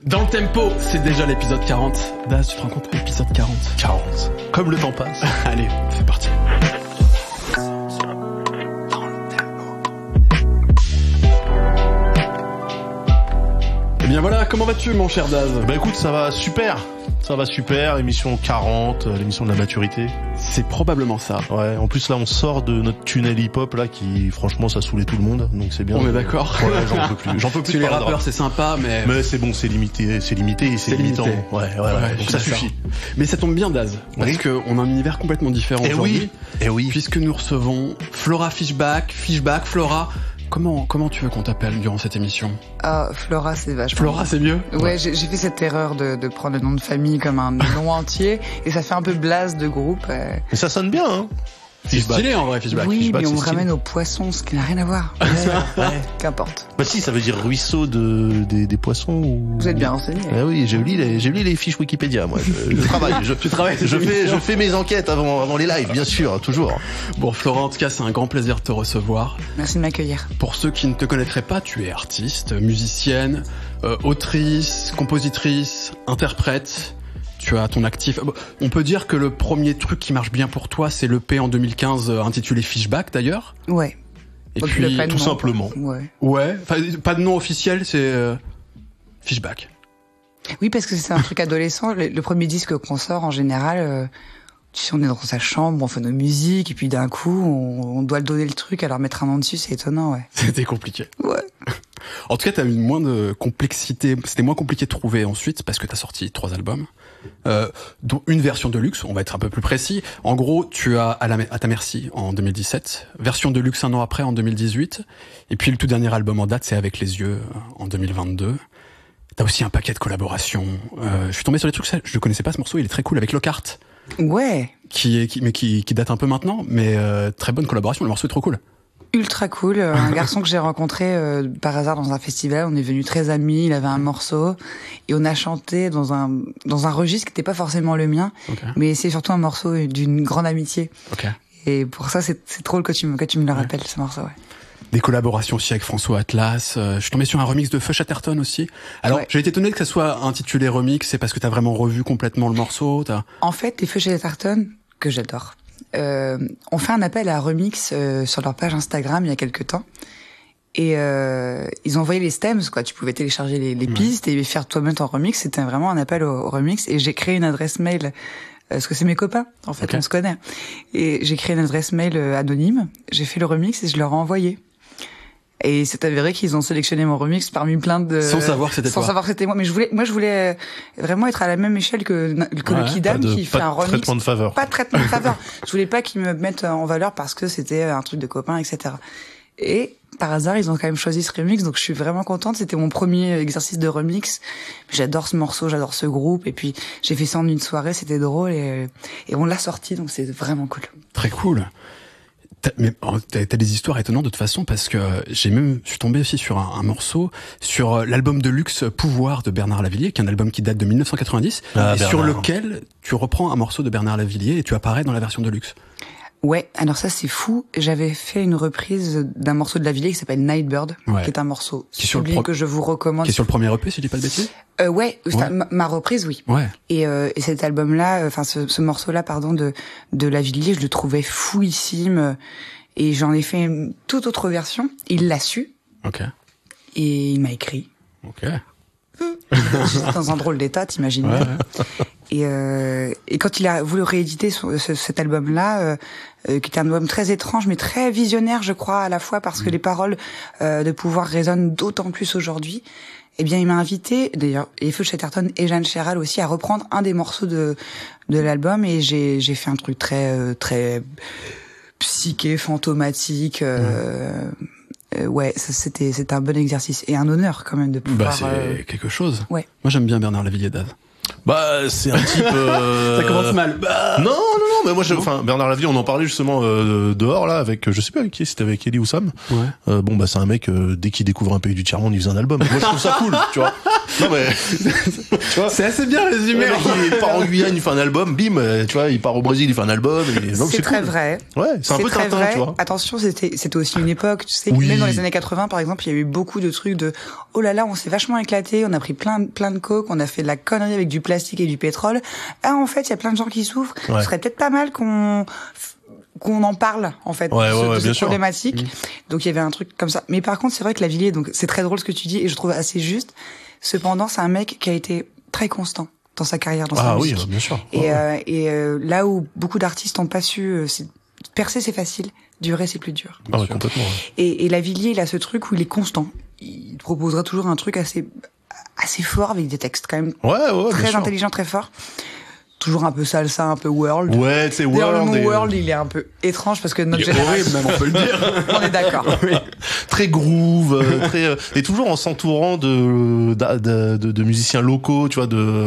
Dans le tempo, c'est déjà l'épisode 40. Daz, tu te rends compte, épisode 40. 40. Comme le temps passe. Allez, c'est parti. Eh bien voilà, comment vas-tu mon cher Daz? Bah écoute, ça va super. Ça va super, émission 40, l'émission de la maturité. C'est probablement ça. Ouais, en plus là on sort de notre tunnel hip-hop là qui franchement ça saoulait tout le monde, donc c'est bien. On est d'accord. Ouais, j'en peux plus. J'en peux plus. Les rappeurs c'est sympa mais... Mais c'est bon, c'est limité et c'est limitant. Ouais, donc ça suffit. Mais ça tombe bien Daz, parce que on a un univers complètement différent aujourd'hui. Eh oui. Puisque nous recevons Flora Fishback, Flora. Comment tu veux qu'on t'appelle durant cette émission? Flora, c'est vachement... Flora, c'est mieux? Ouais, j'ai fait cette erreur de prendre le nom de famille comme un nom entier, et ça fait un peu blase de groupe. Mais ça sonne bien, hein. C'est stylé en vrai, Fishback. Oui, Fishback, mais on me c'est ramène aux poissons, ce qui n'a rien à voir. Ouais. Qu'importe. Bah si, ça veut dire ruisseau des poissons ou... Vous êtes bien renseigné. Ah oui, j'ai lu les fiches Wikipédia, moi. Je travaille. Je fais mes enquêtes avant les lives, bien sûr, toujours. Bon, Flora, en tout cas, c'est un grand plaisir de te recevoir. Merci de m'accueillir. Pour ceux qui ne te connaîtraient pas, tu es artiste, musicienne, autrice, compositrice, interprète. Tu as ton actif. On peut dire que le premier truc qui marche bien pour toi, c'est l'EP en 2015 intitulé Fishback d'ailleurs. Ouais. Et puis tout simplement. Ouais. Enfin, pas de nom officiel, c'est Fishback. Oui, parce que c'est un truc adolescent. Le premier disque qu'on sort en général, tu sais, on est dans sa chambre, on fait nos musiques, et puis d'un coup, on doit le donner le truc, alors mettre un nom dessus, c'est étonnant, ouais. C'était compliqué. Ouais. En tout cas, t'as eu moins de complexité. C'était moins compliqué de trouver ensuite parce que t'as sorti 3 albums. Dont une version de luxe, on va être un peu plus précis. En gros, tu as à ta merci en 2017, version de luxe un an après en 2018, et puis le tout dernier album en date, c'est Avec les yeux en 2022. T'as aussi un paquet de collaborations. Je suis tombé sur les trucs, je connaissais pas ce morceau, il est très cool avec Lockhart. Ouais. Qui date un peu maintenant, mais très bonne collaboration, le morceau est trop cool. Ultra cool, un garçon que j'ai rencontré par hasard dans un festival, on est devenus très amis, il avait un morceau et on a chanté dans un registre qui n'était pas forcément le mien, okay. Mais c'est surtout un morceau d'une grande amitié. Okay. Et pour ça c'est drôle que tu me le rappelles, ce morceau, ouais. Des collaborations aussi avec François Atlas. Je suis tombé sur un remix de Feu Chatterton aussi. Alors, ouais. J'ai été étonné que ça soit intitulé remix, c'est parce que t'as vraiment revu complètement le morceau. En fait, les Feu Chatterton, que j'adore, on fait un appel à remix sur leur page Instagram il y a quelques temps. Et ils ont envoyé les stems, quoi. Tu pouvais télécharger les pistes et faire toi-même ton remix. C'était vraiment un appel au remix. Et j'ai créé une adresse mail, parce que c'est mes copains, en fait, okay. On se connaît. Et j'ai créé une adresse mail anonyme. J'ai fait le remix et je leur ai envoyé. Et c'est avéré qu'ils ont sélectionné mon remix parmi plein de... Sans savoir que c'était moi. Mais je voulais vraiment être à la même échelle que le Kidam qui fait un remix. Pas de traitement de faveur. Pas de traitement de faveur. Je voulais pas qu'ils me mettent en valeur parce que c'était un truc de copain, etc. Et par hasard, ils ont quand même choisi ce remix, donc je suis vraiment contente. C'était mon premier exercice de remix. J'adore ce morceau, j'adore ce groupe. Et puis, j'ai fait ça en une soirée, c'était drôle. Et on l'a sorti, donc c'est vraiment cool. Très cool. T'as des histoires étonnantes de toute façon parce que je suis tombé aussi sur un morceau sur l'album de luxe Pouvoir de Bernard Lavilliers, qui est un album qui date de 1990 sur lequel tu reprends un morceau de Bernard Lavilliers et tu apparais dans la version de luxe. Ouais, alors ça c'est fou. J'avais fait une reprise d'un morceau de Lavilliers qui s'appelle Nightbird, qui est un morceau sublime que je vous recommande. Qui est sur le premier EP, si je dis pas de bêtises. Ouais. Ma reprise, oui. Ouais. Et cet album-là, enfin ce morceau-là, pardon, de Lavilliers, je le trouvais fouillissime. Et j'en ai fait une toute autre version. Il l'a su. Ok. Et il m'a écrit. Ok. J'étais dans un drôle d'état, t'imagines bien. Ouais. Et quand il a voulu rééditer cet album-là, qui était un album très étrange, mais très visionnaire, je crois, à la fois parce que les paroles de Pouvoir résonnent d'autant plus aujourd'hui. Eh bien, il m'a invité, d'ailleurs, et Feu Chatterton et Jeanne Chéral aussi, à reprendre un des morceaux de l'album, et j'ai fait un truc très psyché, fantomatique. Ouais, c'était un bon exercice et un honneur quand même de pouvoir. C'est quelque chose. Ouais. Moi, j'aime bien Bernard Lavilliers, Daz. Bah, c'est un type. Ça commence mal. Non, mais moi, Bernard Lavilliers, on en parlait justement dehors là, avec, je sais pas avec qui, c'était avec Elie ou Sam. Ouais. Bon, bah, c'est un mec, dès qu'il découvre un pays du tiers-monde, il faisait un album. Moi, je trouve ça cool, tu vois. Non mais, tu vois. C'est assez bien résumé. Il part en Guyane, il fait un album, bim, tu vois, il part au Brésil, il fait un album. C'est très vrai. Ouais, c'est un peu très Tintin, vrai. tu vois. Attention, c'était aussi une époque, tu sais, Oui. même dans les années 80, par exemple, il y a eu beaucoup de trucs de, oh là là, on s'est vachement éclaté, on a pris plein de coke, on a fait de la connerie avec du plastique et du pétrole. Ah, en fait, il y a plein de gens qui souffrent. Ouais. Ce serait peut-être pas mal qu'on en parle, en fait, de cette problématique. Donc, il y avait un truc comme ça. Mais par contre, c'est vrai que Lavilliers, donc, c'est très drôle ce que tu dis, et je trouve assez juste. Cependant, c'est un mec qui a été très constant dans sa carrière, dans sa musique. Ah oui, bien sûr. Et là où beaucoup d'artistes n'ont pas su, percer c'est facile, durer c'est plus dur. Ah ouais, complètement. Ouais. Et Lavilliers, il a ce truc où il est constant. Il proposera toujours un truc assez fort avec des textes quand même très intelligents, très forts. Toujours un peu salsa, un peu world. Ouais, c'est world. world. Le mot world, il est un peu étrange parce que notre génération, même on peut le dire. on est d'accord. Oui. Très groove, très et toujours en s'entourant de musiciens locaux, tu vois,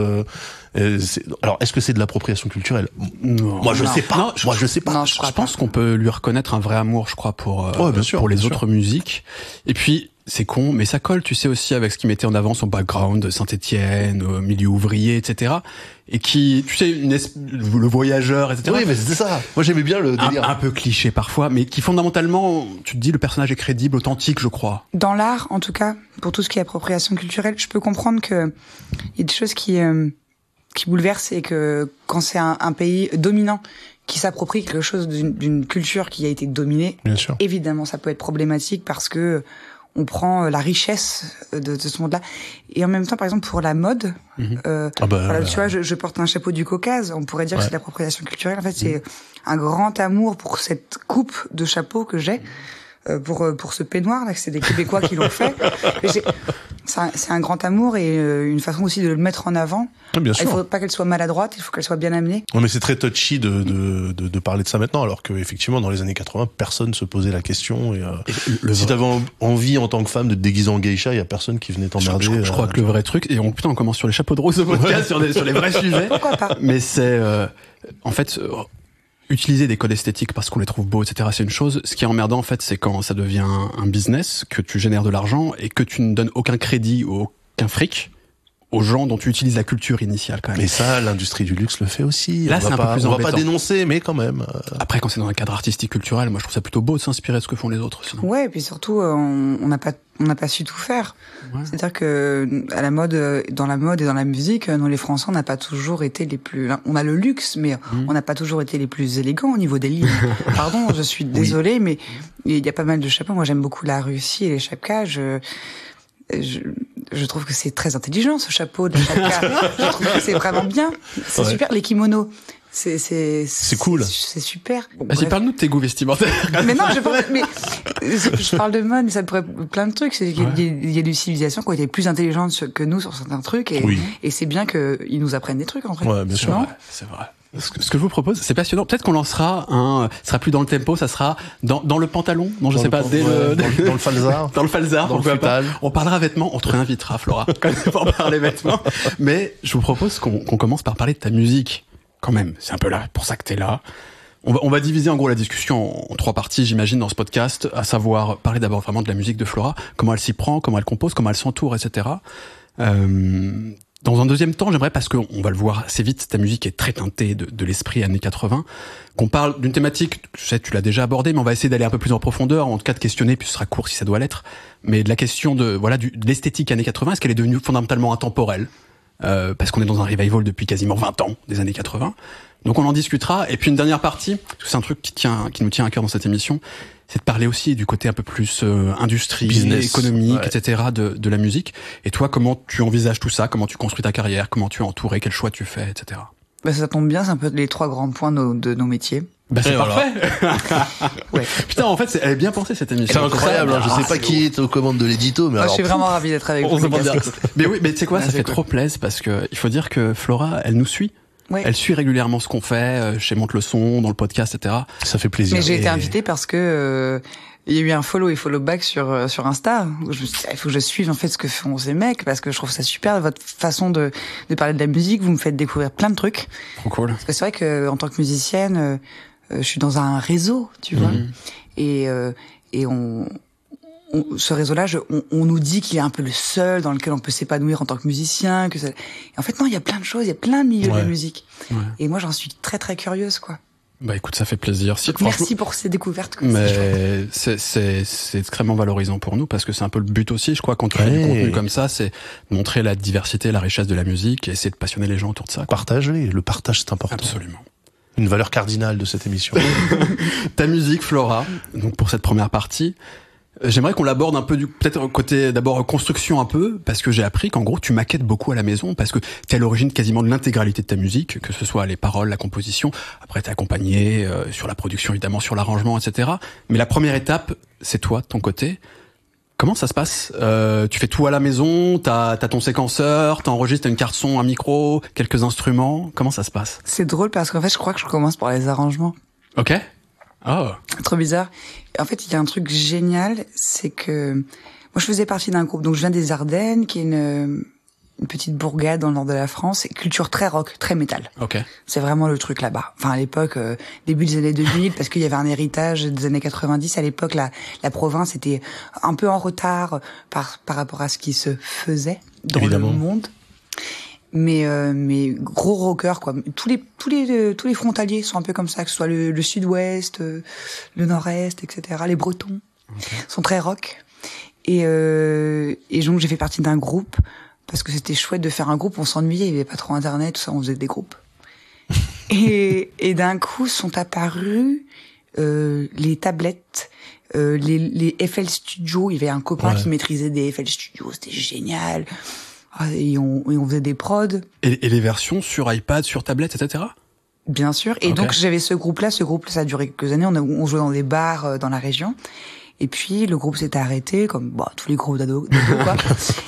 alors, est-ce que c'est de l'appropriation culturelle? Non. Moi, je sais pas. Non, je sais pas. Non, Je pense qu'on peut lui reconnaître un vrai amour, je crois, pour les autres musiques. Et puis, c'est con, mais ça colle, tu sais, aussi avec ce qu'il mettait en avant, son background de Saint-Étienne, milieu ouvrier, etc. Et qui, tu sais, le voyageur, etc. Oui, mais c'est ça. Moi, j'aimais bien le délire. Un peu cliché parfois, mais qui fondamentalement, tu te dis, le personnage est crédible, authentique, je crois. Dans l'art, en tout cas, pour tout ce qui est appropriation culturelle, je peux comprendre que il y a des choses qui bouleversent et que quand c'est un pays dominant qui s'approprie quelque chose d'une culture qui a été dominée, bien sûr. Évidemment, ça peut être problématique parce que on prend la richesse de ce monde-là. Et en même temps, par exemple, pour la mode, tu vois, je porte un chapeau du Caucase, on pourrait dire que c'est de l'appropriation culturelle. En fait, c'est un grand amour pour cette coupe de chapeau que j'ai, pour ce peignoir, là, que c'est des Québécois qui l'ont fait. C'est un grand amour et une façon aussi de le mettre en avant. Bien sûr. Il faut pas qu'elle soit maladroite, il faut qu'elle soit bien amenée. Non, mais c'est très touchy de parler de ça maintenant, alors que effectivement dans les années 80, personne se posait la question. Et si t'avais envie en tant que femme de te déguiser en geisha, il y a personne qui venait t'emmerder. Je crois que le vrai truc, et on commence sur les chapeaux de rose au podcast, sur les vrais sujets. Pourquoi pas? Mais c'est en fait utiliser des codes esthétiques parce qu'on les trouve beaux, etc. C'est une chose. Ce qui est emmerdant, en fait, c'est quand ça devient un business, que tu génères de l'argent et que tu ne donnes aucun crédit ou aucun fric aux gens dont tu utilises la culture initiale, quand même. Mais ça, l'industrie du luxe le fait aussi. Là, c'est un peu plus embêtant. On va pas dénoncer, mais quand même. Après, quand c'est dans un cadre artistique culturel, moi, je trouve ça plutôt beau de s'inspirer de ce que font les autres, sinon. Ouais, et puis surtout, on n'a pas su tout faire. Ouais. C'est-à-dire que dans la mode et dans la musique, nous les Français, on n'a pas toujours été les plus. On a le luxe, mais on n'a pas toujours été les plus élégants au niveau des livres. Pardon, je suis désolée, mais il y a pas mal de chapeaux. Moi, j'aime beaucoup la Russie et les chapkas. Je trouve que c'est très intelligent ce chapeau de chapka. Je trouve que c'est vraiment bien. C'est super. Les kimonos. C'est cool. C'est super. Bon, vas-y, parle-nous de tes goûts vestimentaires. Mais non, je parle de mode, mais ça pourrait plein de trucs. Il y a des civilisations qui ont été plus intelligentes que nous sur certains trucs, et c'est bien qu'ils nous apprennent des trucs en fait. Ouais, bien sûr. Ouais, c'est vrai. Ce que je vous propose, c'est passionnant. Peut-être qu'on lancera ça sera plus dans le tempo, ça sera dans le pantalon. Non, je sais pas, dans le falzar. Dans le falzar, dans le futal. On parlera vêtements, on te réinvitera, Flora, quand même, pour parler vêtements. Mais je vous propose qu'on commence par parler de ta musique. Quand même, c'est un peu là, pour ça que t'es là. On va diviser en gros la discussion en 3 parties, j'imagine, dans ce podcast, à savoir parler d'abord vraiment de la musique de Flora, comment elle s'y prend, comment elle compose, comment elle s'entoure, etc. Dans un deuxième temps, j'aimerais, parce qu'on va le voir assez vite, ta musique est très teintée de l'esprit années 80, qu'on parle d'une thématique, je sais, tu l'as déjà abordée, mais on va essayer d'aller un peu plus en profondeur, en tout cas de questionner, puis ce sera court si ça doit l'être, mais de la question de l'esthétique années 80, est-ce qu'elle est devenue fondamentalement intemporelle? Parce qu'on est dans un revival depuis quasiment 20 ans des années 80. Donc on en discutera. Et puis une dernière partie, parce que c'est un truc qui nous tient à cœur dans cette émission, c'est de parler aussi du côté un peu plus industrie, business, économique, etc. de la musique. Et toi, comment tu envisages tout ça? Comment tu construis ta carrière? Comment tu es entouré? Quels choix tu fais, etc. Ça tombe bien, c'est un peu les 3 grands points de nos métiers. C'est parfait. Ouais. Putain, en fait, elle est bien pensée cette émission. C'est incroyable. Je sais pas qui est aux commandes de l'édito, mais je suis vraiment ravi d'être avec vous. Mais oui, mais tu sais quoi, ça fait trop plaisir parce que il faut dire que Flora, elle nous suit. Ouais. Elle suit régulièrement ce qu'on fait chez Monte le Son, dans le podcast, etc. Ça fait plaisir. Mais j'ai été invitée parce que il y a eu un follow et follow back sur Insta où je me suis dit, il faut que je suive en fait ce que font ces mecs parce que je trouve ça super votre façon de parler de la musique, vous me faites découvrir plein de trucs. Trop cool. Parce que c'est vrai que en tant que musicienne, je suis dans un réseau, tu vois. Et ce réseau-là, on nous dit qu'il est un peu le seul dans lequel on peut s'épanouir en tant que musicien, que ça... Et en fait non, il y a plein de choses, il y a plein de milieux de la musique. Et moi j'en suis très très curieuse quoi. Bah écoute, ça fait plaisir. Donc, merci pour ces découvertes. Mais c'est extrêmement valorisant pour nous parce que c'est un peu le but aussi, je crois, quand tu fais du contenu comme ça, c'est montrer la diversité, la richesse de la musique et essayer de passionner les gens autour de ça. Partager, le partage c'est important. Absolument. Une valeur cardinale de cette émission. Ta musique, Flora, donc pour cette première partie, j'aimerais qu'on l'aborde un peu du peut-être côté d'abord construction un peu parce que j'ai appris qu'en gros tu maquettes beaucoup à la maison parce que t'es à l'origine quasiment de l'intégralité de ta musique, que ce soit les paroles, la composition. Après t'es accompagné sur la production évidemment, sur l'arrangement, etc. Mais la première étape, c'est toi de ton côté. Comment ça se passe? Tu fais tout à la maison, t'as ton séquenceur, t'enregistres, t'as une carte son, un micro, quelques instruments. Comment ça se passe? C'est drôle parce qu'en fait je crois que je commence par les arrangements. Ok. Oh. Trop bizarre. En fait, il y a un truc génial, c'est que moi je faisais partie d'un groupe, donc je viens des Ardennes, qui est une petite bourgade dans le nord de la France, et culture très rock, très métal. Ok. C'est vraiment le truc là-bas. Enfin à l'époque, début des années 2000, parce qu'il y avait un héritage des années 90. À l'époque, la province était un peu en retard par rapport à ce qui se faisait dans le monde. Mais gros rocker quoi. Tous les frontaliers sont un peu comme ça, que ce soit le sud-ouest, le nord-est, etc. Les Bretons sont très rock. Et donc j'ai fait partie d'un groupe parce que c'était chouette de faire un groupe. On s'ennuyait, il y avait pas trop internet, tout ça, on faisait des groupes. et d'un coup sont apparus les tablettes. Les FL Studio, il y avait un copain qui maîtrisait des FL Studio, c'était génial. Et on faisait des prods. Et les versions sur iPad, sur tablette, etc. Bien sûr. Et donc j'avais ce groupe-là, ça a duré quelques années. On jouait dans des bars dans la région. Et puis le groupe s'était arrêté, comme tous les groupes d'ado quoi.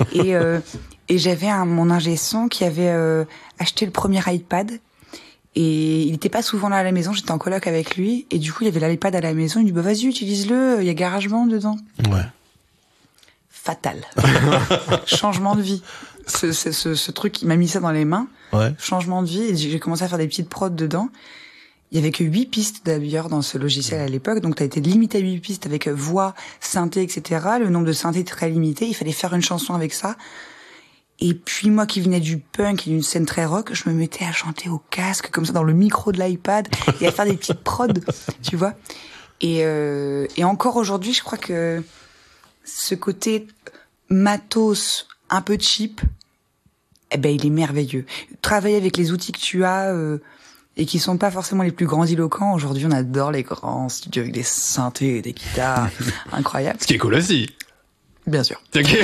Et j'avais mon ingé son qui avait acheté le premier iPad. Et il était pas souvent là à la maison, j'étais en coloc avec lui. Et du coup, il y avait l'iPad à la maison. Il dit, vas-y, utilise-le, il y a GarageBand dedans. Ouais. Fatal. Changement de vie. Ce truc, il m'a mis ça dans les mains. Ouais. Changement de vie. Et j'ai commencé à faire des petites prods dedans. Il y avait que 8 pistes d'ailleurs dans ce logiciel à l'époque. Donc t'as été limité à 8 pistes avec voix, synthé, etc. Le nombre de synthés très limité. Il fallait faire une chanson avec ça. Et puis moi qui venais du punk et d'une scène très rock, je me mettais à chanter au casque, comme ça, dans le micro de l'iPad, et à faire des petites prods, tu vois. Et encore aujourd'hui, je crois que ce côté matos, un peu cheap, il est merveilleux. Travailler avec les outils que tu as, et qui sont pas forcément les plus grandiloquents. Aujourd'hui, on adore les grands studios avec des synthés et des guitares incroyables. Ce qui est cool aussi. Bien sûr. Okay.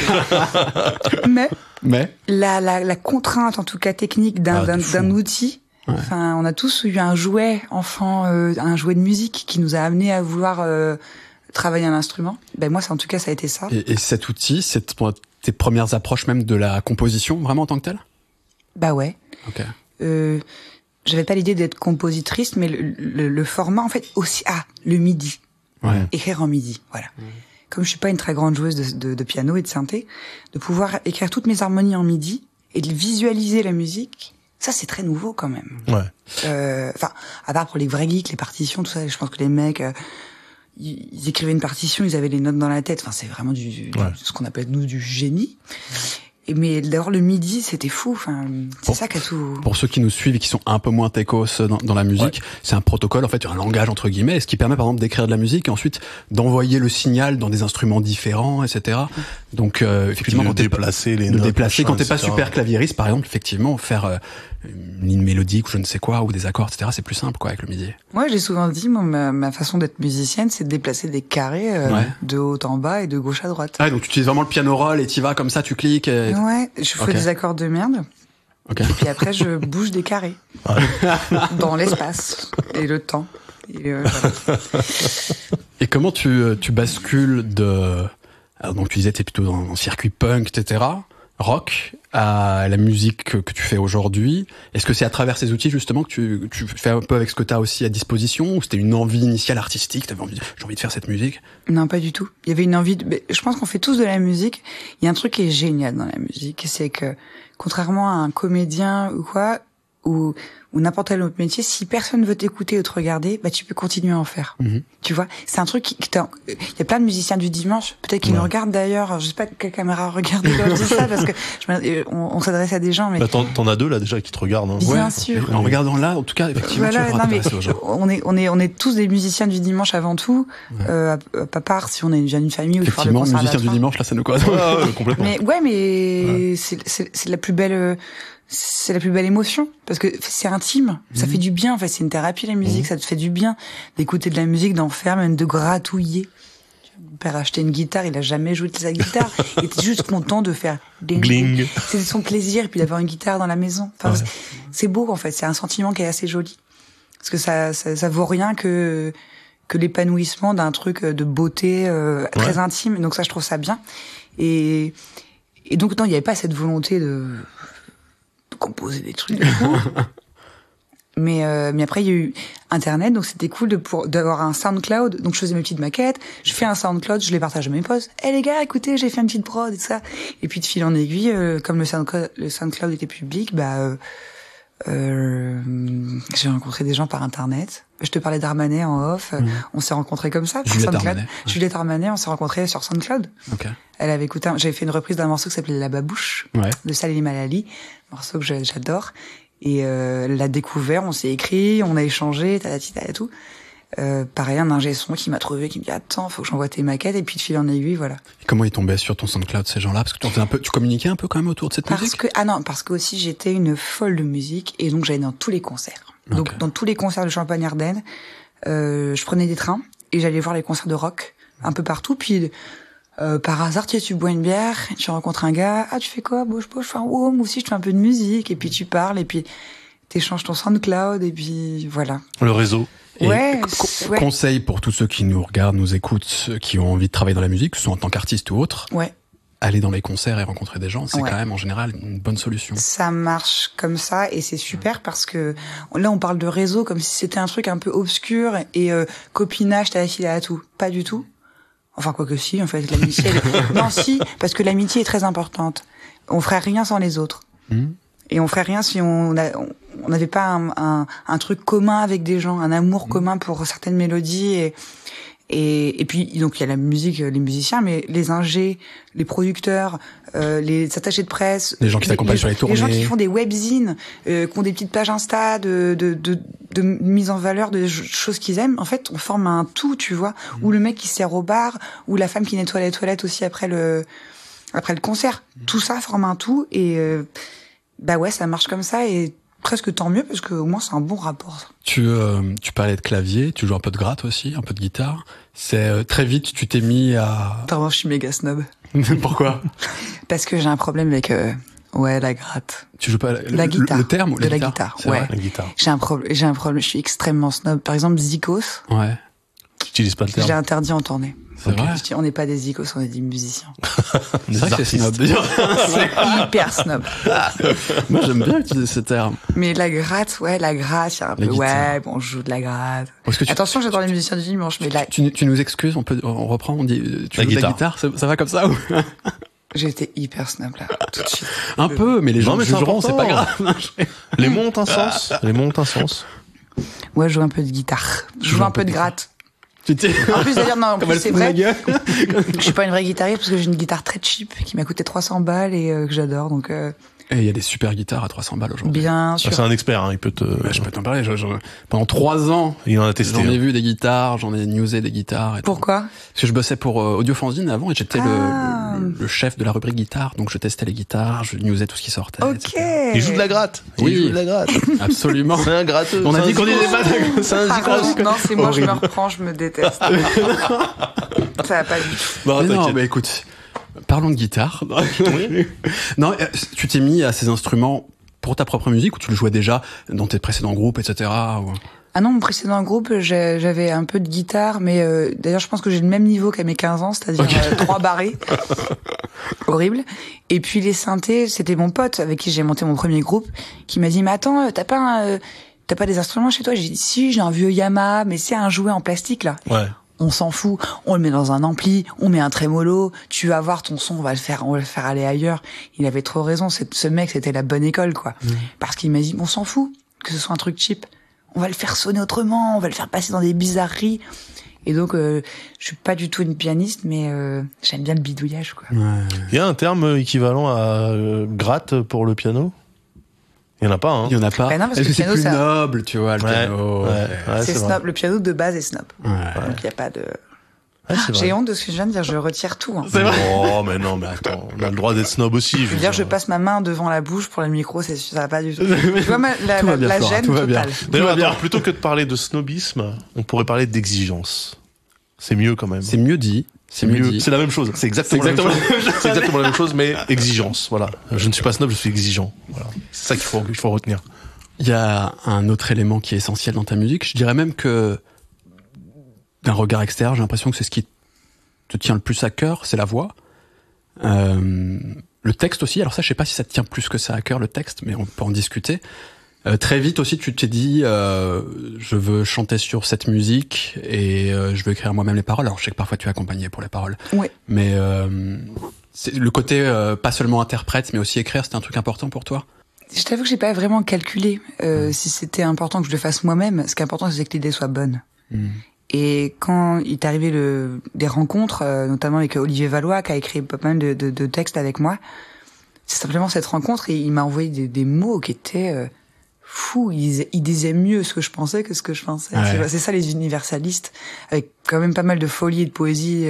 Mais la contrainte, en tout cas technique, d'un outil. Ouais. Enfin, on a tous eu un jouet enfant, un jouet de musique qui nous a amené à vouloir travailler un instrument. Moi, en tout cas, ça a été ça. Et cet outil, c'est tes premières approches même de la composition, vraiment en tant que telle? Ouais. Ok. J'avais pas l'idée d'être compositrice, mais le format, en fait, aussi. Le MIDI. Ouais. Écrire en MIDI, voilà. Ouais. Comme je suis pas une très grande joueuse de piano et de synthé, de pouvoir écrire toutes mes harmonies en MIDI et de visualiser la musique, ça c'est très nouveau quand même. Ouais. À part pour les vrais geeks, les partitions, tout ça, je pense que les mecs, ils écrivaient une partition, ils avaient les notes dans la tête. Enfin, c'est vraiment ce qu'on appelle nous du génie. Mais d'ailleurs le MIDI, c'était fou. Enfin, c'est ça qui a tout. Pour ceux qui nous suivent et qui sont un peu moins techos dans la musique, c'est un protocole, en fait, un langage entre guillemets, ce qui permet par exemple d'écrire de la musique et ensuite d'envoyer le signal dans des instruments différents, etc. Donc effectivement, quand déplacer les notes, quand t'es pas super claviériste, par exemple, effectivement, faire une ligne mélodique ou je ne sais quoi, ou des accords, etc. C'est plus simple, quoi, avec le MIDI. Moi, j'ai souvent dit, ma façon d'être musicienne, c'est de déplacer des carrés de haut en bas et de gauche à droite. Ah, donc tu utilises vraiment le piano roll et t'y vas comme ça, tu cliques. Ouais, je fais des accords de merde. Okay. Et puis après, je bouge des carrés dans l'espace et le temps. Voilà. Et comment tu bascules de... Alors donc tu disais t'es plutôt dans le circuit punk, etc. rock à la musique que tu fais aujourd'hui? Est-ce que c'est à travers ces outils justement que tu fais un peu avec ce que tu as aussi à disposition, ou c'était une envie initiale artistique, t'avais envie, j'ai envie de faire cette musique? Non, pas du tout. Il y avait une envie je pense qu'on fait tous de la musique. Il y a un truc qui est génial dans la musique, c'est que contrairement à un comédien ou quoi, ou n'importe quel autre métier, si personne veut t'écouter ou te regarder, bah tu peux continuer à en faire. Tu vois, c'est un truc il y a plein de musiciens du dimanche, peut-être qu'ils nous regardent d'ailleurs, je sais pas quelle caméra regarde quand je dis ça, parce que on s'adresse à des gens, mais bah, t'en as deux là déjà qui te regardent, hein. Bien sûr. En regardant là, en tout cas, effectivement, voilà, tu vas t'intéresser aux gens. On est tous des musiciens du dimanche avant tout, à part si on est une famille ou effectivement, musicien du dimanche, là ça nous correspond. Complètement. Mais c'est la plus belle c'est la plus belle émotion, parce que c'est intime, ça fait du bien, en fait, c'est une thérapie, la musique, ça te fait du bien d'écouter de la musique, d'en faire, même de gratouiller. Mon père a acheté une guitare, il a jamais joué de sa guitare, il était juste content de faire gling. C'était son plaisir, et puis d'avoir une guitare dans la maison. Enfin, c'est beau, en fait, c'est un sentiment qui est assez joli. Parce que ça vaut rien que l'épanouissement d'un truc de beauté très intime, donc ça, je trouve ça bien. Et donc, non, il n'y avait pas cette volonté de composer des trucs. mais après il y a eu Internet, donc c'était cool d'avoir un SoundCloud. Donc je faisais mes petites maquettes, je fais un SoundCloud, je les partage à mes potes. Les gars, écoutez, j'ai fait une petite prod et tout ça. Et puis de fil en aiguille, comme le SoundCloud était public, j'ai rencontré des gens par Internet. Je te parlais d'Armanet en off. On s'est rencontrés comme ça par SoundCloud. Juliette Armanet, on s'est rencontrés sur SoundCloud. Okay. Elle avait écouté, j'avais fait une reprise d'un morceau qui s'appelait La Babouche de Salim Alali, morceau que j'adore. Et elle l'a découvert, on s'est écrit, on a échangé, et tout. Pareil, un ingé son qui m'a trouvé, qui me dit attends, faut que j'envoie tes maquettes, et puis de fil en aiguille, voilà. Et comment ils tombaient sur ton SoundCloud, ces gens-là? Parce que tu communiquais un peu quand même autour de cette musique? Parce que aussi j'étais une folle de musique, et donc j'allais dans tous les concerts. Okay. Donc dans tous les concerts de Champagne-Ardenne, je prenais des trains, et j'allais voir les concerts de rock, un peu partout, puis par hasard, tu bois une bière, tu rencontres un gars, tu fais quoi? Je fais moi aussi je fais un peu de musique, et puis tu parles, et puis t'échanges ton SoundCloud, et puis voilà. Le réseau. Et conseil pour tous ceux qui nous regardent, nous écoutent, qui ont envie de travailler dans la musique, que ce soit en tant qu'artiste ou autre. Aller dans les concerts et rencontrer des gens, c'est quand même en général une bonne solution. Ça marche comme ça, et c'est super parce que là on parle de réseau comme si c'était un truc un peu obscur et copinage, t'as affilé à tout. Pas du tout. Enfin, quoi que si, en fait, l'amitié... Non, si, parce que l'amitié est très importante. On ferait rien sans les autres. Et on ferait rien si on n'avait pas un truc commun avec des gens, un amour commun pour certaines mélodies. Et puis, donc, il y a la musique, les musiciens, mais les ingés, les producteurs, les attachés de presse... Les gens qui t'accompagnent sur les tournées. Les gens qui font des webzines, qui ont des petites pages Insta de mise en valeur de choses qu'ils aiment. En fait, on forme un tout, tu vois, ou le mec qui sert au bar, ou la femme qui nettoie les toilettes aussi après le concert. Tout ça forme un tout, et ça marche comme ça, et presque tant mieux, parce que au moins c'est un bon rapport. Tu parlais de clavier, tu joues un peu de gratte aussi, un peu de guitare. C'est très vite tu t'es mis à... Pardon, je suis méga snob. Pourquoi? Parce que j'ai un problème avec la gratte. Tu joues pas la guitare. Le terme ou la guitare? Ouais. La guitare. J'ai un problème, je suis extrêmement snob. Par exemple, Zikos. Ouais. Tu utilises pas le terme? Je l'ai interdit en tournée. C'est vrai. On n'est pas des Zikos, on est des musiciens. C'est vrai que c'est snob. C'est hyper snob. Moi, j'aime bien utiliser ce terme. Mais la gratte, c'est un peu, on joue de la gratte. Attention, j'adore les musiciens du dimanche, mais là... Tu nous excuses, on reprend, on dit, tu joues de la guitare, ça va comme ça ou... J'étais hyper snob, là, tout de suite. Un peu, mais les gens jugeront, c'est pas grave. Les mots ont un sens. Ouais, je joue un peu de guitare. Je joue un peu de gratte. En plus, d'ailleurs, non, en plus, c'est vrai. Je suis pas une vraie guitariste parce que j'ai une guitare très cheap qui m'a coûté 300 balles et que j'adore, donc. Et il y a des super guitares à 300 balles aujourd'hui. Bien sûr. C'est un expert, il peut te... Je peux t'en parler. Pendant 3 ans, il en a testé. J'en ai vu des guitares, j'en ai newsé des guitares. Pourquoi? Parce que je bossais pour Audiofanzine avant et j'étais le chef de la rubrique guitare, donc je testais les guitares, je newsais tout ce qui sortait. Ok. Etc. Il joue de la gratte. Oui. Il joue de la gratte. Absolument. C'est un gratteux. On a dit qu'on disait pas c'est un zikos. Non, c'est moi, je me reprends, je me déteste. Ça va pas du tout. Non, mais écoute. Parlons de guitare. Oui. Non, tu t'es mis à ces instruments pour ta propre musique ou tu le jouais déjà dans tes précédents groupes, etc. Ah non, mon précédent groupe, j'avais un peu de guitare, mais d'ailleurs, je pense que j'ai le même niveau qu'à mes 15 ans, c'est-à-dire 3 barrés. Horrible. Et puis les synthés, c'était mon pote avec qui j'ai monté mon premier groupe, qui m'a dit, mais attends, t'as pas des instruments chez toi? J'ai dit, si, j'ai un vieux Yamaha, mais c'est un jouet en plastique, là. Ouais. On s'en fout, on le met dans un ampli, on met un trémolo, tu vas voir ton son, on va le faire aller ailleurs. Il avait trop raison, ce mec, c'était la bonne école, quoi. Parce qu'il m'a dit, on s'en fout que ce soit un truc cheap. On va le faire sonner autrement, on va le faire passer dans des bizarreries. Et donc, je suis pas du tout une pianiste, mais j'aime bien le bidouillage, quoi. Ouais. Il y a un terme équivalent à gratte pour le piano? Il y en a pas, hein. Il y en a pas. Bah non, parce que que le c'est piano, plus ça... noble, tu vois, le piano. Ouais, c'est vrai. snob. Le piano de base est snob. Ouais. Donc il y a pas de... Ouais, c'est vrai. J'ai honte de ce que je viens de dire, je retire tout. Hein. Oh, mais non, mais attends, on a le droit d'être snob aussi. Je veux dire, je passe ma main devant la bouche pour le micro, ça va pas du tout. Tu vois la Flora, gêne tout va bien. totale. D'ailleurs, attends, plutôt que de parler de snobisme, on pourrait parler d'exigence. C'est mieux quand même. C'est mieux dit. C'est mieux dit. C'est la même chose. C'est exactement la même chose. C'est exactement la même chose, mais exigence. Voilà. Je ne suis pas snob, je suis exigeant. Voilà. C'est ça qu'il faut retenir. Il y a un autre élément qui est essentiel dans ta musique. Je dirais même que, d'un regard extérieur, j'ai l'impression que c'est ce qui te tient le plus à cœur, c'est la voix. Le texte aussi. Alors ça, je sais pas si ça te tient plus que ça à cœur, le texte, mais on peut en discuter. Très vite aussi, tu t'es dit, je veux chanter sur cette musique et je veux écrire moi-même les paroles. Alors je sais que parfois tu es accompagné pour les paroles. Oui. Mais c'est le côté pas seulement interprète, mais aussi écrire, c'était un truc important pour toi? Je t'avoue que j'ai pas vraiment calculé si c'était important que je le fasse moi-même. Ce qui est important, c'est que l'idée soit bonne. Et quand il est arrivé des rencontres, notamment avec Olivier Valois, qui a écrit pas mal de textes avec moi, c'est simplement cette rencontre et il m'a envoyé des mots qui étaient fous. Il disait mieux ce que je pensais que ce que je pensais. Ouais. C'est ça les universalistes, avec quand même pas mal de folie et de poésie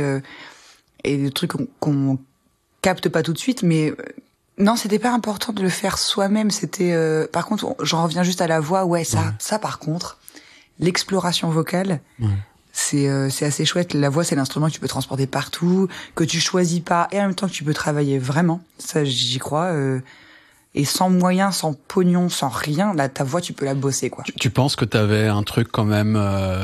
et de trucs qu'on capte pas tout de suite, mais non, c'était pas important de le faire soi-même. C'était, par contre, j'en reviens juste à la voix. Ouais, ça par contre, l'exploration vocale, c'est assez chouette. La voix, c'est l'instrument que tu peux transporter partout, que tu choisis pas, et en même temps que tu peux travailler vraiment. Ça, j'y crois. Et sans moyens, sans pognon, sans rien, là, ta voix, tu peux la bosser, quoi. Tu penses que t'avais un truc quand même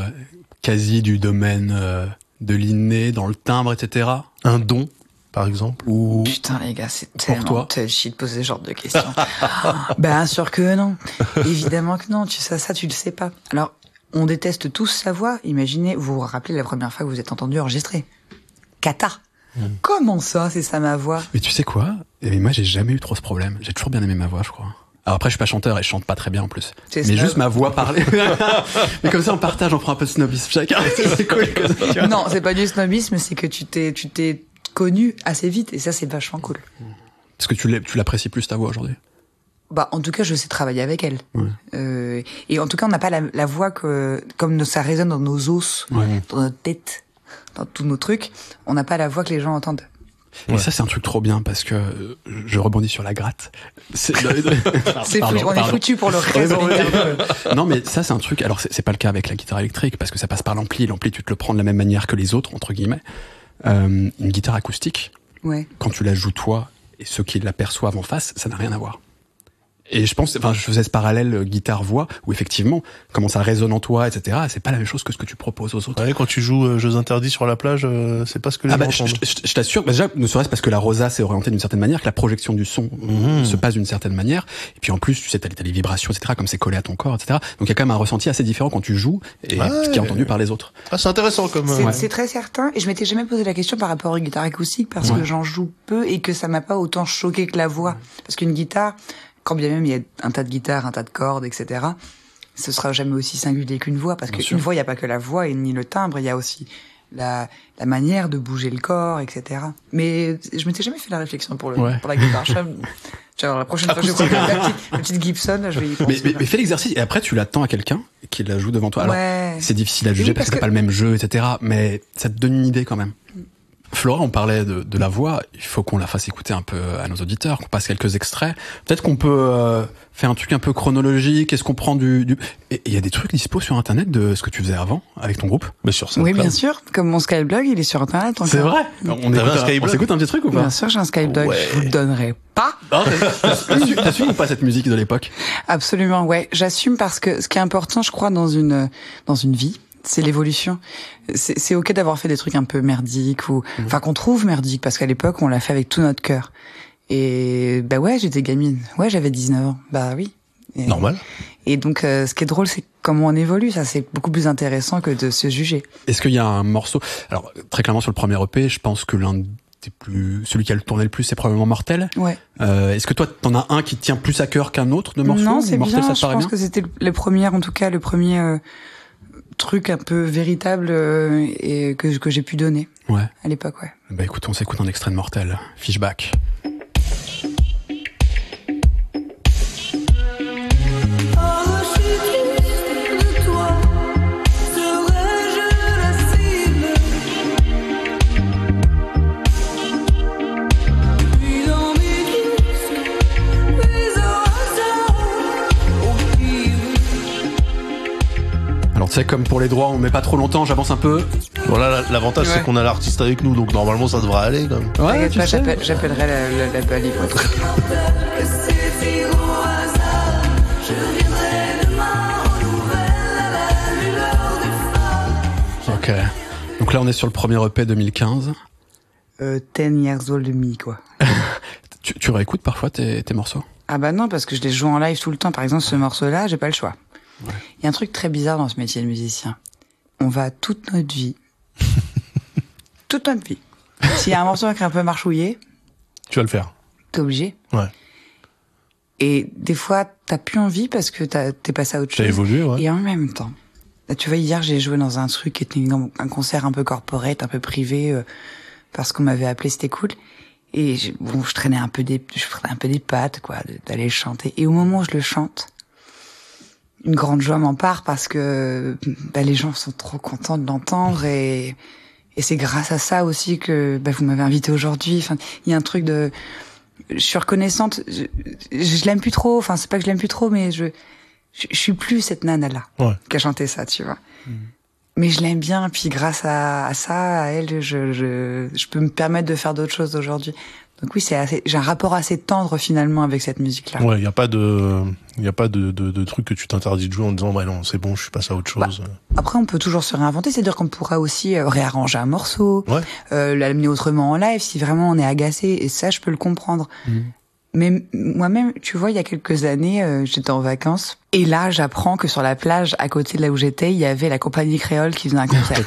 quasi du domaine de l'inné, dans le timbre, etc. Un don, par exemple? Ou Putain, les gars, c'est pour tellement toi touchy de poser ce genre de questions. Ben, sûr que non. Évidemment que non. Ça, tu le sais pas. Alors, on déteste tous sa voix. Imaginez, vous vous rappelez la première fois que vous êtes entendu enregistrer. Cata. Comment ça, c'est ça ma voix? Mais tu sais quoi? Et moi, j'ai jamais eu trop ce problème. J'ai toujours bien aimé ma voix, je crois. Alors après, je suis pas chanteur et je chante pas très bien en plus. C'est mais snob. juste ma voix parler. Mais comme ça, on partage, on prend un peu de snobisme chacun. C'est cool. Comme ça, tu vois. Non, c'est pas du snobisme, c'est que tu t'es connu assez vite et ça, c'est vachement cool. Parce que tu l'apprécies plus ta voix aujourd'hui. Bah, en tout cas, je sais travailler avec elle. Ouais. Et en tout cas, on n'a pas la voix comme ça résonne dans nos os, dans notre tête, dans tous nos trucs. On n'a pas la voix que les gens entendent. Et ça, c'est un truc trop bien parce que je rebondis sur la gratte. On est foutu pour le reste de l'interview. Non, mais ça, c'est un truc. Alors, c'est pas le cas avec la guitare électrique parce que ça passe par l'ampli. L'ampli, tu te le prends de la même manière que les autres, entre guillemets. Une guitare acoustique, quand tu la joues toi et ceux qui la perçoivent en face, ça n'a rien à voir. Et je faisais ce parallèle guitare-voix où effectivement, comment ça résonne en toi, etc. C'est pas la même chose que ce que tu proposes aux autres. Ouais, quand tu joues Jeux interdits sur la plage, c'est pas ce que les gens entendent. Je t'assure, déjà, ne serait-ce parce que la rosace est orientée d'une certaine manière, que la projection du son se passe d'une certaine manière. Et puis en plus, tu sais, t'as les vibrations, etc., comme c'est collé à ton corps, etc. Donc il y a quand même un ressenti assez différent quand tu joues et ce qui est entendu par les autres. Ah, c'est intéressant comme. C'est très certain. Et je m'étais jamais posé la question par rapport aux guitares acoustiques parce que j'en joue peu et que ça m'a pas autant choqué que la voix. Parce qu'une guitare, quand bien même il y a un tas de guitares, un tas de cordes, etc., ce sera jamais aussi singulier qu'une voix, parce qu'une voix, il n'y a pas que la voix et ni le timbre, il y a aussi la manière de bouger le corps, etc. Mais je m'étais jamais fait la réflexion pour la guitare. Genre, la prochaine fois que je prends la petite Gibson, là, je vais y penser. Mais fais l'exercice et après tu l'attends à quelqu'un qui la joue devant toi. Alors, c'est difficile à juger parce que c'est pas le même jeu, etc. Mais ça te donne une idée quand même. Flora, on parlait de la voix, il faut qu'on la fasse écouter un peu à nos auditeurs, qu'on passe quelques extraits. Peut-être qu'on peut faire un truc un peu chronologique, est-ce qu'on prend du... Et il y a des trucs dispo sur Internet de ce que tu faisais avant, avec ton groupe? Mais sur ça. Oui, bien sûr. Comme mon Skyblog, il est sur Internet. C'est vrai? On s'écoute un petit truc ou pas? Bien sûr, j'ai un Skyblog. Ouais. Je vous le donnerai pas. T'assumes ou pas cette musique de l'époque? Absolument, ouais. J'assume parce que ce qui est important, je crois, dans une vie, c'est l'évolution. C'est ok d'avoir fait des trucs un peu merdiques ou, enfin, qu'on trouve merdiques, parce qu'à l'époque, on l'a fait avec tout notre cœur. Et, bah ouais, j'étais gamine. Ouais, j'avais 19 ans. Bah oui. Et, normal. Et donc, ce qui est drôle, c'est comment on évolue. Ça, c'est beaucoup plus intéressant que de se juger. Est-ce qu'il y a un morceau, alors, très clairement, sur le premier EP, je pense que celui qui a tourné le plus, c'est probablement Mortel. Ouais. Est-ce que toi, t'en as un qui te tient plus à cœur qu'un autre de morceau? Non, c'est Mortel, bien. Ça te paraît je pense bien que c'était le premier truc un peu véritable et que j'ai pu donner. Ouais. À l'époque, ouais. Bah écoute, on s'écoute un extrait de Mortel. Fishback. Tu sais, comme pour les droits, on met pas trop longtemps, j'avance un peu. Voilà, l'avantage, c'est qu'on a l'artiste avec nous, donc normalement, ça devrait aller, quand même. Ouais, tu sais. J'appellerai la balie. Ok. Donc là, on est sur le premier EP 2015. 10 years old me, quoi. tu réécoutes parfois tes morceaux? Ah bah non, parce que je les joue en live tout le temps. Par exemple, ce morceau-là, j'ai pas le choix. Ouais. Il y a un truc très bizarre dans ce métier de musicien. On va toute notre vie. Toute notre vie. S'il y a un morceau qui est un peu marchouillé, tu vas le faire. T'es obligé. Ouais. Et des fois, t'as plus envie parce que t'es passé à autre chose. T'as évolué, ouais. Et en même temps, là, tu vois, hier, j'ai joué dans un truc qui était un concert un peu corporate, un peu privé, parce qu'on m'avait appelé, c'était cool. Et je traînais un peu des pattes, quoi, d'aller chanter. Et au moment où je le chante, une grande joie m'empare parce que les gens sont trop contents de l'entendre et c'est grâce à ça aussi que vous m'avez invité aujourd'hui. Enfin, il y a un truc de, je suis reconnaissante. Je l'aime plus trop. Enfin, c'est pas que je l'aime plus trop, mais je suis plus cette nana là qui a chanté ça, tu vois. Mais je l'aime bien. Puis grâce à ça, à elle, je peux me permettre de faire d'autres choses aujourd'hui. Donc oui, j'ai un rapport assez tendre finalement avec cette musique-là. Ouais, il y a pas de truc que tu t'interdis de jouer en disant non, c'est bon, je suis passé à autre chose. Après, on peut toujours se réinventer, c'est-à-dire qu'on pourra aussi réarranger un morceau, l'amener autrement en live si vraiment on est agacé. Et ça, je peux le comprendre. Mais moi-même, tu vois, il y a quelques années, j'étais en vacances et là, j'apprends que sur la plage à côté de là où j'étais, il y avait la compagnie créole qui faisait un concert.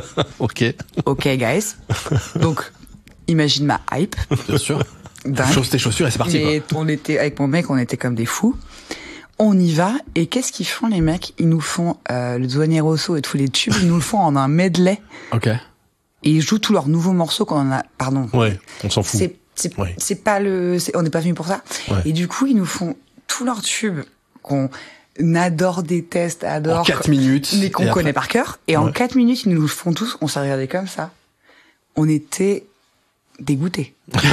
Ok, guys. Donc imagine ma hype. Bien sûr. Chausse tes chaussures et c'est parti. Et on était, avec mon mec, on était comme des fous. On y va, et qu'est-ce qu'ils font, les mecs? Ils nous font, le Douanier Rosso et tous les tubes, ils nous le font en un medley. Ok. Et ils jouent tous leurs nouveaux morceaux qu'on a, pardon. Ouais, on s'en fout. C'est pas on n'est pas venu pour ça. Ouais. Et du coup, ils nous font tous leurs tubes qu'on adore, déteste, adore. En 4 minutes. Mais qu'on connaît par cœur. Et en 4 minutes, ils nous le font tous. On s'est regardé comme ça. On était dégoûté.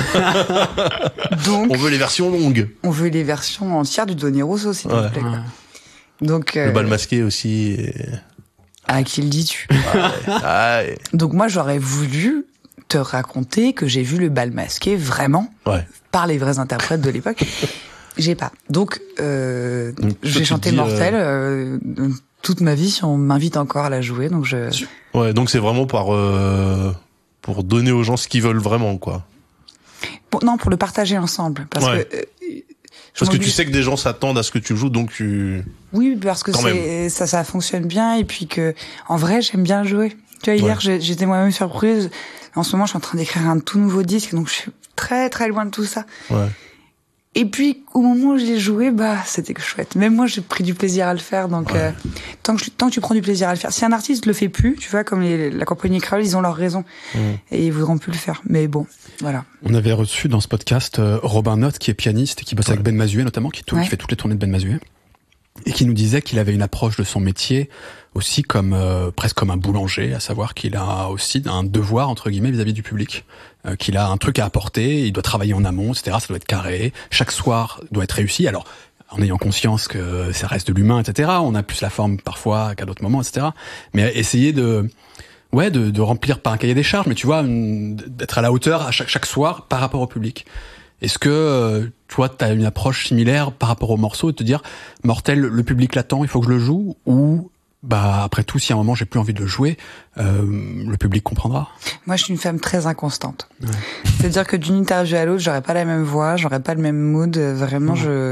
Donc, on veut les versions longues. On veut les versions entières du Douanier Rosso, s'il te plaît. Quoi. Donc, le bal masqué aussi. À qui le dis-tu? Donc moi, j'aurais voulu te raconter que j'ai vu le bal masqué vraiment par les vrais interprètes de l'époque. J'ai pas. Donc j'ai chanté Mortel toute ma vie si on m'invite encore à la jouer. Donc Ouais, donc c'est vraiment pour donner aux gens ce qu'ils veulent vraiment, quoi. Non, pour le partager ensemble. Parce que tu sais que des gens s'attendent à ce que tu joues, donc tu... Oui, parce que ça fonctionne bien, et puis que, en vrai, j'aime bien jouer. Tu vois, hier, j'étais moi-même surprise. En ce moment, je suis en train d'écrire un tout nouveau disque, donc je suis très, très loin de tout ça. Ouais. Et puis, au moment où je l'ai joué, c'était chouette. Même moi, j'ai pris du plaisir à le faire, donc, tant que tu prends du plaisir à le faire. Si un artiste le fait plus, tu vois, comme la compagnie créole, ils ont leur raison. Et ils voudront plus le faire. Mais bon, voilà. On avait reçu dans ce podcast, Robin Note, qui est pianiste et qui bosse avec Ben Mazuet, notamment, qui fait toutes les tournées de Ben Mazuet. et qui nous disait qu'il avait une approche de son métier aussi comme presque comme un boulanger, à savoir qu'il a aussi un devoir entre guillemets vis-à-vis du public, qu'il a un truc à apporter, il doit travailler en amont, etc. Ça doit être carré, chaque soir doit être réussi. Alors en ayant conscience que ça reste de l'humain, etc. On a plus la forme parfois qu'à d'autres moments, etc. Mais essayer de remplir pas un cahier des charges, mais tu vois, d'être à la hauteur à chaque soir par rapport au public. Est-ce que toi, t'as une approche similaire par rapport au morceau, de te dire, Mortel, le public l'attend, il faut que je le joue, ou après tout, si à un moment j'ai plus envie de le jouer, le public comprendra? Moi, je suis une femme très inconstante. Ouais. C'est-à-dire que d'une interview à l'autre, j'aurais pas la même voix, j'aurais pas le même mood. Vraiment,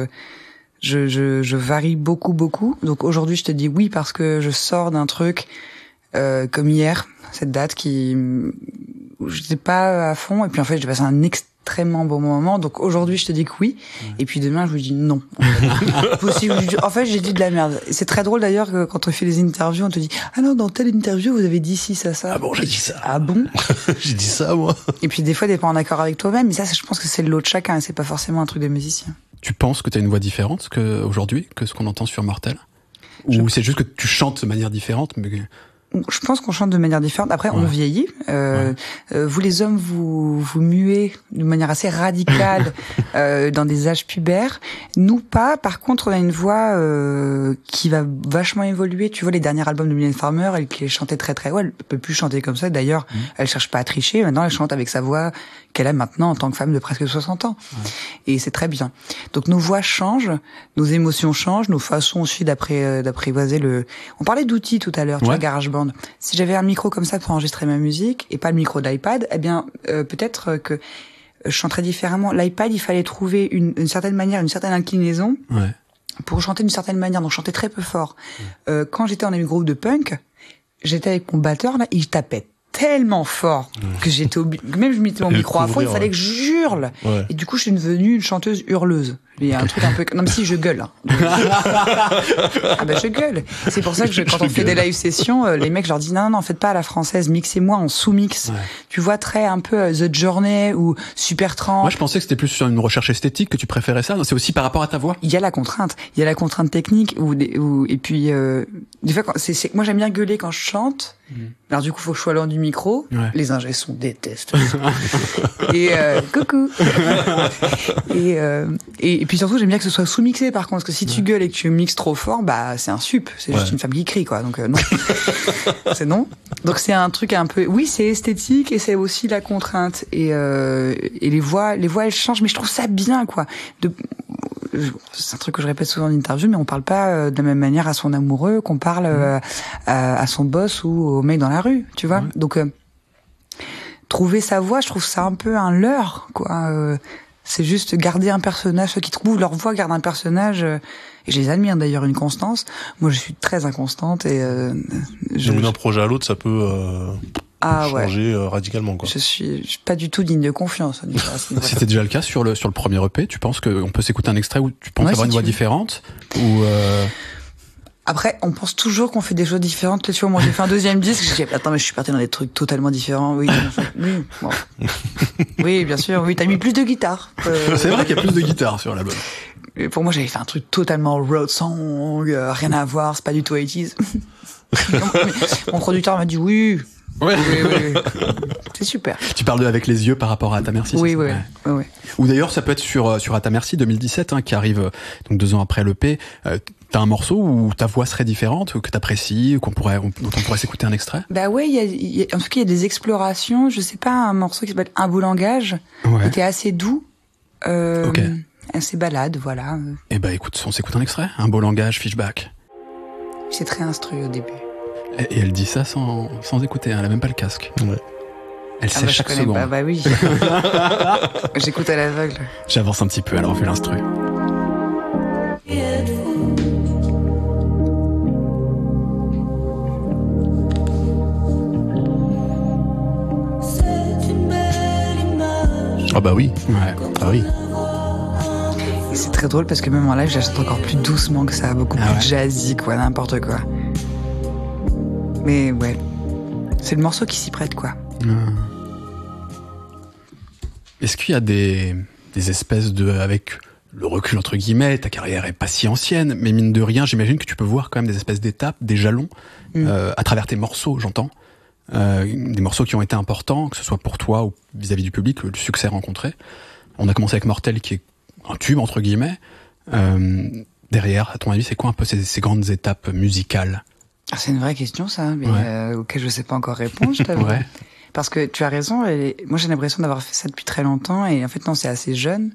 je varie beaucoup. Donc aujourd'hui, je te dis oui parce que je sors d'un truc comme hier, cette date où j'étais pas à fond, et puis en fait, j'ai passé un extrêmement bon moment. Donc aujourd'hui, je te dis que oui, et puis demain, je vous dis non. En fait, j'ai dit de la merde. C'est très drôle d'ailleurs que quand on fait les interviews, on te dit ah non, dans telle interview, vous avez dit ci, ça. Ah bon, j'ai dit ça. Ah bon? J'ai dit ça, moi. Et puis des fois, t'es pas en accord avec toi-même. Mais ça, je pense que c'est le lot de chacun. C'est pas forcément un truc de musicien. Tu penses que t'as une voix différente aujourd'hui que ce qu'on entend sur Mortel? Ou c'est juste que tu chantes de manière différente, mais... Je pense qu'on chante de manière différente. Après, on vieillit. Vous les hommes, vous muez de manière assez radicale dans des âges pubères. Nous pas. Par contre, on a une voix qui va vachement évoluer. Tu vois, les derniers albums de Mylène Farmer, elle qui chantait très très haut, elle peut plus chanter comme ça. D'ailleurs, elle cherche pas à tricher. Maintenant, elle chante avec sa voix qu'elle a maintenant en tant que femme de presque 60 ans. Et c'est très bien. Donc nos voix changent, nos émotions changent, nos façons aussi d'apprivoiser le... On parlait d'outils tout à l'heure, tu vois, GarageBand. Si j'avais un micro comme ça pour enregistrer ma musique et pas le micro d'iPad, eh bien peut-être que je chanterais différemment. L'iPad, il fallait trouver une certaine manière, une certaine inclinaison pour chanter d'une certaine manière, donc chanter très peu fort. Quand j'étais en groupe de punk, j'étais avec mon batteur là, il tapait tellement fort que j'étais même je mettais mon micro à fond, il fallait que j'hurle. Et du coup, je suis devenue une chanteuse hurleuse. Il y a un truc un peu... Non, mais si, je gueule. Hein. Ah ben, je gueule. C'est pour ça que quand on fait des live sessions, les mecs, je leur dis non, faites pas à la française, mixez-moi en sous-mix. Tu vois, très un peu The Journey ou Supertramp. Moi, je pensais que c'était plus sur une recherche esthétique que tu préférais ça. C'est aussi par rapport à ta voix. Il y a la contrainte. Il y a la contrainte technique et puis des fois, moi, j'aime bien gueuler quand je chante. Alors du coup, faut que je sois loin du micro. Les ingés son détestent. Et coucou. Et puis surtout, j'aime bien que ce soit sous-mixé. Par contre, parce que si tu gueules et que tu mixes trop fort, bah c'est un sup. C'est juste une femme qui crie, quoi. Donc non, c'est non. Donc c'est un truc un peu. Oui, c'est esthétique et c'est aussi la contrainte. Et les voix, elles changent, mais je trouve ça bien, quoi. C'est un truc que je répète souvent en interview, mais on parle pas de la même manière à son amoureux qu'on parle à son boss ou au mec dans la rue, tu vois. Donc trouver sa voix, je trouve ça un peu un leurre, quoi. C'est juste garder un personnage. Ceux qui trouvent leur voix gardent un personnage. Et je les admire d'ailleurs, une constance. Moi, je suis très inconstante et donc d'un projet à l'autre, ça peut changer radicalement, quoi. Je suis pas du tout digne de confiance. C'était déjà le cas sur le premier EP. Tu penses qu'on peut s'écouter un extrait où tu penses avoir une voix différente ou Après, on pense toujours qu'on fait des choses différentes. Tu vois, moi, j'ai fait un deuxième disque. Je dis, attends, mais je suis parti dans des trucs totalement différents. Oui, bon. Oui, bien sûr. Oui, t'as mis plus de guitare. C'est vrai qu'il y a plus de guitare sur l'album. Pour moi, j'avais fait un truc totalement road song, rien à voir, c'est pas du tout 80s. Mon producteur m'a dit oui. Oui. C'est super. Tu parles de Avec les yeux par rapport à À ta merci. Oui. Ou d'ailleurs, ça peut être sur À ta merci 2017, qui arrive donc 2 ans après l'EP. T'as un morceau où ta voix serait différente, que t'apprécies, dont on pourrait s'écouter un extrait? Bah ouais, en tout cas, il y a des explorations. Je sais pas, un morceau qui s'appelle Un beau langage, qui était assez doux, assez balade, voilà. Eh ben, écoute, on s'écoute un extrait. Un beau langage, Fishback. C'est très instruit au début. Et elle dit ça sans écouter, elle a même pas le casque. Elle sait chaque seconde. Bah oui. J'écoute à l'aveugle. J'avance un petit peu, alors on fait l'instru. Ah bah oui. Ah oui. Et c'est très drôle parce que même en live, j'achète encore plus doucement que ça, beaucoup plus jazzy, quoi, n'importe quoi. Mais ouais, c'est le morceau qui s'y prête, quoi. Est-ce qu'il y a des espèces avec le recul entre guillemets, ta carrière est pas si ancienne, mais mine de rien, j'imagine que tu peux voir quand même des espèces d'étapes, des jalons, à travers tes morceaux, j'entends. Des morceaux qui ont été importants, que ce soit pour toi ou vis-à-vis du public, le succès rencontré. On a commencé avec Mortel, qui est un tube, entre guillemets. Derrière, à ton avis, c'est quoi un peu ces grandes étapes musicales? C'est une vraie question, ça, mais auquel je sais pas encore répondre, je t'avoue. Parce que tu as raison, moi j'ai l'impression d'avoir fait ça depuis très longtemps, et en fait non, c'est assez jeune.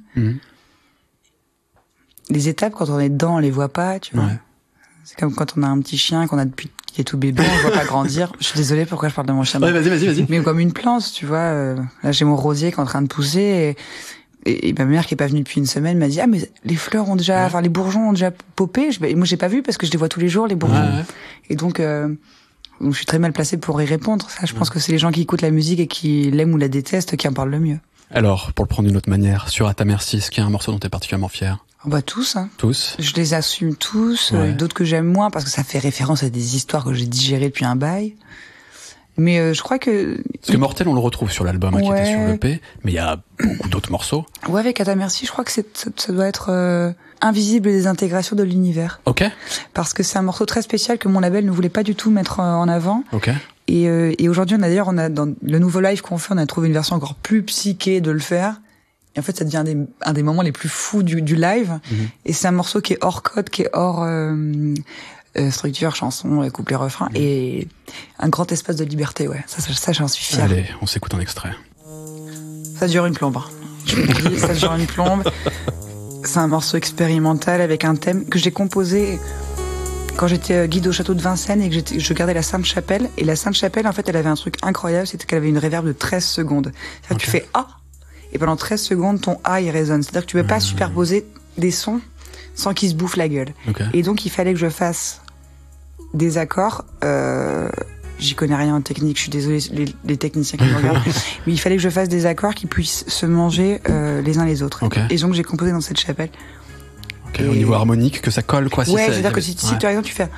Les étapes, quand on est dedans, on les voit pas, tu vois. C'est comme quand on a un petit chien qu'on a depuis qu'il est tout bébé, on le voit pas grandir. Je suis désolée pourquoi je parle de mon chien. Vas-y. Mais comme une plante, tu vois. Là, j'ai mon rosier qui est en train de pousser, et ma mère qui est pas venue depuis une semaine m'a dit, ah, mais les fleurs ont déjà, enfin, les bourgeons ont déjà popé. Moi, j'ai pas vu parce que je les vois tous les jours, les bourgeons. Et donc, je suis très mal placée pour y répondre. Ça, je pense que c'est les gens qui écoutent la musique et qui l'aiment ou la détestent qui en parlent le mieux. Alors, pour le prendre d'une autre manière, sur À ta merci, est-ce qu'il y a un morceau dont t'es particulièrement fier? Tous, hein. Tous. Je les assume tous, d'autres que j'aime moins parce que ça fait référence à des histoires que j'ai digérées depuis un bail. Mais je crois que... Parce que Mortel, on le retrouve sur l'album qui était sur l'EP, mais il y a beaucoup d'autres morceaux. Ouais, avec À ta merci, je crois que ça doit être Invisible des intégrations de l'univers. Ok. Parce que c'est un morceau très spécial que mon label ne voulait pas du tout mettre en avant. Ok. Et aujourd'hui, on a dans le nouveau live qu'on fait, on a trouvé une version encore plus psyché de le faire. Et en fait, ça devient un des moments les plus fous du live. Et c'est un morceau qui est hors code, qui est hors structure, chanson, couplet, refrain, et un grand espace de liberté, ouais. Ça j'en suis fière. Allez, on s'écoute un extrait. Ça dure une plombe. Je me dis, ça dure une plombe. C'est un morceau expérimental avec un thème que j'ai composé quand j'étais guide au château de Vincennes et que je gardais la Sainte-Chapelle. Et la Sainte-Chapelle, en fait, elle avait un truc incroyable, c'était qu'elle avait une réverb de 13 secondes. C'est-à-dire que tu fais A, et pendant 13 secondes, ton A, il résonne. C'est-à-dire que tu peux pas superposer des sons sans qu'ils se bouffent la gueule. Et donc, il fallait que je fasse des accords, j'y connais rien en technique, je suis désolée les techniciens qui me regardent, mais il fallait que je fasse des accords qui puissent se manger les uns les autres. Et donc, j'ai composé dans cette chapelle. Au niveau harmonique, que ça colle, quoi. C'est-à-dire que si par exemple tu fais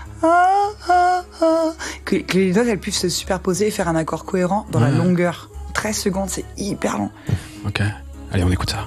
que les notes elles puissent se superposer et faire un accord cohérent dans la longueur. 13 secondes, c'est hyper long. Ok, allez, on écoute ça.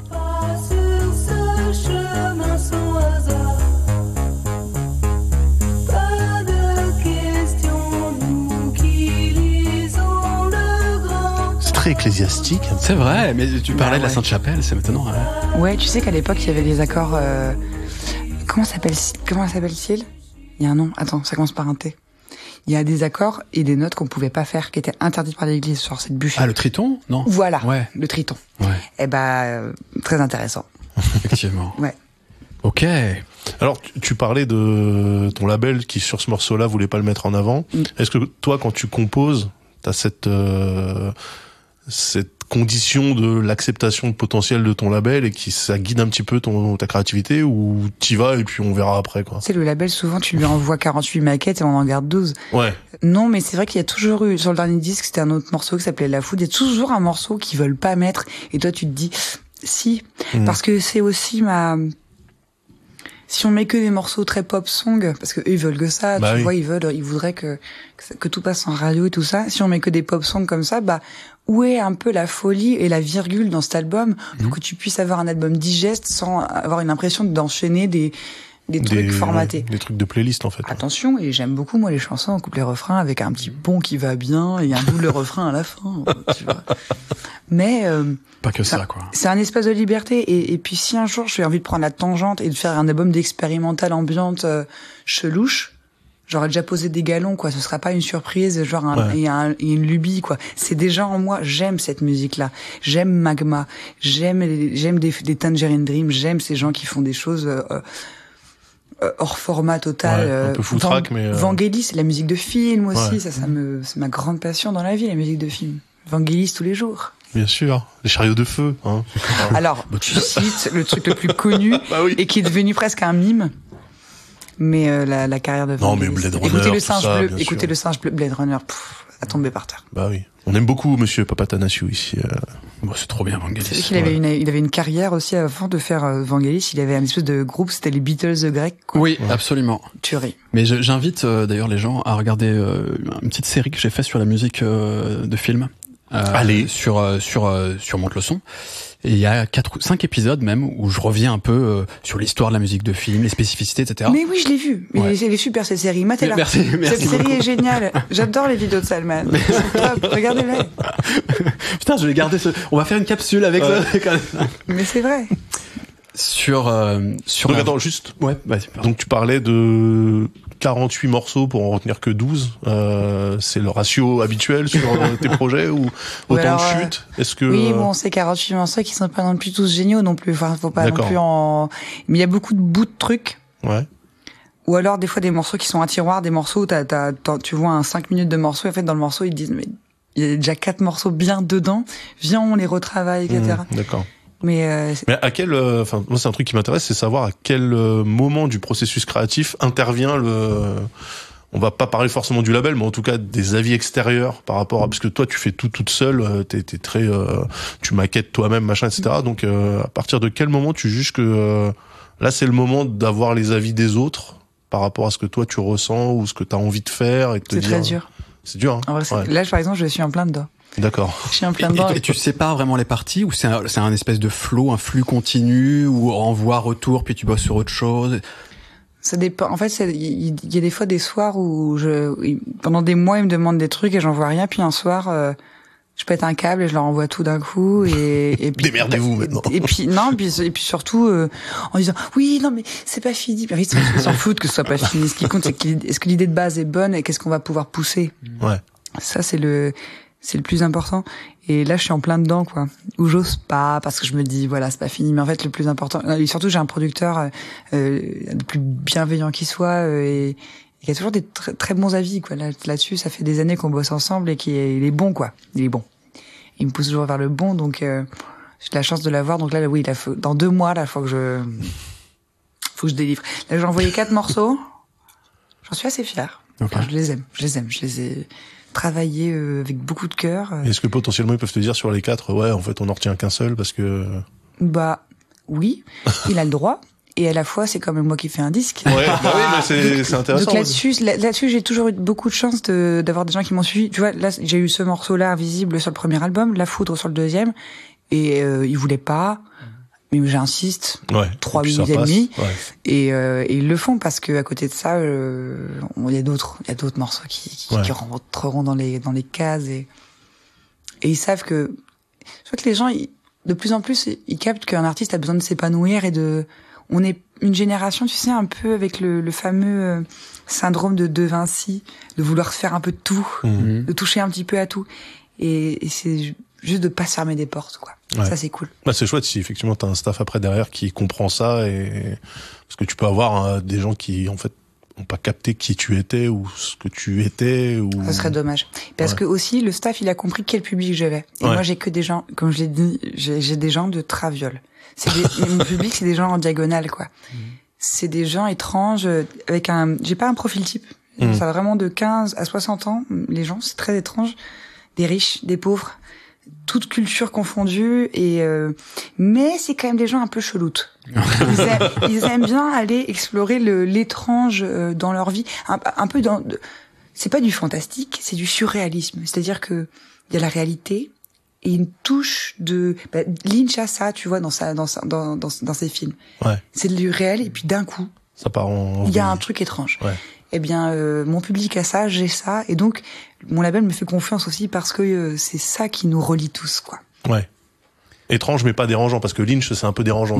C'est très ecclésiastique. C'est vrai, mais tu parlais de la Sainte-Chapelle, c'est maintenant. Ouais, tu sais qu'à l'époque il y avait des accords. Comment s'appelle-t-il? Il y a un nom. Attends, ça commence par un T. Il y a des accords et des notes qu'on pouvait pas faire, qui étaient interdites par l'Église sur cette bûche. Ah, le triton? Non. Voilà. Le triton. Ouais. Eh très intéressant. Effectivement. Ouais. Ok. Alors, tu parlais de ton label qui, sur ce morceau-là, voulait pas le mettre en avant. Est-ce que toi, quand tu composes, t'as cette condition de l'acceptation potentielle de ton label et ça guide un petit peu ta créativité, ou t'y vas et puis on verra après, quoi? C'est le label, souvent tu lui envoies 48 maquettes et on en garde 12. Ouais. Non, mais c'est vrai qu'il y a toujours eu, sur le dernier disque, c'était un autre morceau qui s'appelait La Foudre, il y a toujours un morceau qu'ils veulent pas mettre et toi tu te dis si, parce que c'est aussi si on met que des morceaux très pop song, parce que eux ils veulent que ça, tu vois, ils voudraient que tout passe en radio et tout ça. Si on met que des pop songs comme ça, où est un peu la folie et la virgule dans cet album pour que tu puisses avoir un album digeste sans avoir une impression d'enchaîner des trucs formatés. Des trucs de playlist, en fait. Attention, et j'aime beaucoup, moi, les chansons en couplet-refrain avec un petit pont qui va bien et un double refrain à la fin, tu vois. Mais, pas que ça, quoi. C'est un espace de liberté. Et puis, si un jour j'ai envie de prendre la tangente et de faire un album d'expérimental ambiante, chelouche, j'aurais déjà posé des galons, quoi. Ce sera pas une surprise, genre une lubie, quoi. C'est déjà en moi. J'aime cette musique-là. J'aime Magma. J'aime des Tangerine Dream. J'aime ces gens qui font des choses hors format total. Un peu foutraque, mais Vangelis, c'est la musique de film aussi. C'est ma grande passion dans la vie, la musique de film. Vangelis tous les jours. Bien sûr, les chariots de feu. Hein. Alors, tu cites le truc le plus connu et qui est devenu presque un mime. Mais la carrière de Vangelis. Non, mais Blade Runner, écoutez le singe bleu, Blade Runner, à tomber par terre. Bah oui. On aime beaucoup Monsieur Papatanasiou ici. C'est trop bien, Vangelis. C'est vrai qu'il avait une carrière aussi avant de faire Vangelis. Il avait un espèce de groupe, c'était les Beatles grecs, quoi. Oui, absolument. Tuerie. Mais j'invite d'ailleurs les gens à regarder une petite série que j'ai faite sur la musique de film. sur Monte le son. Et il y a 4 ou 5 épisodes même où je reviens un peu sur l'hisregard de la musique de film, les spécificités, etc. Mais oui, je l'ai vu. Mais elle est super cette série. Matez-la. Merci cette série est géniale. J'adore les vidéos de Salman. Top. Regardez-les. Putain, je vais garder on va faire une capsule avec ça. Mais c'est vrai. Donc attends, juste. Ouais, vas-y. Donc tu parlais de 48 morceaux pour en retenir que 12. C'est le ratio habituel sur tes projets ou autant de chutes? Est-ce que oui, bon, c'est 48 morceaux qui sont pas non plus tous géniaux non plus. Enfin, faut pas non plus en. Mais il y a beaucoup de bouts de trucs. Ouais. Ou alors des fois des morceaux qui sont un tiroir, des morceaux où tu vois un 5 minutes de morceaux. Et en fait, dans le morceau, ils te disent mais il y a déjà 4 morceaux bien dedans. Viens, on les retravaille, etc. D'accord. Mais à quel, moi c'est un truc qui m'intéresse, c'est savoir à quel moment du processus créatif intervient on va pas parler forcément du label, mais en tout cas des avis extérieurs par rapport à, parce que toi tu fais tout toute seule, t'es très, tu maquettes toi-même, machin, etc. Donc à partir de quel moment tu juges que là c'est le moment d'avoir les avis des autres par rapport à ce que toi tu ressens ou ce que t'as envie de faire et de te dire. C'est très dur. C'est dur. Hein. En vrai, là par exemple je suis en plein dedans. D'accord. Je suis en plein dedans. Et tu sépares vraiment les parties ou c'est un espèce de flow, un flux continu ou envoi retour puis tu bosses sur autre chose? Ça dépend. En fait, il y a des fois des soirs où pendant des mois ils me demandent des trucs et j'en vois rien, puis un soir je pète un câble et je leur envoie tout d'un coup et puis démerdez-vous maintenant. Et puis non, et puis surtout en disant oui, non mais c'est pas fini. Puis ils s'en foutent que ce soit pas fini. Ce qui compte c'est est-ce que l'idée de base est bonne et qu'est-ce qu'on va pouvoir pousser. Ouais. Ça c'est le plus important. Et là, je suis en plein dedans, quoi. Où j'ose pas, parce que je me dis, voilà, c'est pas fini. Mais en fait, le plus important, et surtout, j'ai un producteur le plus bienveillant qui soit, et qui a toujours des très bons avis, quoi. Là-dessus, ça fait des années qu'on bosse ensemble et il est bon, quoi. Il est bon. Il me pousse toujours vers le bon, donc j'ai la chance de l'avoir. Donc là, oui, dans 2 mois, là, faut que je délivre. Là, j'ai envoyé 4 morceaux. J'en suis assez fière. Okay. Enfin, je les aime. Je les ai travaillé avec beaucoup de cœur. Est-ce que potentiellement ils peuvent te dire sur les 4, ouais, en fait, on n'en retient qu'un seul parce que... Bah, oui, il a le droit. Et à la fois, c'est quand même moi qui fais un disque. Ouais, bah oui, mais c'est intéressant. Donc là-dessus, j'ai toujours eu beaucoup de chance d'avoir des gens qui m'ont suivi. Tu vois, là, j'ai eu ce morceau-là, Invisible, sur le premier album, La Foudre sur le deuxième. Et ils voulaient pas. Mais j'insiste. Ouais. 3 minutes et demie. Ouais. Et ils le font parce que à côté de ça, il y a d'autres morceaux qui rentreront dans les cases et ils savent que, je crois que les gens, de plus en plus, ils captent qu'un artiste a besoin de s'épanouir on est une génération, tu sais, un peu avec le fameux syndrome de Vinci, de vouloir faire un peu de tout, de toucher un petit peu à tout. Et c'est juste de pas se fermer des portes, quoi. Ouais. Ça, c'est cool. Bah, c'est chouette si effectivement t'as un staff après derrière qui comprend ça et parce que tu peux avoir des gens qui, en fait, ont pas capté qui tu étais ou ce que tu étais ou... Ça serait dommage. Parce que aussi, le staff, il a compris quel public j'avais. Et moi, j'ai que des gens, comme je l'ai dit, j'ai des gens de traviole. Mon public, c'est des gens en diagonale, quoi. C'est des gens étranges avec j'ai pas un profil type. Ça va vraiment de 15 à 60 ans. Les gens, c'est très étrange. Des riches, des pauvres, toute culture confondue mais c'est quand même des gens un peu cheloutes. Ils aiment bien aller explorer l'étrange dans leur vie, un peu c'est pas du fantastique, c'est du surréalisme. C'est-à-dire que il y a la réalité et une touche de Lynch a ça, tu vois, dans ses films. Ouais. C'est du réel et puis d'un coup, ça part en... il y a un truc étrange. Ouais. Eh bien, mon public a ça, j'ai ça, et donc mon label me fait confiance aussi parce que c'est ça qui nous relie tous, quoi. Ouais. Étrange mais pas dérangeant parce que Lynch c'est un peu dérangeant.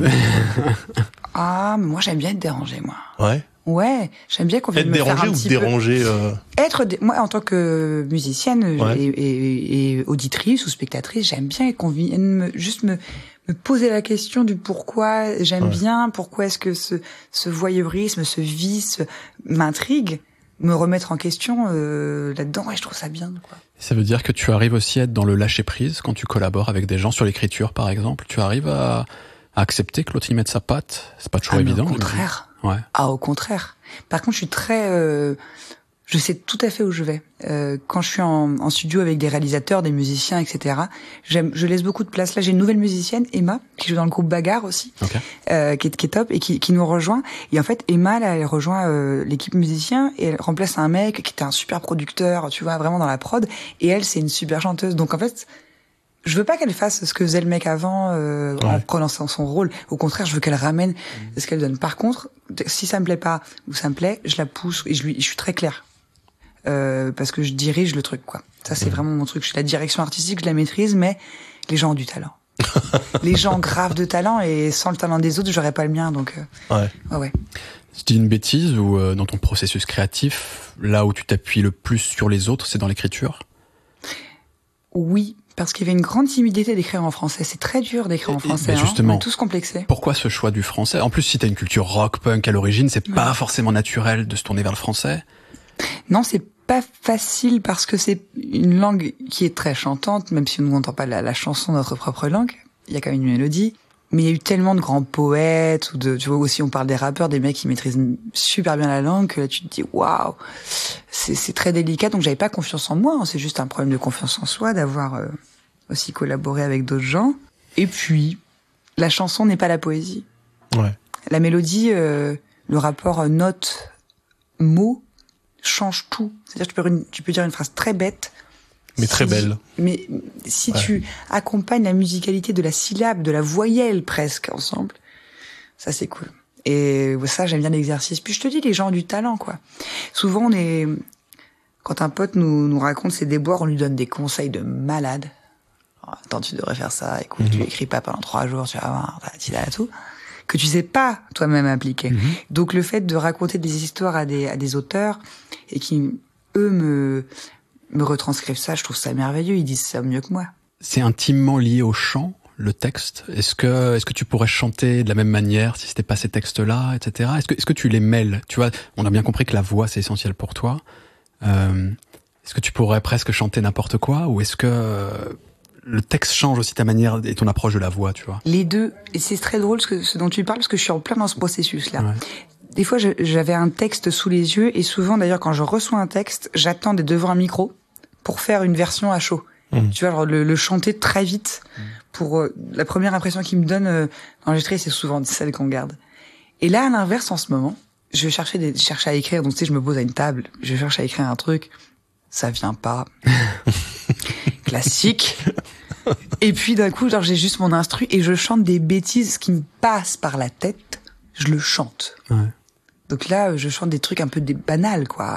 Ah, mais moi j'aime bien être dérangé, moi. Ouais. Ouais, j'aime bien qu'on vienne me faire un petit peu. Moi en tant que musicienne et auditrice ou spectatrice, j'aime bien qu'on vienne me poser la question du pourquoi j'aime bien, pourquoi est-ce que ce voyeurisme, ce vice m'intrigue, me remettre en question là-dedans, je trouve ça bien, quoi. Ça veut dire que tu arrives aussi à être dans le lâcher-prise quand tu collabores avec des gens sur l'écriture, par exemple. Tu arrives à accepter que l'autre y mette sa patte. C'est pas toujours évident. Au contraire. Ouais. Ah, au contraire. Par contre, je suis très... je sais tout à fait où je vais. Quand je suis en studio avec des réalisateurs, des musiciens, etc., je laisse beaucoup de place. Là, j'ai une nouvelle musicienne, Emma, qui joue dans le groupe Bagarre aussi, qui est top et qui nous rejoint. Et en fait, Emma, là, elle rejoint l'équipe musicien et elle remplace un mec qui était un super producteur, tu vois, vraiment dans la prod. Et elle, c'est une super chanteuse. Donc en fait, je veux pas qu'elle fasse ce que faisait le mec avant en prenant son rôle. Au contraire, je veux qu'elle ramène ce qu'elle donne. Par contre, si ça me plaît pas ou ça me plaît, je la pousse et je suis très claire. Parce que je dirige le truc, quoi. Ça, c'est vraiment mon truc. La direction artistique, je la maîtrise, mais les gens ont du talent. Les gens grave de talent, et sans le talent des autres, j'aurais pas le mien, donc ouais. Je dis une bêtise, ou dans ton processus créatif, là où tu t'appuies le plus sur les autres, c'est dans l'écriture? Oui, parce qu'il y avait une grande timidité d'écrire en français. C'est très dur d'écrire en français. Justement, on est tous complexés. Pourquoi ce choix du français? En plus, si t'as une culture rock, punk à l'origine, c'est pas forcément naturel de se tourner vers le français. Non, c'est pas facile parce que c'est une langue qui est très chantante, même si on n'entend pas la chanson de notre propre langue. Il y a quand même une mélodie. Mais il y a eu tellement de grands poètes, tu vois aussi, on parle des rappeurs, des mecs qui maîtrisent super bien la langue, que là, tu te dis, waouh, c'est très délicat. Donc j'avais pas confiance en moi, c'est juste un problème de confiance en soi, d'avoir aussi collaboré avec d'autres gens. Et puis, la chanson n'est pas la poésie. Ouais. La mélodie, le rapport note-mot change tout. C'est-à-dire tu peux dire une phrase très bête, mais très belle. Mais si tu accompagnes la musicalité de la syllabe, de la voyelle presque ensemble, ça c'est cool. Et ça, j'aime bien l'exercice. Puis je te dis, les gens ont du talent, quoi. Souvent, quand un pote nous raconte ses déboires, on lui donne des conseils de malade. Oh, attends, tu devrais faire ça. Écoute, tu écris pas pendant 3 jours, tu vas voir, tout. Que tu sais pas toi-même appliquer. Donc le fait de raconter des histoires à des auteurs et qui, eux, me retranscrivent ça, je trouve ça merveilleux, ils disent ça mieux que moi. C'est intimement lié au chant, le texte. Est-ce que tu pourrais chanter de la même manière si c'était pas ces textes-là, etc. Est-ce que tu les mêles? Tu vois, on a bien compris que la voix c'est essentiel pour toi. Est-ce que tu pourrais presque chanter n'importe quoi, ou est-ce que le texte change aussi ta manière et ton approche de la voix, tu vois? Les deux. Et c'est très drôle ce dont tu parles, parce que je suis en plein dans ce processus-là. Ouais. Des fois, j'avais un texte sous les yeux, et souvent, d'ailleurs, quand je reçois un texte, j'attends d'être devant un micro pour faire une version à chaud. Tu vois, alors le chanter très vite pour la première impression qu'il me donne enregistrée, c'est souvent celle qu'on garde. Et là, à l'inverse, en ce moment, je cherche à écrire. Donc, tu sais, je me pose à une table, je cherche à écrire un truc, ça vient pas. Classique. Et puis, d'un coup, genre, j'ai juste mon instru et je chante des bêtises qui me passent par la tête. Je le chante. Ouais. Donc là, je chante des trucs un peu banals, quoi.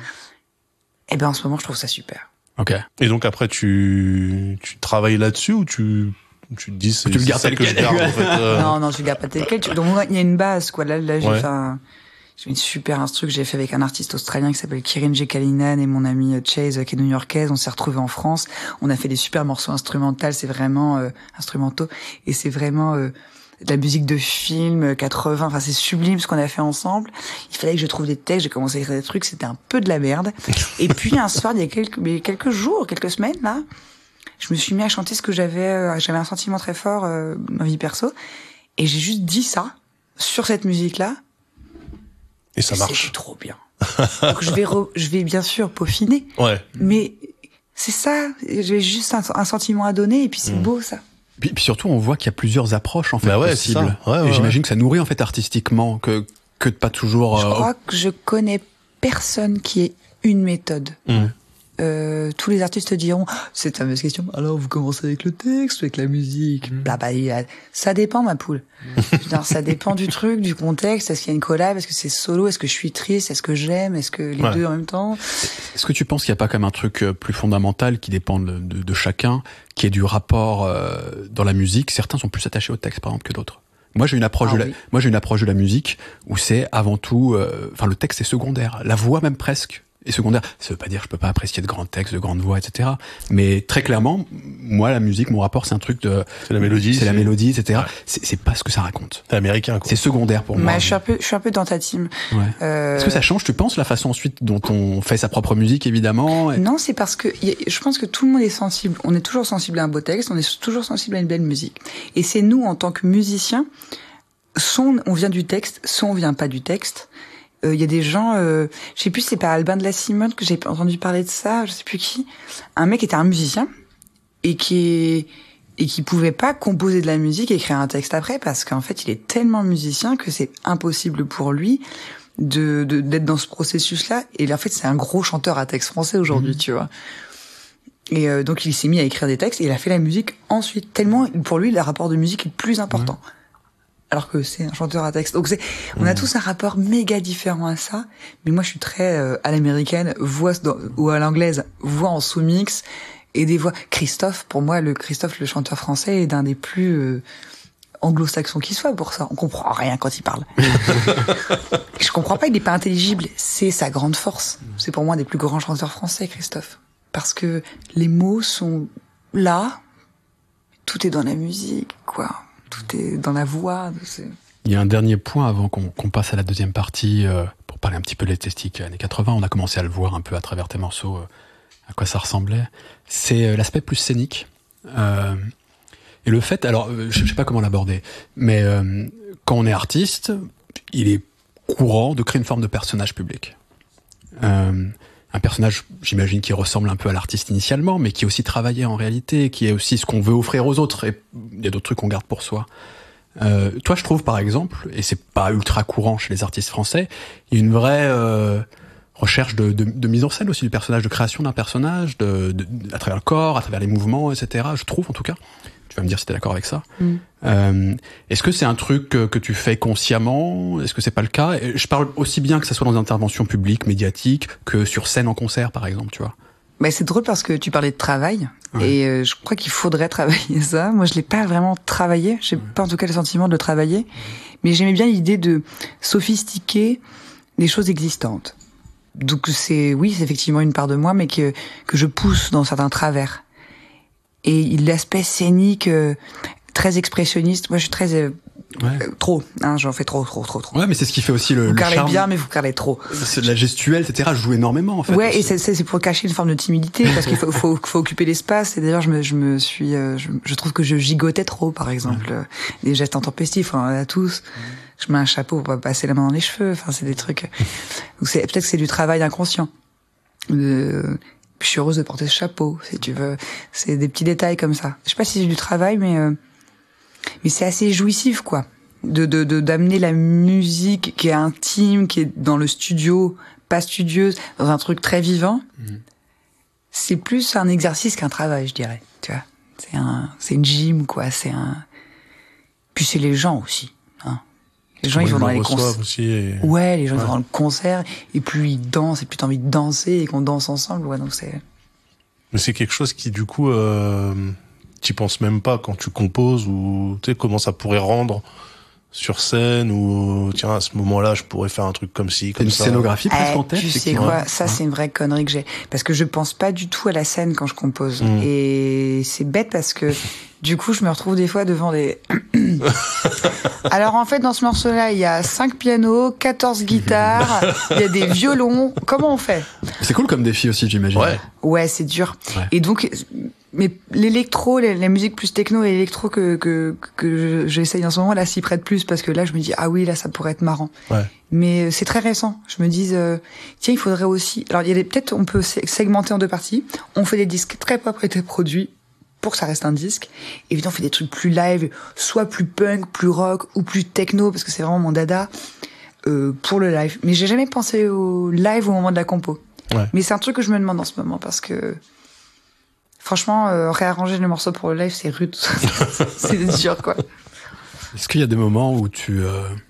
Et ben, en ce moment, je trouve ça super. Ok. Et donc après, tu travailles là-dessus, ou tu te dis tu le gardes tel quel? En fait, Non, tu le gardes pas tel quel. Donc il y a une base, quoi. Là, j'ai une super instru que j'ai fait avec un artiste australien qui s'appelle Kirin J. Kalinen et mon amie Chase, qui est new-yorkaise. On s'est retrouvés en France. On a fait des super morceaux instrumentaux. C'est vraiment instrumentaux, et c'est vraiment de la musique de film 80. Enfin, c'est sublime ce qu'on a fait ensemble. Il fallait que je trouve des textes. J'ai commencé à écrire des trucs. C'était un peu de la merde. Et puis un soir, il y a quelques semaines là, je me suis mis à chanter ce que j'avais un sentiment très fort dans ma vie perso, et j'ai juste dit ça sur cette musique là. Et ça marche. C'est trop bien. Donc je vais bien sûr peaufiner. Ouais. Mais c'est ça. J'ai juste un sentiment à donner, et puis c'est beau, ça. Puis surtout, on voit qu'il y a plusieurs approches en fait possibles. Ouais, et j'imagine que ça nourrit en fait artistiquement, que de pas toujours. Je crois que je connais personne qui ait une méthode. Tous les artistes te diront cette fameuse question. Alors, vous commencez avec le texte ou avec la musique? Ça dépend, ma poule. Ça dépend du truc, du contexte. Est-ce qu'il y a une collab? Est-ce que c'est solo? Est-ce que je suis triste? Est-ce que j'aime? Est-ce que les deux en même temps? Est-ce que tu penses qu'il n'y a pas quand même un truc plus fondamental qui dépend de chacun, qui est du rapport dans la musique? Certains sont plus attachés au texte, par exemple, que d'autres. Moi, j'ai une approche de la musique où c'est avant tout, le texte est secondaire. La voix même presque est secondaire. Ça veut pas dire que je peux pas apprécier de grands textes, de grandes voix, etc. Mais très clairement, moi, la musique, mon rapport, c'est un truc de... C'est la mélodie, etc. Ouais. C'est pas ce que ça raconte. C'est américain, quoi. C'est secondaire pour moi. Je suis un peu dans ta team. Ouais. Est-ce que ça change, tu penses, la façon ensuite dont on fait sa propre musique, évidemment? Non, c'est parce que je pense que tout le monde est sensible. On est toujours sensible à un beau texte, on est toujours sensible à une belle musique. Et c'est nous, en tant que musiciens, soit on vient du texte, soit on vient pas du texte. Il y a des gens, je sais plus si c'est pas Albin de la Simone que j'ai entendu parler de ça, je sais plus qui. Un mec était un musicien et qui pouvait pas composer de la musique et écrire un texte après, parce qu'en fait, il est tellement musicien que c'est impossible pour lui d'être dans ce processus-là. Et en fait, c'est un gros chanteur à texte français aujourd'hui, tu vois. Et donc il s'est mis à écrire des textes et il a fait la musique ensuite. Tellement, pour lui, le rapport de musique est le plus important. Alors que c'est un chanteur à texte. Donc on a tous un rapport méga différent à ça. Mais moi, je suis très à l'américaine, ou à l'anglaise, voix en sous-mix et des voix. Christophe, pour moi, Christophe, le chanteur français, est d'un des plus anglo-saxons qui soit pour ça. On comprend rien quand il parle. Je comprends pas, il est pas intelligible. C'est sa grande force. C'est pour moi un des plus grands chanteurs français, Christophe. Parce que les mots sont là. Tout est dans la musique, quoi. Tout est dans la voix. Il y a un dernier point avant qu'on passe à la deuxième partie, pour parler un petit peu de l'esthétique années 80. On a commencé à le voir un peu à travers tes morceaux, à quoi ça ressemblait. C'est l'aspect plus scénique. Et le fait, alors, je sais pas comment l'aborder, mais quand on est artiste, il est courant de créer une forme de personnage public. Un personnage, j'imagine, qui ressemble un peu à l'artiste initialement, mais qui est aussi travaillé en réalité, qui est aussi ce qu'on veut offrir aux autres. Et il y a d'autres trucs qu'on garde pour soi. Toi, je trouve, par exemple, et c'est pas ultra courant chez les artistes français, il y a une vraie recherche de mise en scène aussi du personnage, de création d'un personnage, à travers le corps, à travers les mouvements, etc. Je trouve, en tout cas. Tu vas me dire si t'es d'accord avec ça. Est-ce que c'est un truc que tu fais consciemment? Est-ce que c'est pas le cas? Et je parle aussi bien que ça soit dans des interventions publiques, médiatiques, que sur scène en concert, par exemple, tu vois. Bah, c'est drôle parce que tu parlais de travail. Ouais. Et je crois qu'il faudrait travailler ça. Moi, je l'ai pas vraiment travaillé. J'ai pas en tout cas le sentiment de le travailler. Mais j'aimais bien l'idée de sophistiquer des choses existantes. Donc c'est effectivement une part de moi, mais que je pousse dans certains travers. Et l'aspect scénique très expressionniste, moi je suis très trop, hein, j'en fais trop. Ouais, mais c'est ce qui fait aussi le charme. Vous parlez bien, mais vous parlez trop. C'est la gestuelle, etc. joue énormément en fait. Ouais, aussi. et c'est pour cacher une forme de timidité, parce qu'il faut occuper l'espace. Et d'ailleurs, je trouve que je gigotais trop, par exemple, des gestes intempestifs, on en a tous. Je mets un chapeau pour pas passer la main dans les cheveux. Enfin, c'est des trucs. Donc peut-être que c'est du travail inconscient. Je suis heureuse de porter ce chapeau, si tu veux. C'est des petits détails comme ça. Je sais pas si c'est du travail, mais c'est assez jouissif, quoi. D'amener la musique qui est intime, qui est dans le studio, pas studieuse, dans un truc très vivant. C'est plus un exercice qu'un travail, je dirais. Tu vois. C'est une gym, quoi. Puis c'est les gens aussi, hein. Les gens, ils vont dans les concerts. Ouais, les gens, ils vont dans le concert, et plus ils dansent, et plus t'as envie de danser, et qu'on danse ensemble, ouais, donc c'est... Mais c'est quelque chose qui, du coup, t'y penses même pas quand tu composes, ou, tu sais, comment ça pourrait rendre sur scène, ou, tiens, à ce moment-là, je pourrais faire un truc comme ci, comme ça. Une scénographie presque en tête. Tu sais quoi, ça, c'est une vraie connerie que j'ai. Parce que je pense pas du tout à la scène quand je compose. Et c'est bête parce que, du coup, je me retrouve des fois devant des... Alors, en fait, dans ce morceau-là, il y a 5 pianos, 14 guitares, il y a des violons. Comment on fait? C'est cool comme défi aussi, j'imagine. Ouais, c'est dur. Ouais. Et donc, mais l'électro, la musique plus techno et l'électro que j'essaye en ce moment, là, s'y prête plus parce que là, je me dis, ah oui, là, ça pourrait être marrant. Ouais. Mais c'est très récent. Je me dis, tiens, il faudrait aussi... Alors, peut-être, on peut segmenter en 2 parties. On fait des disques très pop et très produits pour que ça reste un disque. Évidemment, on fait des trucs plus live, soit plus punk, plus rock ou plus techno, parce que c'est vraiment mon dada, pour le live. Mais j'ai jamais pensé au live au moment de la compo. Ouais. Mais c'est un truc que je me demande en ce moment, parce que franchement, réarranger les morceaux pour le live, c'est rude. C'est dur, quoi. Est-ce qu'il y a des moments où tu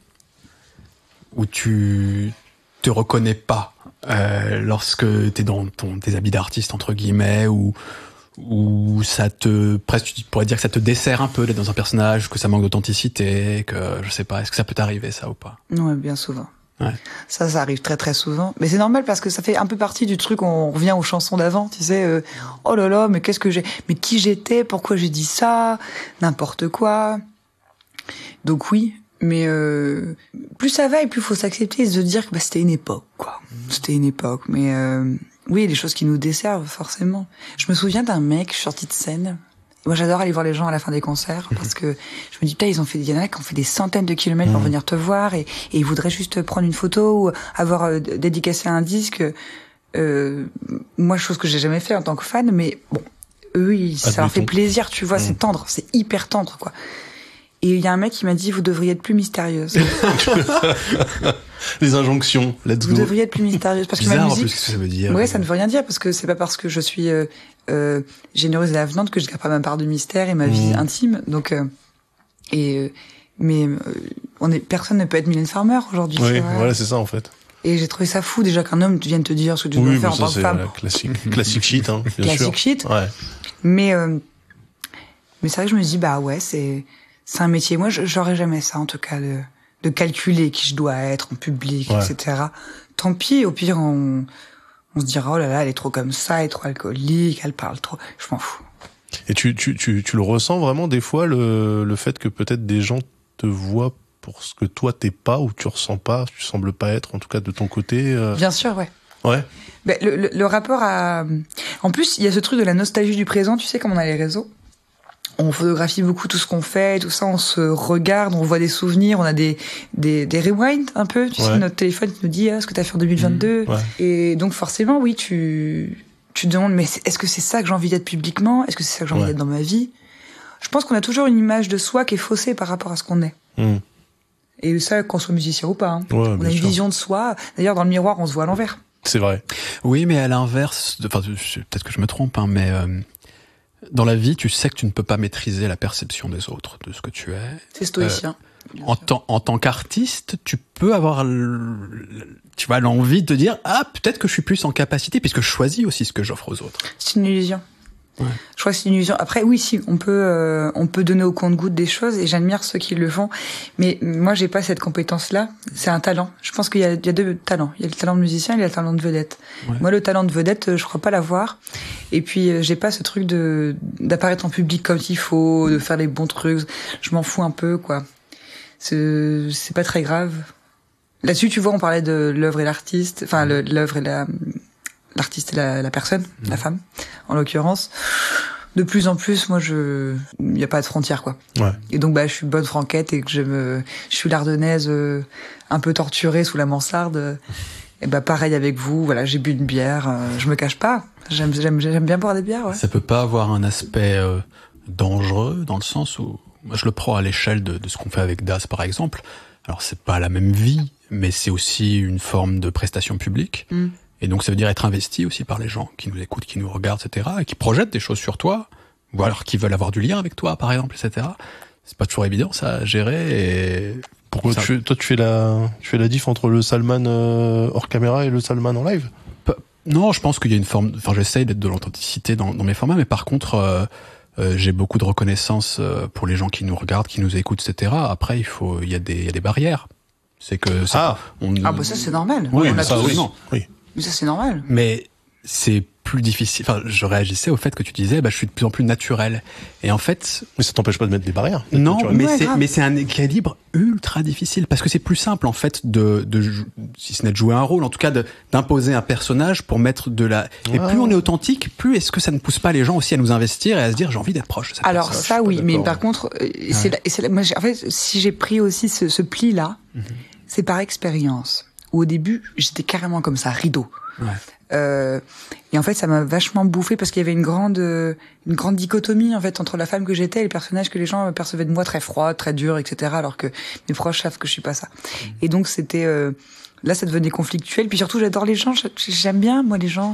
te reconnais pas lorsque t'es dans tes habits d'artiste entre guillemets, ou ça presque tu pourrais dire que ça te dessert un peu d'être dans un personnage, que ça manque d'authenticité, que je sais pas, est-ce que ça peut t'arriver ça ou pas? Ouais, bien souvent. Ouais. Ça arrive très très souvent. Mais c'est normal parce que ça fait un peu partie du truc, on revient aux chansons d'avant, tu sais, oh là là, mais mais qui j'étais, pourquoi j'ai dit ça, n'importe quoi. Donc oui, mais plus ça va et plus faut s'accepter et se dire que c'était une époque, quoi. C'était une époque, mais oui, des choses qui nous desservent forcément. Je me souviens d'un mec, je suis sortie de scène. Moi, j'adore aller voir les gens à la fin des concerts parce que je me dis, putain, il y en a qui ont fait des centaines de kilomètres pour venir te voir et ils voudraient juste prendre une photo ou avoir dédicacé un disque. Moi, chose que j'ai jamais fait en tant que fan, mais bon, eux, ça leur fait plaisir, tu vois, c'est tendre, c'est hyper tendre, quoi. Et il y a un mec qui m'a dit, vous devriez être plus mystérieuse. Les injonctions, let's Vous go. devriez être plus mystérieuse parce que ma Bizarre, en musique. plus, qu'est-ce que ça veut dire? Ouais, ça ne veut rien dire parce que c'est pas parce que je suis généreuse et avenante que je garde pas ma part de mystère et ma vie intime. Donc personne ne peut être Mylène Farmer aujourd'hui. Oui, tu vois. voilà, c'est ça en fait. Et j'ai trouvé ça fou déjà qu'un homme vienne te dire ce que tu dois faire en ça tant que c'est femme. classique shit, hein, bien sûr. Classique shit. Ouais. Mais c'est vrai que je me dis bah ouais, c'est un métier. Moi, j'aurais jamais ça en tout cas de calculer qui je dois être en public, etc. Tant pis, au pire on se dira oh là là, elle est trop comme ça, elle est trop alcoolique, elle parle trop. Je m'en fous. Et tu le ressens vraiment des fois le fait que peut-être des gens te voient pour ce que toi t'es pas ou tu ressens pas, tu sembles pas être en tout cas de ton côté. Bien sûr, ouais. Ouais. Ben, le rapport à... En plus, il y a ce truc de la nostalgie du présent, tu sais, comme on a les réseaux. On photographie beaucoup tout ce qu'on fait, tout ça, on se regarde, on voit des souvenirs, on a des rewinds un peu, tu sais, notre téléphone qui nous dit ce que t'as fait en 2022. Et donc forcément, oui, tu te demandes, mais est-ce que c'est ça que j'ai envie d'être publiquement? Est-ce que c'est ça que j'ai envie d'être dans ma vie? Je pense qu'on a toujours une image de soi qui est faussée par rapport à ce qu'on est. Et ça, qu'on soit musicien ou pas. Hein. On a une vision de soi. D'ailleurs, dans le miroir, on se voit à l'envers. C'est vrai. Oui, mais à l'inverse, enfin, peut-être que je me trompe, hein, mais dans la vie, tu sais que tu ne peux pas maîtriser la perception des autres, de ce que tu es. C'est stoïcien. En tant qu'artiste, tu peux avoir, tu vois, l'envie de te dire, peut-être que je suis plus en capacité, puisque je choisis aussi ce que j'offre aux autres. C'est une illusion. Ouais. Je crois que c'est une illusion. Après, oui, si, on peut donner au compte-gouttes des choses, et j'admire ceux qui le font. Mais moi, j'ai pas cette compétence-là. C'est un talent. Je pense qu'il y a deux talents. Il y a le talent de musicien et il y a le talent de vedette. Ouais. Moi, le talent de vedette, je crois pas l'avoir. Et puis, j'ai pas ce truc d'apparaître en public comme il faut, de faire les bons trucs. Je m'en fous un peu, quoi. C'est pas très grave. Là-dessus, tu vois, on parlait de l'œuvre et l'artiste. Enfin, l'œuvre et l'artiste et la personne, la femme, en l'occurrence. De plus en plus, moi, il y a pas de frontières, quoi. Ouais. Et donc, je suis bonne franquette et que je suis l'ardennaise, un peu torturée sous la mansarde. Et pareil avec vous, voilà, j'ai bu une bière, je me cache pas. J'aime bien boire des bières, ouais. Ça peut pas avoir un aspect, dangereux, dans le sens où, moi, je le prends à l'échelle de ce qu'on fait avec Das, par exemple. Alors, c'est pas la même vie, mais c'est aussi une forme de prestation publique. Et donc, ça veut dire être investi aussi par les gens qui nous écoutent, qui nous regardent, etc., et qui projettent des choses sur toi, ou alors qui veulent avoir du lien avec toi, par exemple, etc. C'est pas toujours évident, ça, à gérer. Et pourquoi tu fais la diff entre le Salman hors caméra et le Salman en live? Non, je pense qu'il y a une forme. Enfin, j'essaye d'être de l'authenticité dans mes formats, mais par contre, j'ai beaucoup de reconnaissance pour les gens qui nous regardent, qui nous écoutent, etc. Après, il y a des barrières. C'est que ça, c'est normal. Oui, on a ça, tous. Oui. Mais ça, c'est normal. Mais c'est plus difficile. Enfin, je réagissais au fait que tu disais, je suis de plus en plus naturel. Et en fait. Mais ça t'empêche pas de mettre des barrières. Non, mais c'est un équilibre ultra difficile. Parce que c'est plus simple, en fait, si ce n'est de jouer un rôle, en tout cas, d'imposer un personnage pour mettre de la. Et plus on est authentique, plus est-ce que ça ne pousse pas les gens aussi à nous investir et à se dire, j'ai envie d'être proche de cette Alors, personne. ça, oui. Mais par contre, moi, en fait, si j'ai pris aussi ce pli-là, c'est par expérience. Au début, j'étais carrément comme ça, rideau. Ouais. Et en fait, ça m'a vachement bouffé parce qu'il y avait une grande dichotomie en fait entre la femme que j'étais et les personnages que les gens percevaient de moi, très froid, très dur, etc. Alors que mes proches savent que je suis pas ça. Et donc c'était là, ça devenait conflictuel. Puis surtout, j'adore les gens. J'aime bien moi les gens.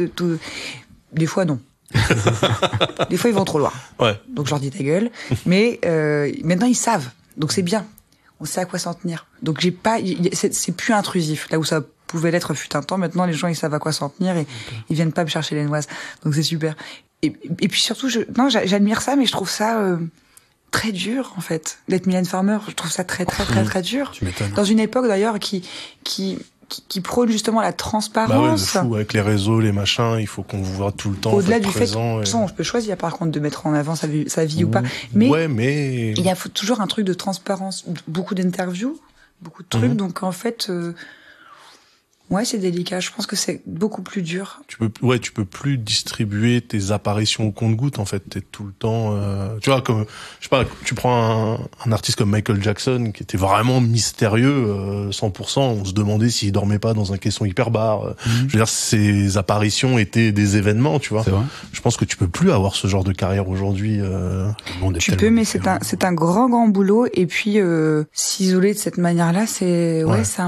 Des fois non. Des fois ils vont trop loin. Ouais. Donc je leur dis ta gueule. Mais maintenant ils savent. Donc c'est bien. On sait à quoi s'en tenir. Donc c'est plus intrusif. Là où ça pouvait l'être fut un temps, maintenant les gens ils savent à quoi s'en tenir et ils viennent pas me chercher les noises. Donc c'est super. Et puis surtout, j'admire ça, mais je trouve ça très dur en fait. D'être Mylène Farmer, je trouve ça très dur. Tu m'étonnes. Dans une époque d'ailleurs qui prône justement la transparence. Bah ouais, de fou, avec les réseaux, les machins, il faut qu'on vous voit tout le temps. Au-delà du fait on peut choisir par contre de mettre en avant sa vie ou pas. Mais il y a toujours un truc de transparence, beaucoup d'interviews, beaucoup de trucs. Donc en fait, Ouais, c'est délicat. Je pense que c'est beaucoup plus dur. Tu peux plus distribuer tes apparitions au compte-gouttes, en fait. T'es tout le temps, tu vois, comme, je sais pas, tu prends un artiste comme Michael Jackson, qui était vraiment mystérieux, 100%. On se demandait s'il dormait pas dans un caisson hyperbar. Je veux dire, ses apparitions étaient des événements, tu vois. C'est vrai. Je pense que tu peux plus avoir ce genre de carrière aujourd'hui. Tu peux, mais c'est un grand boulot. Et puis, s'isoler de cette manière-là, c'est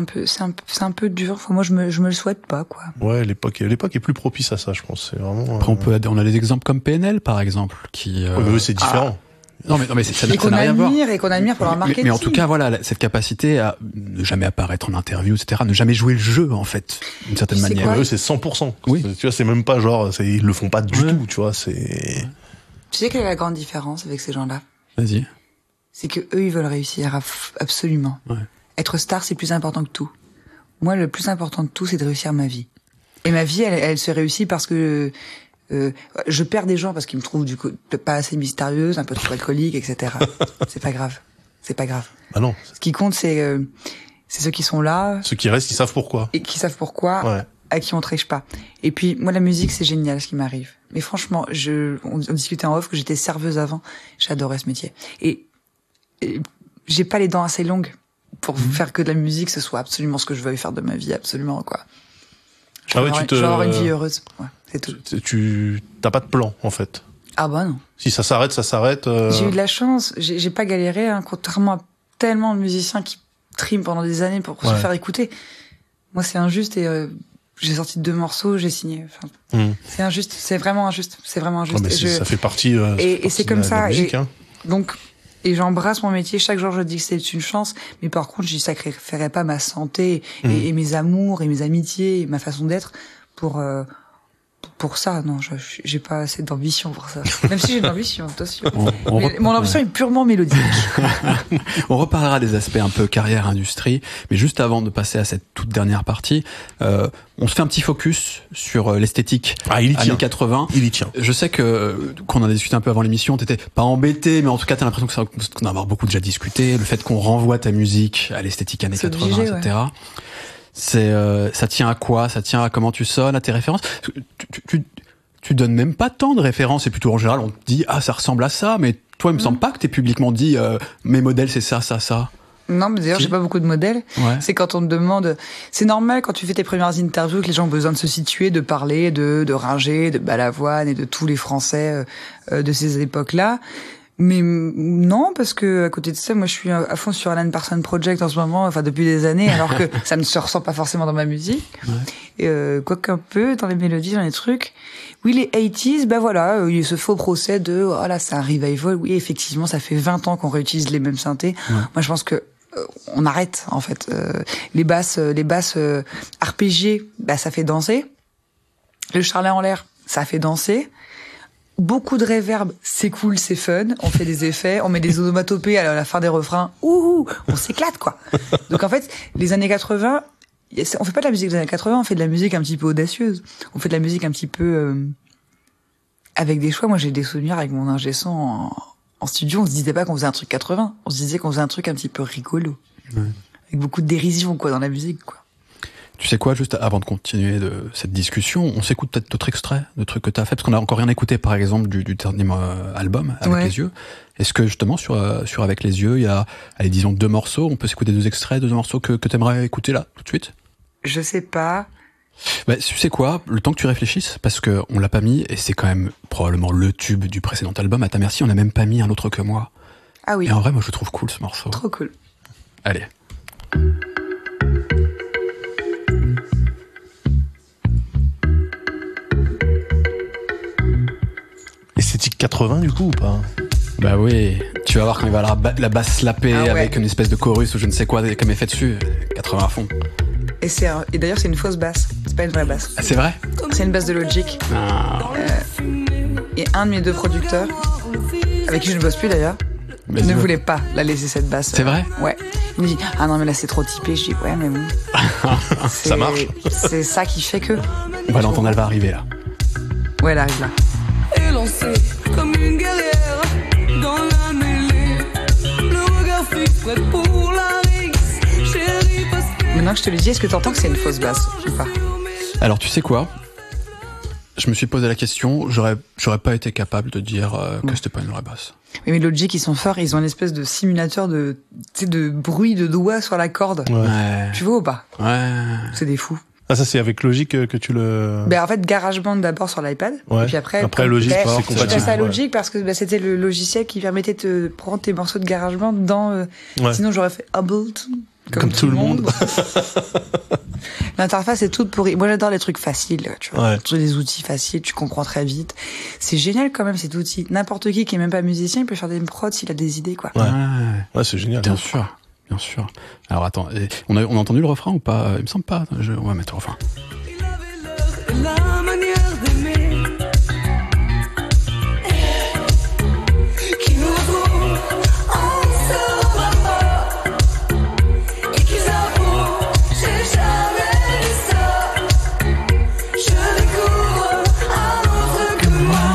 un peu dur. Enfin, moi, je me le souhaite pas, quoi. Ouais, l'époque est plus propice à ça, je pense. C'est vraiment. Après, on a des exemples comme PNL, par exemple, qui. Ouais, mais eux, c'est différent. Non mais ça et qu'on n'a rien à voir. Et qu'on admire pour leur marketing. Mais en tout cas, voilà, cette capacité à ne jamais apparaître en interview, etc., ne jamais jouer le jeu, en fait, d'une certaine manière. Ouais, eux, c'est 100%. Oui. Tu vois, c'est même pas genre, ils le font pas du tout, tu vois, c'est. Tu sais quelle est la grande différence avec ces gens-là? Vas-y. C'est que eux, ils veulent réussir absolument. Ouais. Être star, c'est plus important que tout. Moi, le plus important de tout, c'est de réussir ma vie. Et ma vie, elle se réussit parce que je perds des gens parce qu'ils me trouvent du coup pas assez mystérieuse, un peu trop alcoolique, etc. C'est pas grave. Ah non. Ce qui compte, c'est ceux qui sont là. Ceux qui restent, ils savent pourquoi. Et qui savent pourquoi. Ouais. À qui on triche pas. Et puis, moi, la musique, c'est génial, ce qui m'arrive. Mais franchement, on discutait en off que j'étais serveuse avant. J'adorais ce métier. Et j'ai pas les dents assez longues pour faire que de la musique, ce soit absolument ce que je veux faire de ma vie, absolument, quoi. Je veux avoir une vie heureuse. Ouais, c'est tout. Tu t'as pas de plan, en fait. Ah bah non. Si ça s'arrête, ça s'arrête. J'ai eu de la chance. J'ai pas galéré, hein, contrairement à tellement de musiciens qui triment pendant des années pour se faire écouter. Moi, c'est injuste et j'ai sorti 2 morceaux, j'ai signé. Enfin, c'est injuste. C'est vraiment injuste. Ouais, mais ça fait partie. Et c'est comme ça. Musique, hein. Donc. Et j'embrasse mon métier. Chaque jour, je dis que c'est une chance. Mais par contre, j'y sacrifierai pas ma santé et mes amours et mes amitiés et ma façon d'être pour ça. Non, j'ai pas assez d'ambition pour ça. Même si j'ai de l'ambition, attention. Mon ambition est purement mélodique. On reparlera des aspects un peu carrière, industrie. Mais juste avant de passer à cette toute dernière partie, on se fait un petit focus sur l'esthétique années 80. Il y tient. Je sais qu'on en a discuté un peu avant l'émission, t'étais pas embêté, mais en tout cas t'as l'impression qu'on a beaucoup déjà discuté, le fait qu'on renvoie ta musique à l'esthétique années 80, obligé, etc. Ouais. Ça tient à quoi? Ça tient à comment tu sonnes, à tes références? Tu donnes même pas tant de références, et plutôt en général on te dit ça ressemble à ça, mais toi il me semble pas que t'aies publiquement dit mes modèles c'est ça. Non, mais d'ailleurs, j'ai pas beaucoup de modèles. Ouais. C'est quand on te demande, c'est normal quand tu fais tes premières interviews que les gens ont besoin de se situer, de parler de Ringer, de Balavoine et de tous les Français de ces époques-là. Mais non, parce que à côté de ça, moi je suis à fond sur Alan Parsons Project en ce moment, enfin depuis des années, alors que ça ne se ressent pas forcément dans ma musique. Ouais. Quoique un peu dans les mélodies, dans les trucs. Oui, les 80s, ben voilà, il y a ce faux procès de oh là, c'est un revival. Oui, effectivement, ça fait 20 ans qu'on réutilise les mêmes synthés. Ouais. Moi, je pense que on arrête en fait. Les basses arpégiées, bah ça fait danser. Le charlet en l'air, ça fait danser. Beaucoup de réverb, c'est cool, c'est fun. On fait des effets, on met des onomatopées à la fin des refrains. Ouh, on s'éclate quoi. Donc en fait, les années 80, on fait pas de la musique des années 80, on fait de la musique un petit peu audacieuse. On fait de la musique un petit peu avec des choix. Moi, j'ai des souvenirs avec mon ingé son en studio. On se disait pas qu'on faisait un truc 80, on se disait qu'on faisait un truc un petit peu rigolo, avec beaucoup de dérision quoi dans la musique quoi. Tu sais quoi, juste avant de continuer cette discussion, on s'écoute peut-être d'autres extraits de trucs que t'as fait, parce qu'on a encore rien écouté, par exemple, du dernier album, Avec les yeux. Est-ce que, justement, sur Avec les yeux, il y a, allez, disons, 2 morceaux, on peut s'écouter 2 extraits, 2 morceaux que t'aimerais écouter là, tout de suite? Je sais pas. Bah, tu sais quoi, le temps que tu réfléchisses, parce que on l'a pas mis, et c'est quand même probablement le tube du précédent album, À ta merci, on n'a même pas mis Un autre que moi. Ah oui. Et en vrai, moi, je le trouve cool, ce morceau. Trop cool. Allez. Esthétique 80 du coup ou pas? Bah oui, tu vas voir quand il va la basse slapper avec une espèce de chorus ou je ne sais quoi comme effet dessus, 80 à fond. Et d'ailleurs c'est une fausse basse, c'est pas une vraie basse. Ah, c'est vrai? C'est une basse de Logic. Et un de mes 2 producteurs, avec qui je ne bosse plus d'ailleurs, ne voulait pas la laisser cette basse. C'est vrai? Ouais. Il me dit ah non mais là c'est trop typé. Je dis ouais mais bon. Ça marche. C'est ça qui fait que. On va l'entendre, elle va arriver là. Ouais, elle arrive là. Élancée comme une guerrière dans la mêlée, le regard fixe prêt pour la rixe, chérie parce que Maintenant que je te le dis, est-ce que t'entends que c'est une fausse basse ou pas? Alors tu sais quoi? Je me suis posé la question, j'aurais pas été capable de dire que c'était pas une vraie basse. Oui, mais Logic, ils sont forts, ils ont une espèce de simulateur de, tu sais, de bruit de doigts sur la corde. Ouais. Tu vois ou pas? Ouais. C'est des fous. Ah, ça, c'est avec Logic que tu le... Ben, en fait, GarageBand d'abord sur l'iPad. Ouais. Et puis après Logic, c'est c'est compatible. ça Ouais. Logic parce que c'était le logiciel qui permettait de prendre tes morceaux de GarageBand dans, Ouais. sinon j'aurais fait Ableton. Comme tout le monde. L'interface est toute pourrie. Moi, j'adore les trucs faciles, tu vois. Ouais. Des outils faciles, tu comprends très vite. C'est génial quand même, cet outil. N'importe qui est même pas musicien, il peut faire des prods s'il a des idées, quoi. Ouais. Ouais, c'est génial. Bien sûr. Bien sûr. Alors attends, on a entendu le refrain ou pas? Il me semble pas. On va mettre le refrain. Il avait l'heure et la manière d'aimer qui nous retrouve ensemble et qu'ils avouent, j'ai jamais dit ça. Je découvre un autre que moi.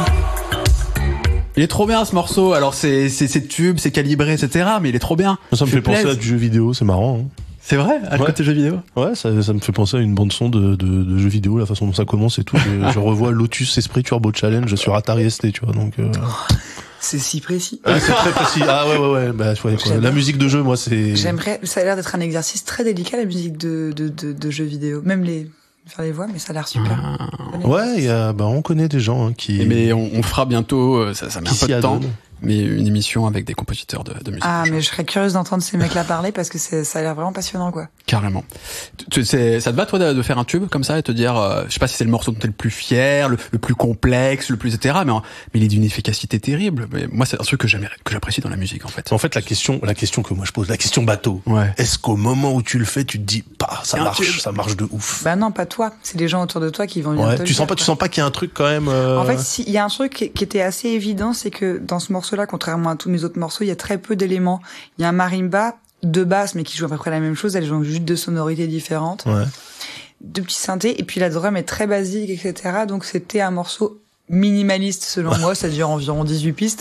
Il est trop bien ce morceau. Alors c'est tube, c'est calibré, etc. Mais il est trop bien. Ça me fait penser à du jeu vidéo, c'est marrant. Hein. C'est vrai, à côté jeux vidéo. Ouais, ça me fait penser à une bande son de jeux vidéo, la façon dont ça commence et tout. Je revois Lotus Esprit Turbo Challenge sur Atari ST, tu vois. Donc. C'est si précis. Ouais, c'est très précis. Ah ouais. Bah, ouais, quoi. La musique de jeu, moi, c'est. J'aimerais. Ça a l'air d'être un exercice très délicat, la musique de jeux vidéo. Même faire les voix, mais ça a l'air super. Ouais, on connaît des gens qui. Mais on fera bientôt, ça met un peu de temps. Adonnent. Mais une émission avec des compositeurs de musique. Ah, mais je serais curieuse d'entendre ces mecs-là parler parce que ça a l'air vraiment passionnant, quoi. Carrément. Ça te va, toi, de faire un tube comme ça et te dire, je sais pas si c'est le morceau dont t'es le plus fier, le plus complexe, le plus etc. Mais il est d'une efficacité terrible. Mais moi, c'est un truc que j'apprécie dans la musique, en fait. En fait, la question que moi je pose, la question bateau. Ouais. Est-ce qu'au moment où tu le fais, tu te dis, C'est un tube. ça marche de ouf. Bah non, pas toi. C'est les gens autour de toi qui vont venir te le Tu dire, sens pas qu'il y a un truc quand même. En fait, il y a un truc qui était assez évident, c'est que dans ce morceau-là, contrairement à tous mes autres morceaux, il y a très peu d'éléments. Il y a un marimba, deux basses, mais qui jouent à peu près la même chose. Elles ont juste deux sonorités différentes. Ouais. Deux petits synthés. Et puis la drum est très basique, etc. Donc c'était un morceau minimaliste selon moi, c'est-à-dire environ 18 pistes.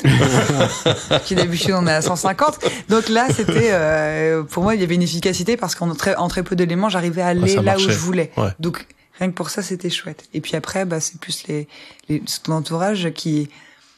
Qui d'habitude on est à 150. Donc là, c'était pour moi, il y avait une efficacité parce qu'en très peu d'éléments, j'arrivais à aller là où je voulais. Ouais. Donc rien que pour ça, c'était chouette. Et puis après, c'est plus ton entourage qui...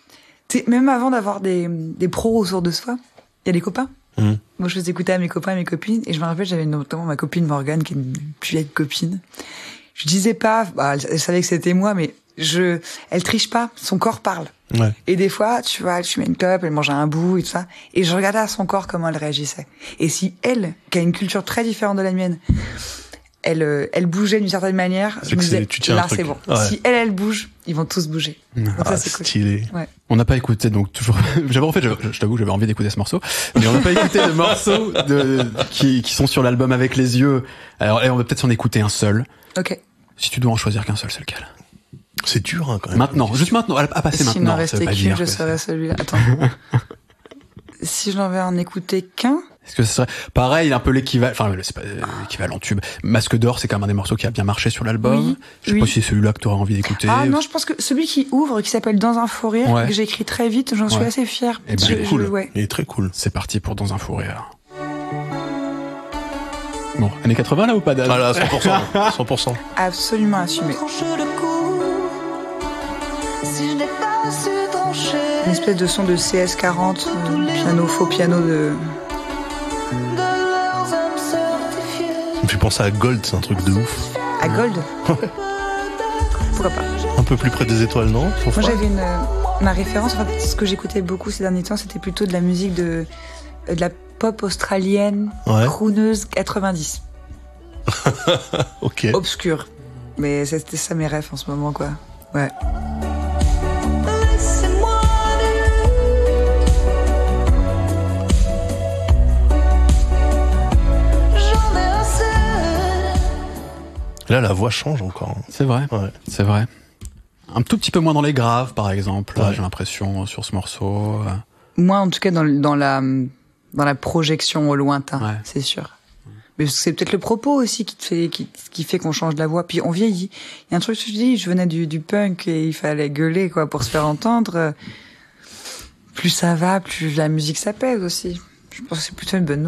Même avant d'avoir des pros autour de soi, il y a des copains. Moi, je faisais écouter à mes copains et mes copines. Et je me rappelle, j'avais notamment ma copine Morgane, qui est une plus vieille copine. Je disais pas, elle savait que c'était moi, mais elle triche pas. Son corps parle. Ouais. Et des fois, tu vois, elle fumait une clope, elle mangeait un bout et tout ça. Et je regardais à son corps comment elle réagissait. Et si elle, qui a une culture très différente de la mienne, elle bougeait d'une certaine manière, je me disais, là, c'est bon. Ouais. Si elle bouge, ils vont tous bouger. Donc ça, c'est cool. Stylé. Ouais. On n'a pas écouté, donc toujours. Je t'avoue, j'avais envie d'écouter ce morceau, mais on n'a pas écouté de morceaux qui sont sur l'album Avec les yeux. Alors, on va peut-être s'en écouter un seul. Ok. Si tu dois en choisir qu'un seul, c'est lequel? C'est dur, hein, quand même. Maintenant, juste maintenant, à passer S'il n'en maintenant. Ça veut restait pas qu'une, dire je que serais celui-là. Attends. Si je n'en vais en écouter qu'un, est-ce que ce serait pareil, un peu l'équivalent, enfin c'est pas l'équivalent tube. Masque d'or, c'est quand même un des morceaux qui a bien marché sur l'album. Oui, Je sais oui. pas si c'est celui-là que tu aurais envie d'écouter. Ah non, je pense que celui qui ouvre, qui s'appelle Dans un fou rire, Ouais. que j'ai écrit très vite, j'en suis Ouais. assez fière. Eh ben, Il est cool. Ouais. Il est très cool. C'est parti pour Dans un fourré alors. Bon, années 80 là ou pas Dan? Ah là, 100%. 100%. Absolument assumé. Tranche le cou, si je n'ai pas su trancher Une espèce de son de CS40, piano, faux piano de... de leurs âmes certifiées. Ça me fait penser à Gold, c'est un truc de ouf. À Gold. Pourquoi pas? Un peu plus près des étoiles, non? Moi j'avais ma référence, en fait, ce que j'écoutais beaucoup ces derniers temps, c'était plutôt de la musique de la pop australienne, Ouais. crooneuse 90. Ok. Obscure. Mais c'était ça mes rêves en ce moment, quoi. Ouais. Laissez-moi nu. J'en ai assez. Là, la voix change encore. C'est vrai. Ouais. C'est vrai. Un tout petit peu moins dans les graves, par exemple. Ouais. J'ai l'impression sur ce morceau. Moi, en tout cas, dans la projection au lointain, Ouais. c'est sûr. Mais c'est peut-être le propos aussi qui fait qu'on change la voix. Puis on vieillit. Il y a un truc que je dis, je venais du punk et il fallait gueuler, quoi, pour se faire entendre. Plus ça va, plus la musique s'apaise aussi. Je pense que c'est plutôt une bonne nouvelle.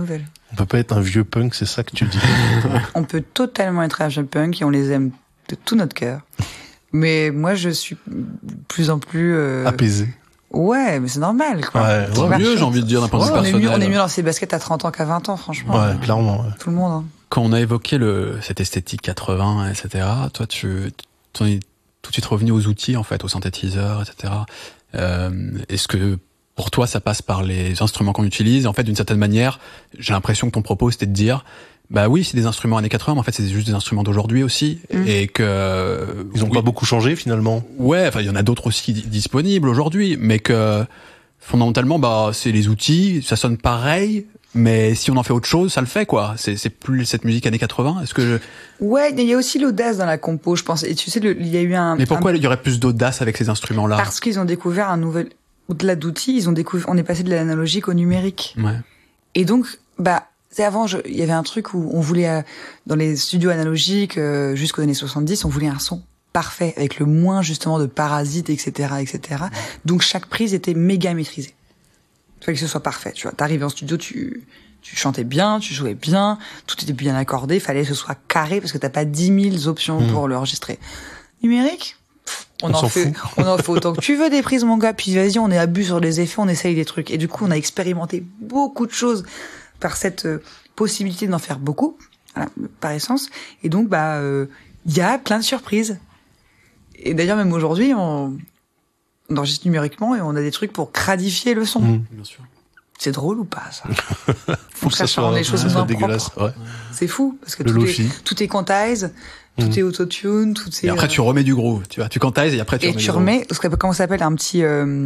On peut pas être un vieux punk, c'est ça que tu dis. On peut totalement être un jeune punk et on les aime de tout notre cœur. Mais moi, je suis de plus en plus... Apaisé. Ouais, mais c'est normal, quoi. Ouais, C'est ouais, mieux, j'ai envie de dire, d'un point de vue on est personnel. mieux dans ses baskets à 30 ans qu'à 20 ans, franchement. Ouais, clairement. Ouais. Tout le monde, hein. Quand on a évoqué cette esthétique 80, etc., toi, t'en es tout de suite revenu aux outils, en fait, aux synthétiseurs, etc. Est-ce que pour toi, ça passe par les instruments qu'on utilise? En fait, d'une certaine manière, j'ai l'impression que ton propos, c'était de dire, bah oui, c'est des instruments années 80, mais en fait, c'est juste des instruments d'aujourd'hui aussi, et que Ils ont oui, pas beaucoup changé finalement. ouais, enfin, il y en a d'autres aussi disponibles aujourd'hui, mais que fondamentalement, bah, c'est les outils, ça sonne pareil. Mais si on en fait autre chose, ça le fait, quoi. C'est plus cette musique années 80. Est-ce que Ouais, il y a aussi l'audace dans la compo, je pense. Et tu sais, il y a eu mais pourquoi il y aurait plus d'audace avec ces instruments-là? Parce qu'ils ont découvert un nouvel... Au-delà d'outils, on est passé de l'analogique au numérique. Ouais. Et donc, bah, c'est avant, il y avait un truc où on voulait, dans les studios analogiques, jusqu'aux années 70, on voulait un son parfait, avec le moins, justement, de parasites, etc., etc. Donc, chaque prise était méga maîtrisée. Il fallait que ce soit parfait, tu vois. T'arrivais en studio, tu chantais bien, tu jouais bien, tout était bien accordé, il fallait que ce soit carré, parce que t'as pas 10 000 options pour l'enregistrer. Numérique? On en fait autant que tu veux des prises, mon gars, puis vas-y, on est à but sur les effets, on essaye des trucs. Et du coup, on a expérimenté beaucoup de choses par cette possibilité d'en faire beaucoup, voilà, par essence. Et donc, bah, y a plein de surprises. Et d'ailleurs, même aujourd'hui, on enregistre numériquement et on a des trucs pour cradifier le son. Bien sûr. C'est drôle ou pas, ça? Faut que ça soit, les choses ça soit moins dégueulasse. propres. Ouais. C'est fou, parce que Le lofi. tout est quantize, tout est autotune, tout est... Et après, tu remets du groove, tu vois. Tu quantises et après, tu et remets tu du groove. remets, comment ça s'appelle, un petit...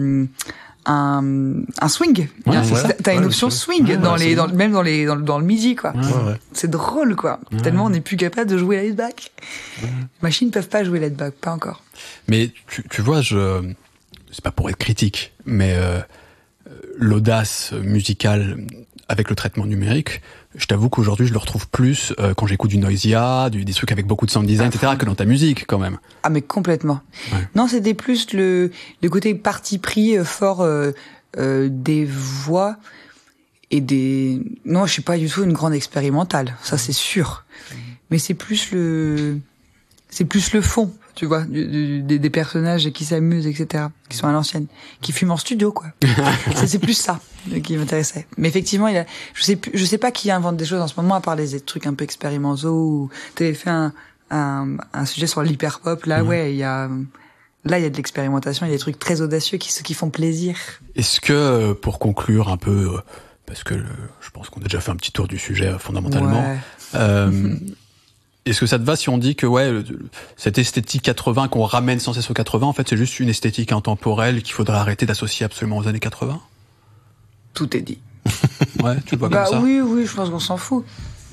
un swing. Ouais, T'as une ouais, option le swing ouais, dans c'est les, bon. même dans le midi, quoi. Ouais. C'est drôle, quoi. Tellement on n'est plus capable de jouer laid back. Les machines peuvent pas jouer laid back, pas encore. Mais tu vois, c'est pas pour être critique, mais l'audace musicale avec le traitement numérique, je t'avoue qu'aujourd'hui je le retrouve plus quand j'écoute du Noisia, des trucs avec beaucoup de sound design, etc., que dans ta musique quand même. Ah, mais complètement. Ouais. Non, c'était plus le côté parti pris fort des voix et des... Non, je suis pas du tout une grande expérimentale, ça c'est sûr. Mais c'est plus le fond, tu vois, des personnages qui s'amusent, etc., qui sont à l'ancienne, qui fument en studio, quoi. c'est plus ça qui m'intéressait. Mais effectivement, je sais pas qui invente des choses en ce moment, à part les trucs un peu expérimentaux, ou t'avais fait un sujet sur l'hyperpop, là, ouais, il y a de l'expérimentation, il y a des trucs très audacieux qui font plaisir. Est-ce que, pour conclure un peu, parce que je pense qu'on a déjà fait un petit tour du sujet fondamentalement, Ouais. est-ce que ça te va si on dit que cette esthétique 80 qu'on ramène sans cesse aux 80, en fait c'est juste une esthétique intemporelle qu'il faudrait arrêter d'associer absolument aux années 80? Tout est dit. Ouais, tu le vois Bah comme ça? oui, je pense qu'on s'en fout.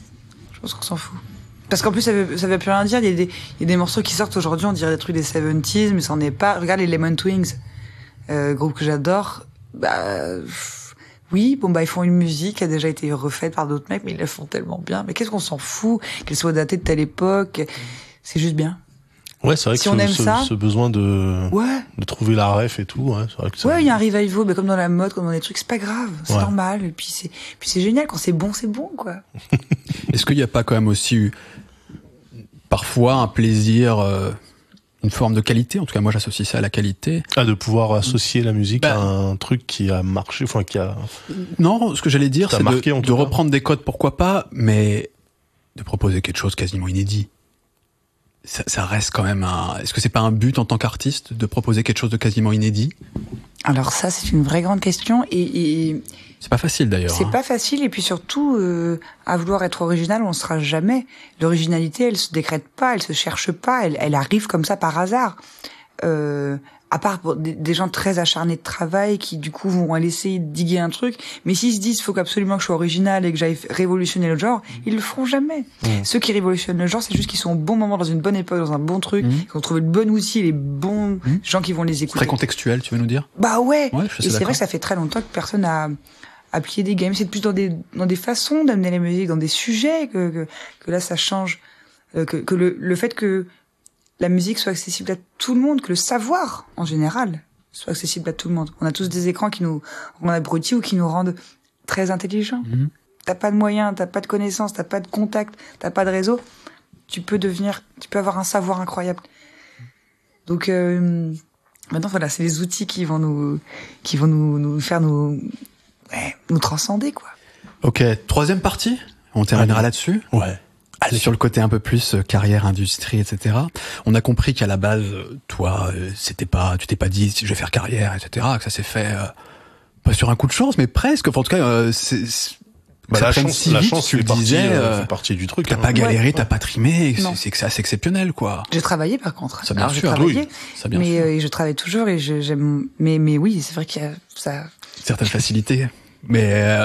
Parce qu'en plus, ça veut plus rien dire. Il y a des morceaux qui sortent aujourd'hui, on dirait des trucs des 70s, mais ça en est pas. Regarde les Lemon Twins, groupe que j'adore. Bah, oui, bon, bah, ils font une musique qui a déjà été refaite par d'autres mecs, mais ils la font tellement bien. Mais qu'est-ce qu'on s'en fout qu'elle soit datée de telle époque? C'est juste bien. Ouais, c'est vrai Si que on aime ça, ce besoin de Ouais. trouver la ref et tout, ouais, c'est vrai que ça... Ouais, il y a un revival, mais comme dans la mode, comme dans des trucs, c'est pas grave, c'est Ouais. normal. Et puis c'est génial quand c'est bon, quoi. Est-ce qu'il n'y a pas quand même aussi eu parfois un plaisir, une forme de qualité? En tout cas, moi j'associe ça à la qualité. Ah, de pouvoir associer la musique Bah, à un truc qui a marché, enfin qui a... Non, ce que j'allais dire, T'as c'est marqué, en de tout cas. reprendre des codes, pourquoi pas, mais de proposer quelque chose quasiment inédit. Ça reste quand même Est-ce que c'est pas un but en tant qu'artiste de proposer quelque chose de quasiment inédit? Alors ça, c'est une vraie grande question et C'est pas facile d'ailleurs. c'est pas facile, et puis surtout, à vouloir être original, on sera jamais. L'originalité, elle se décrète pas, elle se cherche pas, elle arrive comme ça par hasard. À part pour des gens très acharnés de travail qui, du coup, vont aller essayer de diguer un truc. Mais s'ils se disent, faut absolument que je sois original et que j'aille révolutionner le genre, ils le feront jamais. Ceux qui révolutionnent le genre, c'est juste qu'ils sont au bon moment, dans une bonne époque, dans un bon truc, qu'ils ont trouvé le bon outil, les bons gens qui vont les écouter. Très contextuel, tu veux nous dire? Bah ouais. Ouais, je suis Et c'est d'accord. vrai que ça fait très longtemps que personne a appliqué des games. C'est plus dans des façons d'amener la musique, dans des sujets que là ça change. Que le fait que la musique soit accessible à tout le monde, que le savoir en général soit accessible à tout le monde. On a tous des écrans qui nous rendent abrutis ou qui nous rendent très intelligents. t'as pas de moyens, t'as pas de connaissances, t'as pas de contacts, t'as pas de réseau, tu peux avoir un savoir incroyable. Donc maintenant voilà, c'est les outils qui vont nous faire nous transcender, quoi. Ok, troisième partie, on terminera là-dessus. Ouais. Allez, sur le côté un peu plus carrière, industrie, etc. On a compris qu'à la base, toi, tu t'es pas dit je vais faire carrière, etc. Que ça s'est fait pas sur un coup de chance, mais presque. Enfin, en tout cas, La chance tu le disais, fait partie du truc. t'as pas galéré, Ouais. t'as pas trimé, Non. c'est que c'est assez exceptionnel, quoi. J'ai travaillé par contre. Ça, bien Alors, j'ai sûr, travaillé, oui, ça, bien mais sûr. je travaille toujours et j'aime. Mais oui, c'est vrai qu'il y a ça. Certaines facilités, mais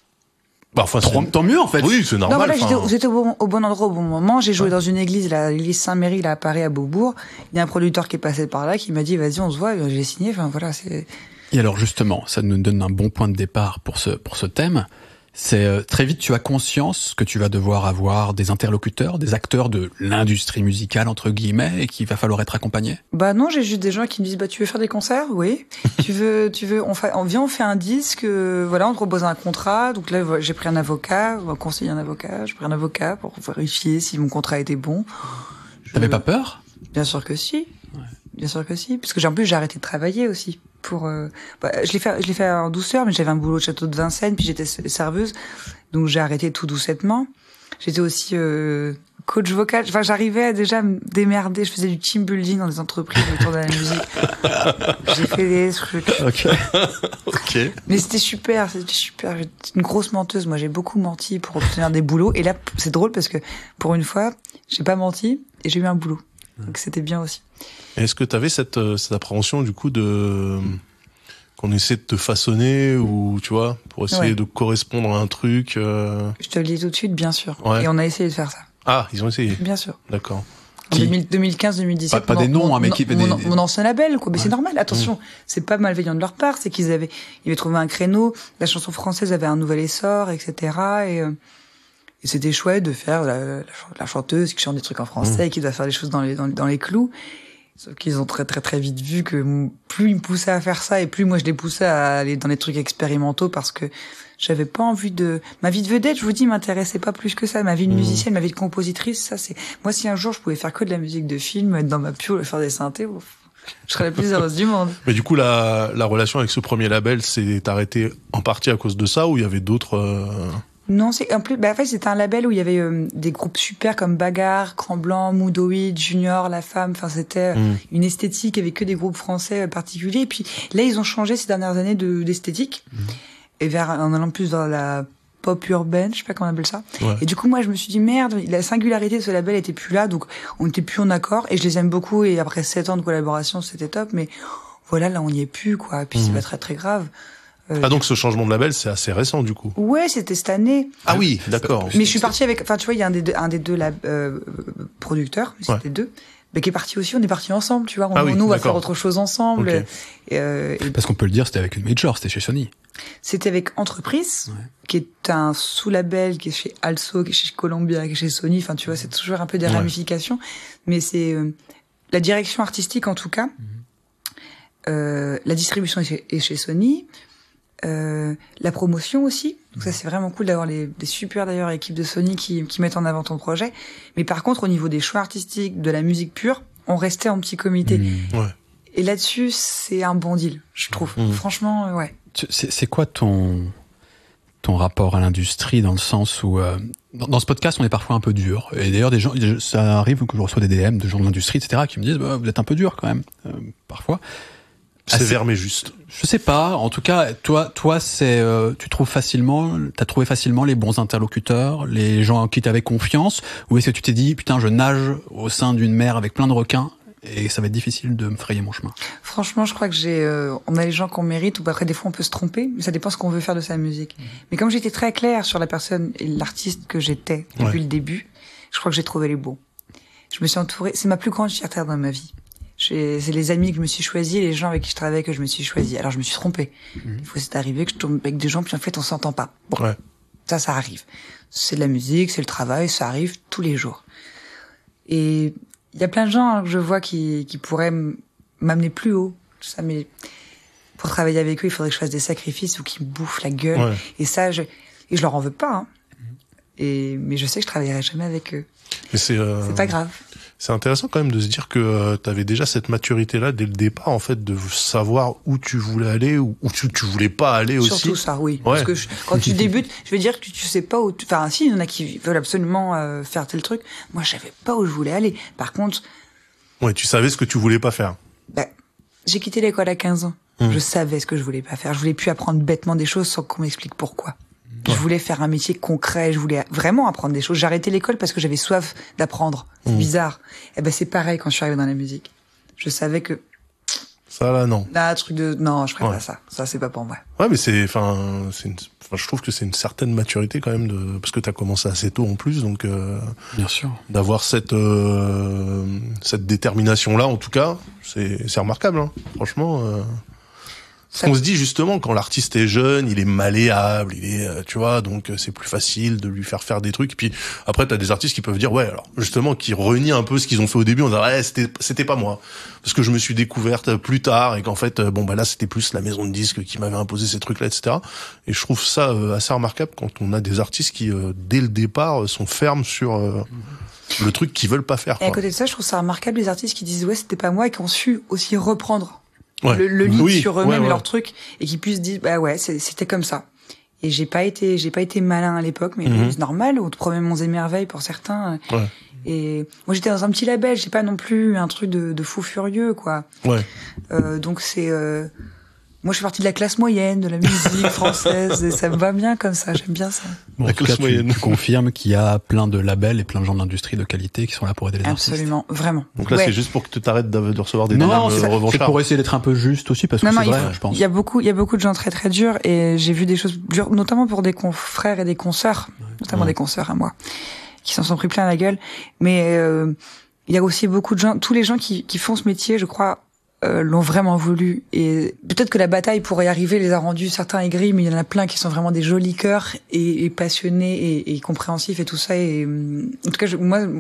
Enfin, tant mieux en fait. oui, c'est Non, normal. voilà, enfin, j'étais au bon endroit au bon moment. J'ai joué dans une église, l'église Saint-Méry, là, à Paris, à Beaubourg. Il y a un producteur qui est passé par là, qui m'a dit, vas-y, on se voit. J'ai signé. Enfin, voilà, c'est. Et alors justement, ça nous donne un bon point de départ pour ce thème. C'est très vite, tu as conscience que tu vas devoir avoir des interlocuteurs, des acteurs de l'industrie musicale entre guillemets, et qu'il va falloir être accompagné. Bah non, j'ai juste des gens qui me disent, bah tu veux faire des concerts, oui. tu veux, on fait un disque, voilà, on te propose un contrat. Donc là, j'ai pris un avocat, on m'a conseillé un avocat. J'ai pris un avocat pour vérifier si mon contrat était bon. T'avais pas peur? Bien sûr que si. Bien sûr que si. Parce que en plus, j'ai arrêté de travailler aussi. Je l'ai fait en douceur, mais j'avais un boulot au château de Vincennes, puis j'étais serveuse. Donc j'ai arrêté tout doucettement. J'étais aussi coach vocal. Enfin, j'arrivais à déjà me démerder. Je faisais du team building dans des entreprises autour de la musique. J'ai fait des trucs. Ok. ok. Mais c'était super. J'étais une grosse menteuse. Moi, j'ai beaucoup menti pour obtenir des boulots. Et là, c'est drôle parce que pour une fois, j'ai pas menti et j'ai eu un boulot. Donc c'était bien aussi. Est-ce que tu avais cette appréhension du coup de qu'on essaie de te façonner ou tu vois pour essayer de correspondre à un truc Je te le dis tout de suite, bien sûr. Ouais. Et on a essayé de faire ça. Ah, ils ont essayé. Bien sûr. D'accord. En 2015-2017. Pas des noms, mais mon ancien label, quoi. Mais c'est normal. Attention, c'est pas malveillant de leur part. C'est qu'ils avaient trouvé un créneau. La chanson française avait un nouvel essor, etc. Et c'était chouette de faire la chanteuse qui chante des trucs en français et qui doit faire des choses dans les clous. Sauf qu'ils ont très très très vite vu que plus ils me poussaient à faire ça et plus moi je les poussais à aller dans les trucs expérimentaux parce que j'avais pas envie ma vie de vedette, je vous dis, m'intéressait pas plus que ça. Ma vie de musicienne, ma vie de compositrice, ça c'est, moi si un jour je pouvais faire que de la musique de film, être dans ma piole, faire des synthés, je serais la plus heureuse du monde. Mais du coup, la relation avec ce premier label s'est arrêtée en partie à cause de ça ou il y avait d'autres Non, c'est en plus, en fait, c'était un label où il y avait des groupes super comme Bagarre, Cran Blanc, Moodoid, Junior, La Femme. Enfin, c'était une esthétique avec que des groupes français particuliers. Et puis là, ils ont changé ces dernières années d'esthétique et en allant plus dans la pop urbaine, je sais pas comment on appelle ça. Ouais. Et du coup, moi, je me suis dit merde, la singularité de ce label était plus là, donc on était plus en accord. Et je les aime beaucoup. Et après 7 ans de collaboration, c'était top. Mais voilà, là, on n'y est plus, quoi. Et puis c'est pas très très grave. Ah donc ce changement de label c'est assez récent du coup. Ouais, c'était cette année. Ah oui, d'accord. Mais je suis partie avec, enfin tu vois, il y a un des deux producteurs, mais c'était Ouais. deux, mais qui est parti aussi. On est partis ensemble, tu vois. Ah oui, Nous, on va d'accord. faire autre chose ensemble. Ok. Et Parce qu'on peut le dire, c'était avec une major, c'était chez Sony. c'était avec Entreprise, qui est un sous-label qui est chez Also, qui est chez Columbia, qui est chez Sony. Enfin, tu vois, c'est toujours un peu des Ouais. ramifications, mais c'est la direction artistique en tout cas. La distribution est chez Sony. La promotion aussi. Donc ça, c'est vraiment cool d'avoir des super d'ailleurs équipes de Sony qui mettent en avant ton projet. Mais par contre, au niveau des choix artistiques, de la musique pure, on restait en petit comité. Ouais. Et là-dessus, c'est un bon deal, je trouve. Franchement, ouais. C'est quoi ton rapport à l'industrie dans le sens où dans ce podcast on est parfois un peu dur et d'ailleurs des gens, ça arrive que je reçois des DM de gens de l'industrie etc qui me disent bah, vous êtes un peu dur quand même parfois. Sévère mais juste. Je sais pas. En tout cas, toi, c'est, t'as trouvé facilement les bons interlocuteurs, les gens en qui t'avais confiance, ou est-ce que tu t'es dit, putain, je nage au sein d'une mer avec plein de requins et ça va être difficile de me frayer mon chemin. Franchement, je crois que on a les gens qu'on mérite, ou après des fois on peut se tromper, mais ça dépend ce qu'on veut faire de sa musique. Mais comme j'étais très claire sur la personne et l'artiste que j'étais depuis le début, je crois que j'ai trouvé les bons. Je me suis entourée, c'est ma plus grande fierté dans ma vie. C'est les amis que je me suis choisi, les gens avec qui je travaillais que je me suis choisi. Alors je me suis trompée. Il faut c'est arrivé que je tombe avec des gens puis en fait on s'entend pas. Bon, Ouais. ça arrive. C'est de la musique, c'est le travail, ça arrive tous les jours. Et il y a plein de gens que je vois qui pourraient m'amener plus haut. Tout ça, mais pour travailler avec eux, il faudrait que je fasse des sacrifices ou qu'ils me bouffent la gueule. Ouais. Et ça, Et je leur en veux pas, hein. Mais je sais que je travaillerai jamais avec eux. Mais c'est pas grave. C'est intéressant quand même de se dire que tu avais déjà cette maturité-là dès le départ, en fait, de savoir où tu voulais aller ou où tu voulais pas aller aussi. Surtout ça, oui. Ouais. Parce que quand tu débutes, je veux dire que tu sais pas où. Enfin, si, il y en a qui veulent absolument faire tel truc. Moi, je savais pas où je voulais aller. Par contre, Ouais, tu savais ce que tu voulais pas faire. j'ai quitté l'école à 15 ans. Je savais ce que je voulais pas faire. Je voulais plus apprendre bêtement des choses sans qu'on m'explique pourquoi. Je voulais faire un métier concret, je voulais vraiment apprendre des choses. J'ai arrêté l'école parce que j'avais soif d'apprendre. C'est bizarre. Et ben c'est pareil quand je suis arrivée dans la musique. Je savais que Ça là, non. là, truc de non, je ferais Ouais. pas ça. Ça c'est pas pour moi. Ouais, mais je trouve que c'est une certaine maturité quand même parce que t'as commencé assez tôt en plus, donc Bien sûr. d'avoir cette détermination là, en tout cas, c'est remarquable, hein. Franchement. Ça- On se dit justement quand l'artiste est jeune, il est malléable, il est, tu vois, donc c'est plus facile de lui faire des trucs. Et puis après, t'as des artistes qui peuvent dire, ouais, alors justement, qui renient un peu ce qu'ils ont fait au début, on dirait, ouais, c'était pas moi, parce que je me suis découverte plus tard et qu'en fait, bon bah là, c'était plus la maison de disques qui m'avait imposé ces trucs-là, etc. Et je trouve ça assez remarquable quand on a des artistes qui, dès le départ, sont fermes sur le truc qu'ils veulent pas faire. Et à Quoi. côté de ça, je trouve ça remarquable les artistes qui disent ouais, c'était pas moi et qui ont su aussi reprendre Ouais. le lead Oui, sur eux-mêmes ouais, et ouais. leur truc et qui puissent dire bah ouais, c'était comme ça. Et j'ai pas été malin à l'époque, mais c'est normal. On te promet monts et merveilles pour certains. Ouais. Et moi j'étais dans un petit label, j'ai pas non plus un truc de fou furieux quoi. Ouais. Donc c'est moi je fais partie de la classe moyenne de la musique française et ça me va bien comme ça, j'aime bien ça. Bon, en La tout cas, classe moyenne. tu confirmes qu'il y a plein de labels et plein de gens de l'industrie de qualité qui sont là pour aider les artistes. Absolument, vraiment. Donc là, Ouais. c'est juste pour que tu t'arrêtes de recevoir des Non, demandes c'est revanchards. pour essayer d'être un peu juste aussi, parce que Non, c'est non, vrai, je pense. il y a beaucoup de gens très très durs et j'ai vu des choses dures, notamment pour des confrères et des consoeurs, notamment des consoeurs à moi, qui s'en sont pris plein la gueule. Mais il y a aussi beaucoup de gens, tous les gens qui font ce métier, je crois, l'ont vraiment voulu. Et peut-être que la bataille pour y arriver les a rendus certains aigris, mais il y en a plein qui sont vraiment des jolis cœurs et passionnés et compréhensifs et tout ça. Et en tout cas,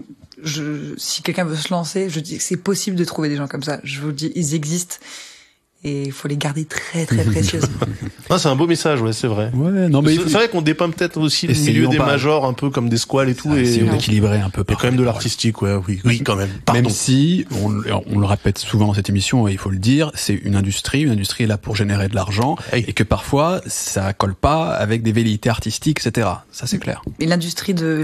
si quelqu'un veut se lancer, je dis que c'est possible de trouver des gens comme ça. Je vous le dis, ils existent. Et il faut les garder très très précieusement. Ah, c'est un beau message, ouais, c'est vrai. Ouais, non, mais C'est vrai qu'on dépeint peut-être aussi le Essayons milieu des pas. majors un peu comme des squales et tout, et essayons il y d'équilibrer un peu. a quand même de l'artistique, ouais, oui, quand même. Pardon. Même si, on le répète souvent dans cette émission, et il faut le dire, c'est une industrie est là pour générer de l'argent, Hey. et que parfois, ça colle pas avec des velléités artistiques, etc. Ça, c'est clair. Et l'industrie dont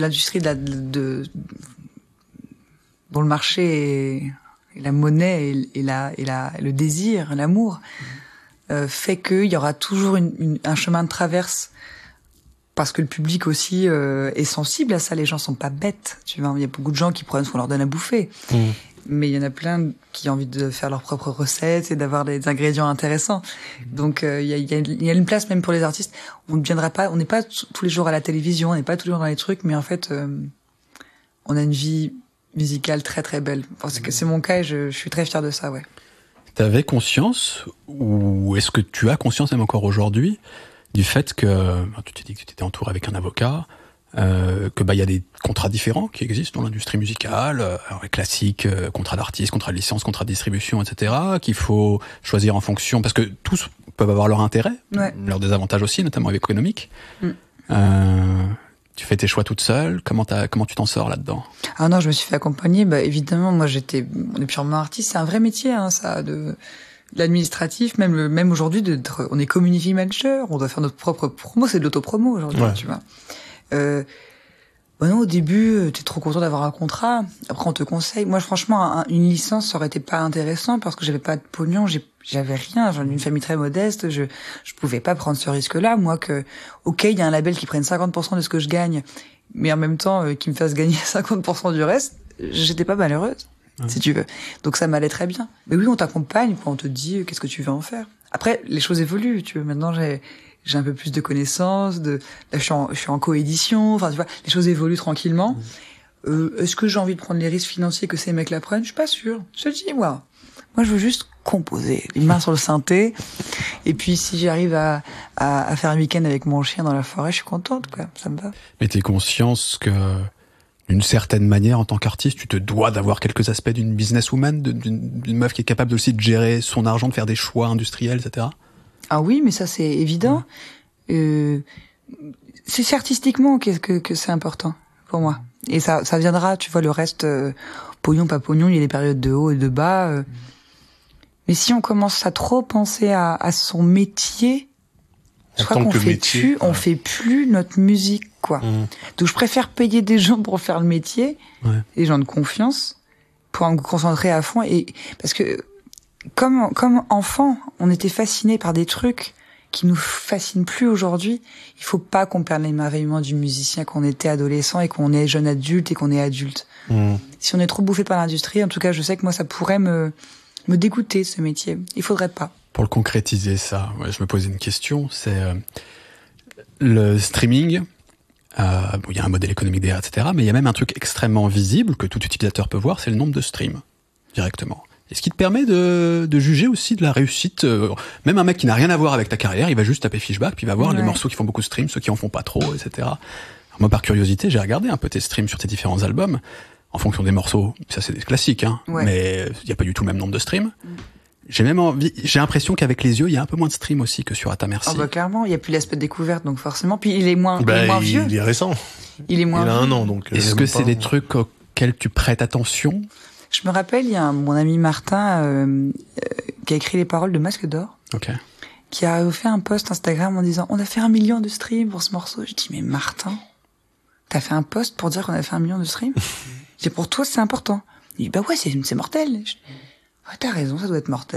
le marché et la monnaie et le désir, l'amour, fait qu'il y aura toujours un chemin de traverse. Parce que le public aussi est sensible à ça. Les gens sont pas bêtes. Tu vois, il y a beaucoup de gens qui prennent ce qu'on leur donne à bouffer. Mais il y en a plein qui ont envie de faire leurs propres recettes et d'avoir des ingrédients intéressants. Donc il y a une place même pour les artistes. On n'est pas tous les jours à la télévision, on n'est pas tous les jours dans les trucs, mais en fait on a une vie musicale très très belle. Parce que c'est mon cas et je suis très fière de ça, ouais. T'avais conscience, ou est-ce que tu as conscience même encore aujourd'hui, du fait que, tu t'es dit que tu étais entouré avec un avocat, que il y a des contrats différents qui existent dans l'industrie musicale, classique, contrat d'artiste, contrat de licence, contrat de distribution, etc., qu'il faut choisir en fonction, parce que tous peuvent avoir leur intérêt, Ouais. leurs désavantages aussi, notamment économiques. Tu fais tes choix toute seule, comment tu t'en sors là-dedans? Ah non, je me suis fait accompagner. Bah évidemment, moi on est purement artiste, c'est un vrai métier, hein, ça, de l'administratif, même aujourd'hui, on est community manager, on doit faire notre propre promo, c'est de l'autopromo aujourd'hui, Ouais. tu vois. Non, au début, t'es trop content d'avoir un contrat. Après, on te conseille. Moi, franchement, une licence, ça aurait été pas intéressant parce que j'avais pas de pognon, j'avais rien. J'en ai une famille très modeste. Je pouvais pas prendre ce risque-là. Moi, ok, il y a un label qui prenne 50% de ce que je gagne, mais en même temps, qui me fasse gagner 50% du reste, j'étais pas malheureuse, si tu veux. Donc, ça m'allait très bien. Mais oui, on t'accompagne, on te dit, qu'est-ce que tu veux en faire. Après, les choses évoluent, tu veux. Maintenant, j'ai un peu plus de connaissances, là, je suis en coédition, enfin, tu vois, les choses évoluent tranquillement. Est-ce que j'ai envie de prendre les risques financiers que ces mecs-là prennent? Je suis pas sûre. Je te dis, moi, je veux juste composer, les mains sur le synthé. Et puis, si j'arrive à faire un week-end avec mon chien dans la forêt, je suis contente, quoi. Ça me va. Mais t'es conscience que, d'une certaine manière, en tant qu'artiste, tu te dois d'avoir quelques aspects d'une businesswoman, d'une meuf qui est capable aussi de gérer son argent, de faire des choix industriels, etc. Ah oui, mais ça, c'est évident. c'est artistiquement que c'est important pour moi. Et ça viendra, tu vois, le reste, pognon, pas pognon, il y a des périodes de haut et de bas. Mais si on commence à trop penser à son métier, je crois qu'on fait plus notre musique, quoi. Donc je préfère payer des gens pour faire le métier, des gens de confiance, pour me concentrer à fond. Et parce que comme enfant, on était fascinés par des trucs qui nous fascinent plus aujourd'hui. Il faut pas qu'on perde l'émerveillement du musicien qu'on était adolescent et qu'on est jeune adulte et qu'on est adulte. Si on est trop bouffé par l'industrie, en tout cas, je sais que moi, ça pourrait me dégoûter, ce métier. Il faudrait pas. Pour le concrétiser, ça, je me posais une question. C'est le streaming. Il y a un modèle économique derrière, etc. Mais il y a même un truc extrêmement visible que tout utilisateur peut voir, c'est le nombre de streams directement. Et ce qui te permet de juger aussi de la réussite. Même un mec qui n'a rien à voir avec ta carrière, il va juste taper Fishback, puis il va voir les morceaux qui font beaucoup de streams, ceux qui en font pas trop, etc. Alors moi, par curiosité, j'ai regardé un peu tes streams sur tes différents albums, en fonction des morceaux. Ça, c'est des classiques, hein. Mais il y a pas du tout le même nombre de streams. J'ai l'impression qu'avec les yeux, il y a un peu moins de streams aussi que sur À ta merci. Ah bah clairement, il y a plus l'aspect de découverte, donc forcément. Puis il est moins vieux. Il est récent. Il est moins vieux. Il a vieux. 1 an, donc. Est-ce que c'est des trucs auxquels tu prêtes attention? Je me rappelle, il y a mon ami Martin qui a écrit les paroles de Masque d'Or, qui a fait un post Instagram en disant « On a fait 1 million de streams pour ce morceau ». Je dis « Mais Martin, t'as fait un post pour dire qu'on a fait 1 million de streams ?» Je dis « Pour toi, c'est important ». Il dit « Bah ouais, c'est mortel ». Je dis « Ouais, t'as raison, ça doit être mortel ».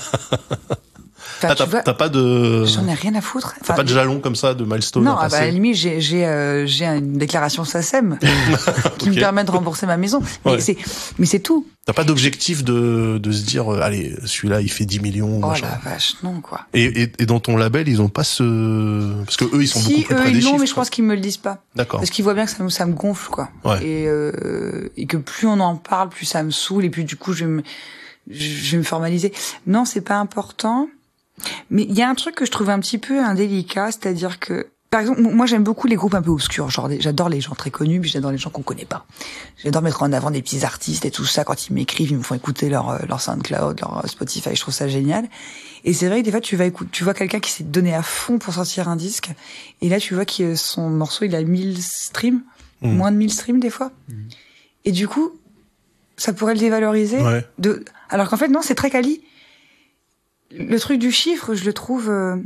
Enfin, t'as pas de... J'en ai rien à foutre. T'as pas de jalon comme ça, de milestone? Non, à la limite, j'ai une déclaration SACEM qui me permet de rembourser ma maison. Mais c'est tout. T'as pas d'objectif de se dire, allez, celui-là, il fait 10 millions. Oh machin. la vache, non, quoi. Et dans ton label, ils ont pas parce que eux, ils sont beaucoup plus près des chiffres. Non, mais je pense qu'ils me le disent pas. D'accord. Parce qu'ils voient bien que ça me gonfle, quoi. Et que plus on en parle, plus ça me saoule, et puis du coup, je vais me formaliser. Non, c'est pas important. Mais il y a un truc que je trouve un petit peu indélicat, c'est-à-dire que, par exemple, moi j'aime beaucoup les groupes un peu obscurs, genre j'adore les gens très connus, puis j'adore les gens qu'on connaît pas. J'adore mettre en avant des petits artistes et tout ça, quand ils m'écrivent, ils me font écouter leur SoundCloud, leur Spotify, je trouve ça génial. Et c'est vrai que des fois tu vois quelqu'un qui s'est donné à fond pour sortir un disque, et là tu vois que son morceau il a 1000 streams, moins de 1000 streams des fois. Et du coup, ça pourrait le dévaloriser. Alors qu'en fait non, c'est très quali. Le truc du chiffre, je le trouve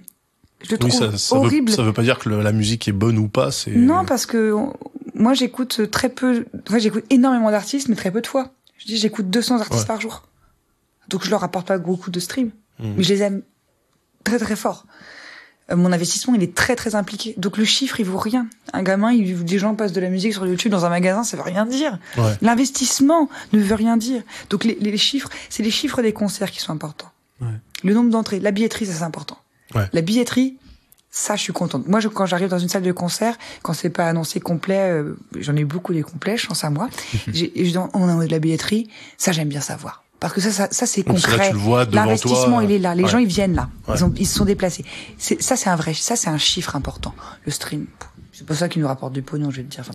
horrible. Ça veut pas dire que la musique est bonne ou pas, c'est... Non, parce que moi j'écoute très peu, j'écoute énormément d'artistes, mais très peu de fois. J'écoute 200 artistes par jour. Donc je leur apporte pas beaucoup de streams. Mais je les aime très très fort. Mon investissement, il est très très impliqué. Donc le chiffre, il vaut rien. Un gamin, des gens passent de la musique sur YouTube dans un magasin, ça veut rien dire. L'investissement ne veut rien dire. Donc les chiffres, c'est les chiffres des concerts qui sont importants. Le nombre d'entrées, la billetterie, ça c'est important. La billetterie, ça je suis contente. Moi, quand j'arrive dans une salle de concert, quand c'est pas annoncé complet, j'en ai eu beaucoup des complets, je pense à moi. On a de la billetterie, ça j'aime bien savoir. Parce que ça c'est concret. Là, tu le vois devant l'investissement, toi. il est là. Les gens, ils viennent là. Ils se sont déplacés. Ça c'est un chiffre important. Le stream. C'est pas ça qui nous rapporte du pognon, je vais te dire.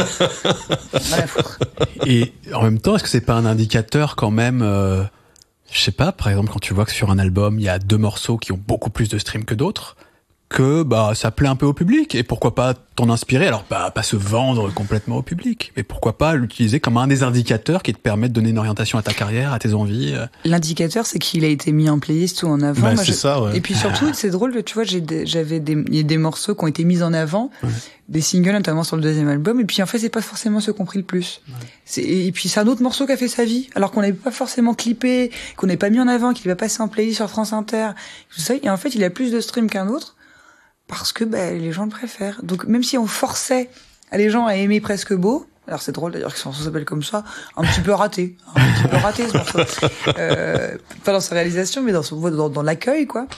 Rien à foutre. Et en même temps, est-ce que c'est pas un indicateur quand même, je sais pas, par exemple, quand tu vois que sur un album, il y a 2 morceaux qui ont beaucoup plus de streams que d'autres, que ça plaît un peu au public, et pourquoi pas t'en inspirer, alors pas se vendre complètement au public, mais pourquoi pas l'utiliser comme un des indicateurs qui te permet de donner une orientation à ta carrière, à tes envies. L'indicateur, c'est qu'il a été mis en playlist ou en avant. C'est ça, ouais. Et puis surtout, c'est drôle, tu vois, il y a des morceaux qui ont été mis en avant, des singles notamment sur le 2e album, et puis en fait, c'est pas forcément ceux qui ont pris le plus. Et puis c'est un autre morceau qui a fait sa vie, alors qu'on n'avait pas forcément clippé, qu'on n'avait pas mis en avant, qu'il va passer en playlist sur France Inter, tout ça, et en fait, il a plus de streams qu'un autre, parce que les gens le préfèrent. Donc même si on forçait les gens à aimer Presque Beau, alors c'est drôle d'ailleurs que ça s'appelle comme ça, un petit peu raté ce morceau. Pas dans sa réalisation, mais dans l'accueil, quoi.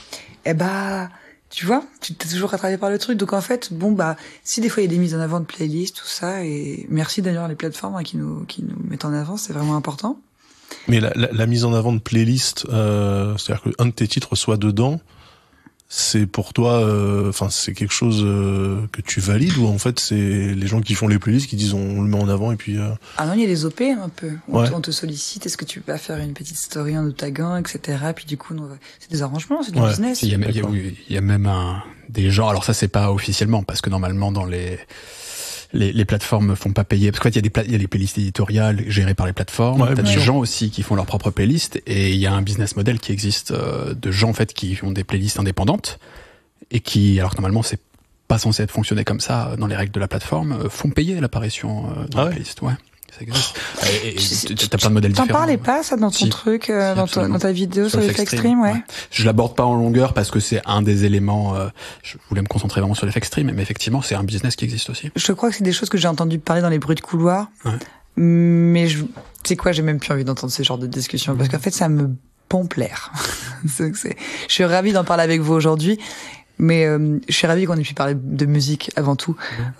Tu vois, tu t'es toujours rattrapé par le truc. Donc en fait, si des fois il y a des mises en avant de playlists, tout ça, et merci d'ailleurs les plateformes qui nous mettent en avant, c'est vraiment important. Mais la mise en avant de playlists, c'est-à-dire qu'un de tes titres soit dedans, c'est pour toi, c'est quelque chose que tu valides, ou en fait c'est les gens qui font les playlists qui disent on le met en avant et puis. Ah non, il y a des OP un peu. Ouais. On te sollicite, est-ce que tu vas faire une petite story en nous taguant, etc. Puis du coup, c'est des arrangements, c'est du Ouais. business. Il y a, oui, il y a même des gens, alors ça c'est pas officiellement, parce que normalement dans les plateformes font pas payer, parce qu'en fait il y a les playlists éditoriales gérées par les plateformes, Ouais, t'as bien des sûr. gens aussi qui font leurs propres playlists, et il y a un business model qui existe de gens en fait qui ont des playlists indépendantes, et qui, alors que normalement c'est pas censé être fonctionné comme ça dans les règles de la plateforme, font payer l'apparition dans Ah la ouais. playlist, ouais. Ça existe. Et t'as plein de modèles T'en différents. parlais pas, ça, dans ton Si. truc, Si, dans absolument. ta vidéo sur le l'effet extreme, ouais. Je l'aborde pas en longueur parce que c'est un des éléments. Je voulais me concentrer vraiment sur l'effet extreme, mais effectivement, c'est un business qui existe aussi. Je crois que c'est des choses que j'ai entendu parler dans les bruits de couloir. Ouais. Mais tu sais quoi, j'ai même plus envie d'entendre ce genre de discussion parce qu'en fait, ça me pompe l'air. Je suis ravie d'en parler avec vous aujourd'hui, mais je suis ravie qu'on ait pu parler de musique avant tout.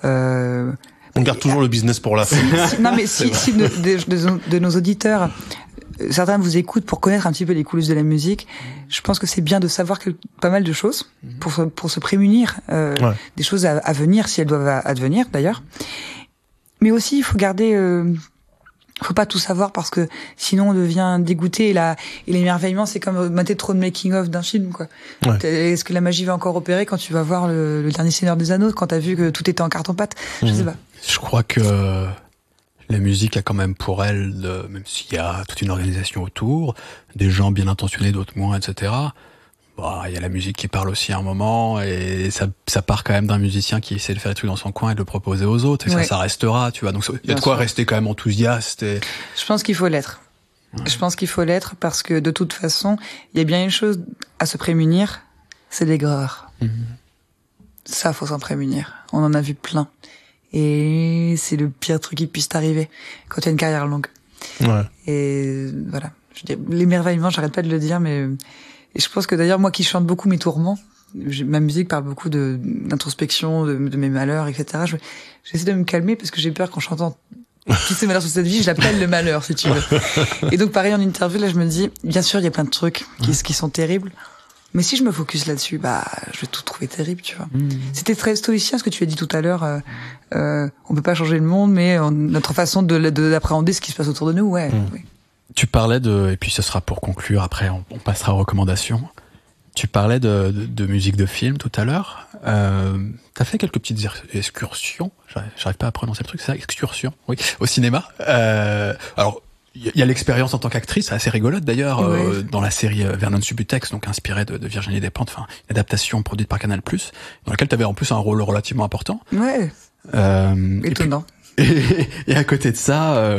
On garde toujours le business pour la fin. Non, mais si de nos auditeurs, certains vous écoutent pour connaître un petit peu les coulisses de la musique, je pense que c'est bien de savoir pas mal de choses pour se prémunir Ouais. des choses à venir, si elles doivent advenir d'ailleurs. Mais aussi, il faut garder... faut pas tout savoir parce que sinon on devient dégoûté et l'émerveillement c'est comme mater trop de making of d'un film quoi. Ouais. Est-ce que la magie va encore opérer quand tu vas voir le dernier Seigneur des Anneaux quand t'as vu que tout était en carton-pâte? Je sais pas. Je crois que la musique a quand même pour elle, même s'il y a toute une organisation autour, des gens bien intentionnés, d'autres moins, etc. Bah, il y a la musique qui parle aussi à un moment, et ça part quand même d'un musicien qui essaie de faire des trucs dans son coin et de le proposer aux autres, et Ouais. ça restera, tu vois. Donc il y a Bien de quoi sûr. rester quand même enthousiaste. Et... Je pense qu'il faut l'être. Je pense qu'il faut l'être parce que de toute façon, il y a bien une chose à se prémunir, c'est l'aigreur. Ça, faut s'en prémunir. On en a vu plein. Et c'est le pire truc qui puisse t'arriver quand tu as une carrière longue. Ouais. Et voilà. Je dis, l'émerveillement, j'arrête pas de le dire, mais et je pense que d'ailleurs, moi qui chante beaucoup mes tourments, ma musique parle beaucoup d'introspection, de mes malheurs, etc. J'essaie de me calmer parce que j'ai peur qu'en chantant tous ces malheurs sur cette vie, je l'appelle le malheur, si tu veux. Et donc, pareil, en interview, là, je me dis, bien sûr, il y a plein de trucs qui sont terribles. Mais si je me focus là-dessus, bah, je vais tout trouver terrible, tu vois. C'était très stoïcien ce que tu as dit tout à l'heure. On peut pas changer le monde, mais notre façon d'appréhender ce qui se passe autour de nous, ouais. Oui. Tu parlais et puis ce sera pour conclure, après on passera aux recommandations. Tu parlais de musique de film tout à l'heure. T'as fait quelques petites excursions, j'arrive pas à prononcer le truc, c'est ça, excursion, oui, au cinéma. Alors, il y a l'expérience en tant qu'actrice, c'est assez rigolote d'ailleurs, Ouais. dans la série Vernon Subutex, donc inspirée de Virginie Despentes, enfin, une adaptation produite par Canal+, dans laquelle t'avais en plus un rôle relativement important. Ouais, Et puis- étonnant. et à côté de ça,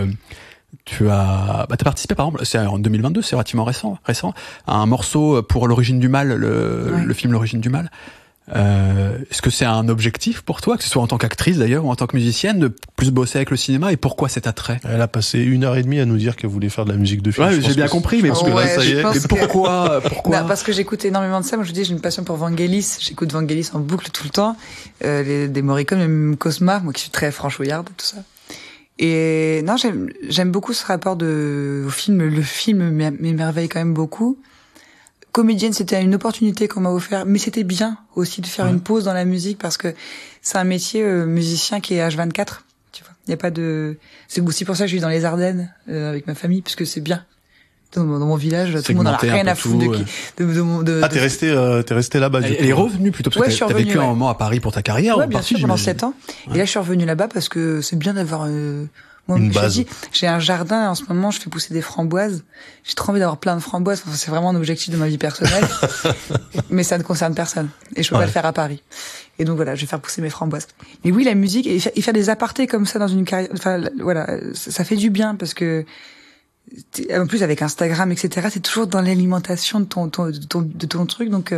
t'as participé par exemple, c'est en 2022, c'est relativement récent, à un morceau pour l'origine du mal, le film L'origine du mal. Est-ce que c'est un objectif pour toi, que ce soit en tant qu'actrice d'ailleurs ou en tant que musicienne, de plus bosser avec le cinéma, et pourquoi cet attrait? Elle a passé 1h30 à nous dire qu'elle voulait faire de la musique de film. Ouais, Je pense j'ai bien que compris, mais parce parce que que là, Ouais, ça y je est. pense Mais pourquoi Bah, parce que j'écoute énormément de ça. Moi, je dis, j'ai une passion pour Vangelis. J'écoute Vangelis en boucle tout le temps. Des Morricone, même Cosma, moi qui suis très franchouillarde, tout ça. Et non, j'aime beaucoup ce rapport au film. Le film m'émerveille quand même beaucoup. Comédienne, c'était une opportunité qu'on m'a offert, mais c'était bien aussi de faire une pause dans la musique parce que c'est un métier musicien qui est H24. Tu vois, il y a pas de. C'est aussi pour ça que je vis dans les Ardennes avec ma famille, puisque c'est bien. Dans mon village, tout le monde en a Segmenter un rien peu à foutre tout, de Ah, t'es resté là-bas, du Elle coup. est revenue plutôt, parce Ouais, que je suis t'as revenue, vécu un ouais. moment à Paris pour ta carrière. Ouais, en bien partie, sûr, pendant j'imagine. 7 ans. Et là, je suis revenue là-bas parce que c'est bien d'avoir moi, Une je te base. dis, j'ai un jardin en ce moment, je fais pousser des framboises. J'ai trop envie d'avoir plein de framboises. Enfin, c'est vraiment un objectif de ma vie personnelle, mais ça ne concerne personne. Et je peux pas le faire à Paris. Et donc voilà, je vais faire pousser mes framboises. Mais oui, la musique et faire des apartés comme ça dans une carrière, enfin voilà, ça fait du bien parce que en plus avec Instagram, etc. C'est toujours dans l'alimentation de ton truc, donc.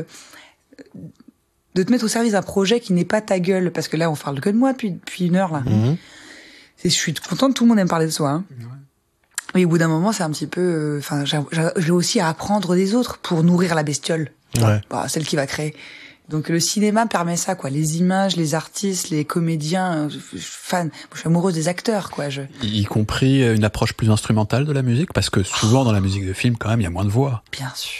De te mettre au service d'un projet qui n'est pas ta gueule, parce que là, on parle que de moi depuis 1 heure, là. Je suis contente, tout le monde aime parler de soi, hein. Mais au bout d'un moment, c'est un petit peu, enfin, j'ai aussi à apprendre des autres pour nourrir la bestiole. Ouais. Bah, celle qui va créer. Donc, le cinéma permet ça, quoi. Les images, les artistes, les comédiens, je suis fan. Je suis amoureuse des acteurs, quoi. Y compris une approche plus instrumentale de la musique, parce que souvent dans la musique de film, quand même, il y a moins de voix. Bien sûr.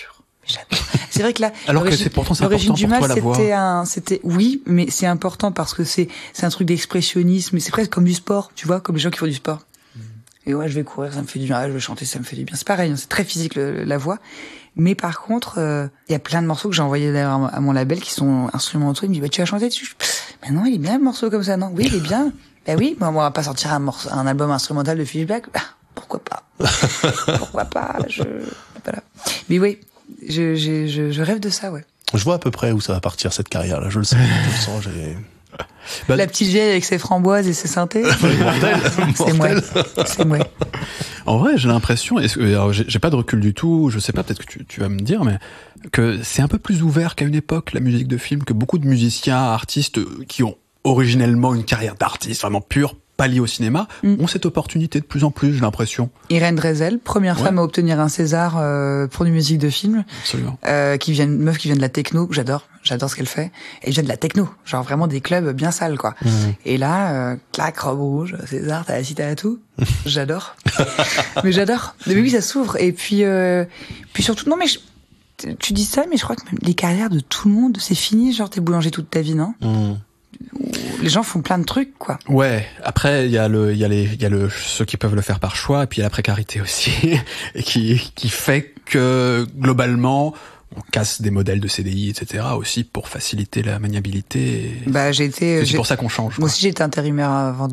J'adore. C'est vrai que là, Alors que c'est pourtant c'est l'origine important du pour mal, toi la voix. c'était oui, mais c'est important parce que c'est un truc d'expressionnisme, c'est presque comme du sport, tu vois, comme les gens qui font du sport. Et ouais, je vais courir, ça me fait du bien, je vais chanter, ça me fait du bien. C'est pareil, hein, c'est très physique la voix. Mais par contre, il y a plein de morceaux que j'ai envoyés d'ailleurs à mon label qui sont instrumentaux. Il me dit, bah, tu vas chanter dessus. Mais non, il est bien le morceau comme ça, non? Oui, il est bien. Bah oui, mais on va pas sortir un album instrumental de Fishback. Ah, pourquoi pas? Pourquoi pas? Voilà. Mais oui, je rêve de ça, ouais. Je vois à peu près où ça va partir cette carrière-là. Je le sais, je le sens. La petite vieille avec ses framboises et ses synthés. C'est moi. C'est moi. En vrai, j'ai l'impression, alors j'ai pas de recul du tout, je sais pas, peut-être que tu vas me dire, mais que c'est un peu plus ouvert qu'à une époque, la musique de film, que beaucoup de musiciens, artistes qui ont originellement une carrière d'artiste vraiment pure, pas liée au cinéma, ont cette opportunité de plus en plus, j'ai l'impression. Irène Drezel, première femme à obtenir un César pour une musique de film. Absolument. Une meuf qui vient de la techno, j'adore ce qu'elle fait. Elle vient de la techno, genre vraiment des clubs bien sales, quoi. Et là, clac, robe rouge, César, t'as la cité à tout. J'adore. Mais j'adore. Mais oui, ça s'ouvre. Et puis surtout, non mais tu dis ça, mais je crois que même les carrières de tout le monde, c'est fini. Genre t'es boulanger toute ta vie, non? Les gens font plein de trucs, quoi. Ouais. Après, il y a ceux qui peuvent le faire par choix, et puis il y a la précarité aussi, et qui fait que globalement, on casse des modèles de CDI, etc. aussi pour faciliter la maniabilité. C'est pour ça qu'on change. Moi aussi, j'ai été intérimaire avant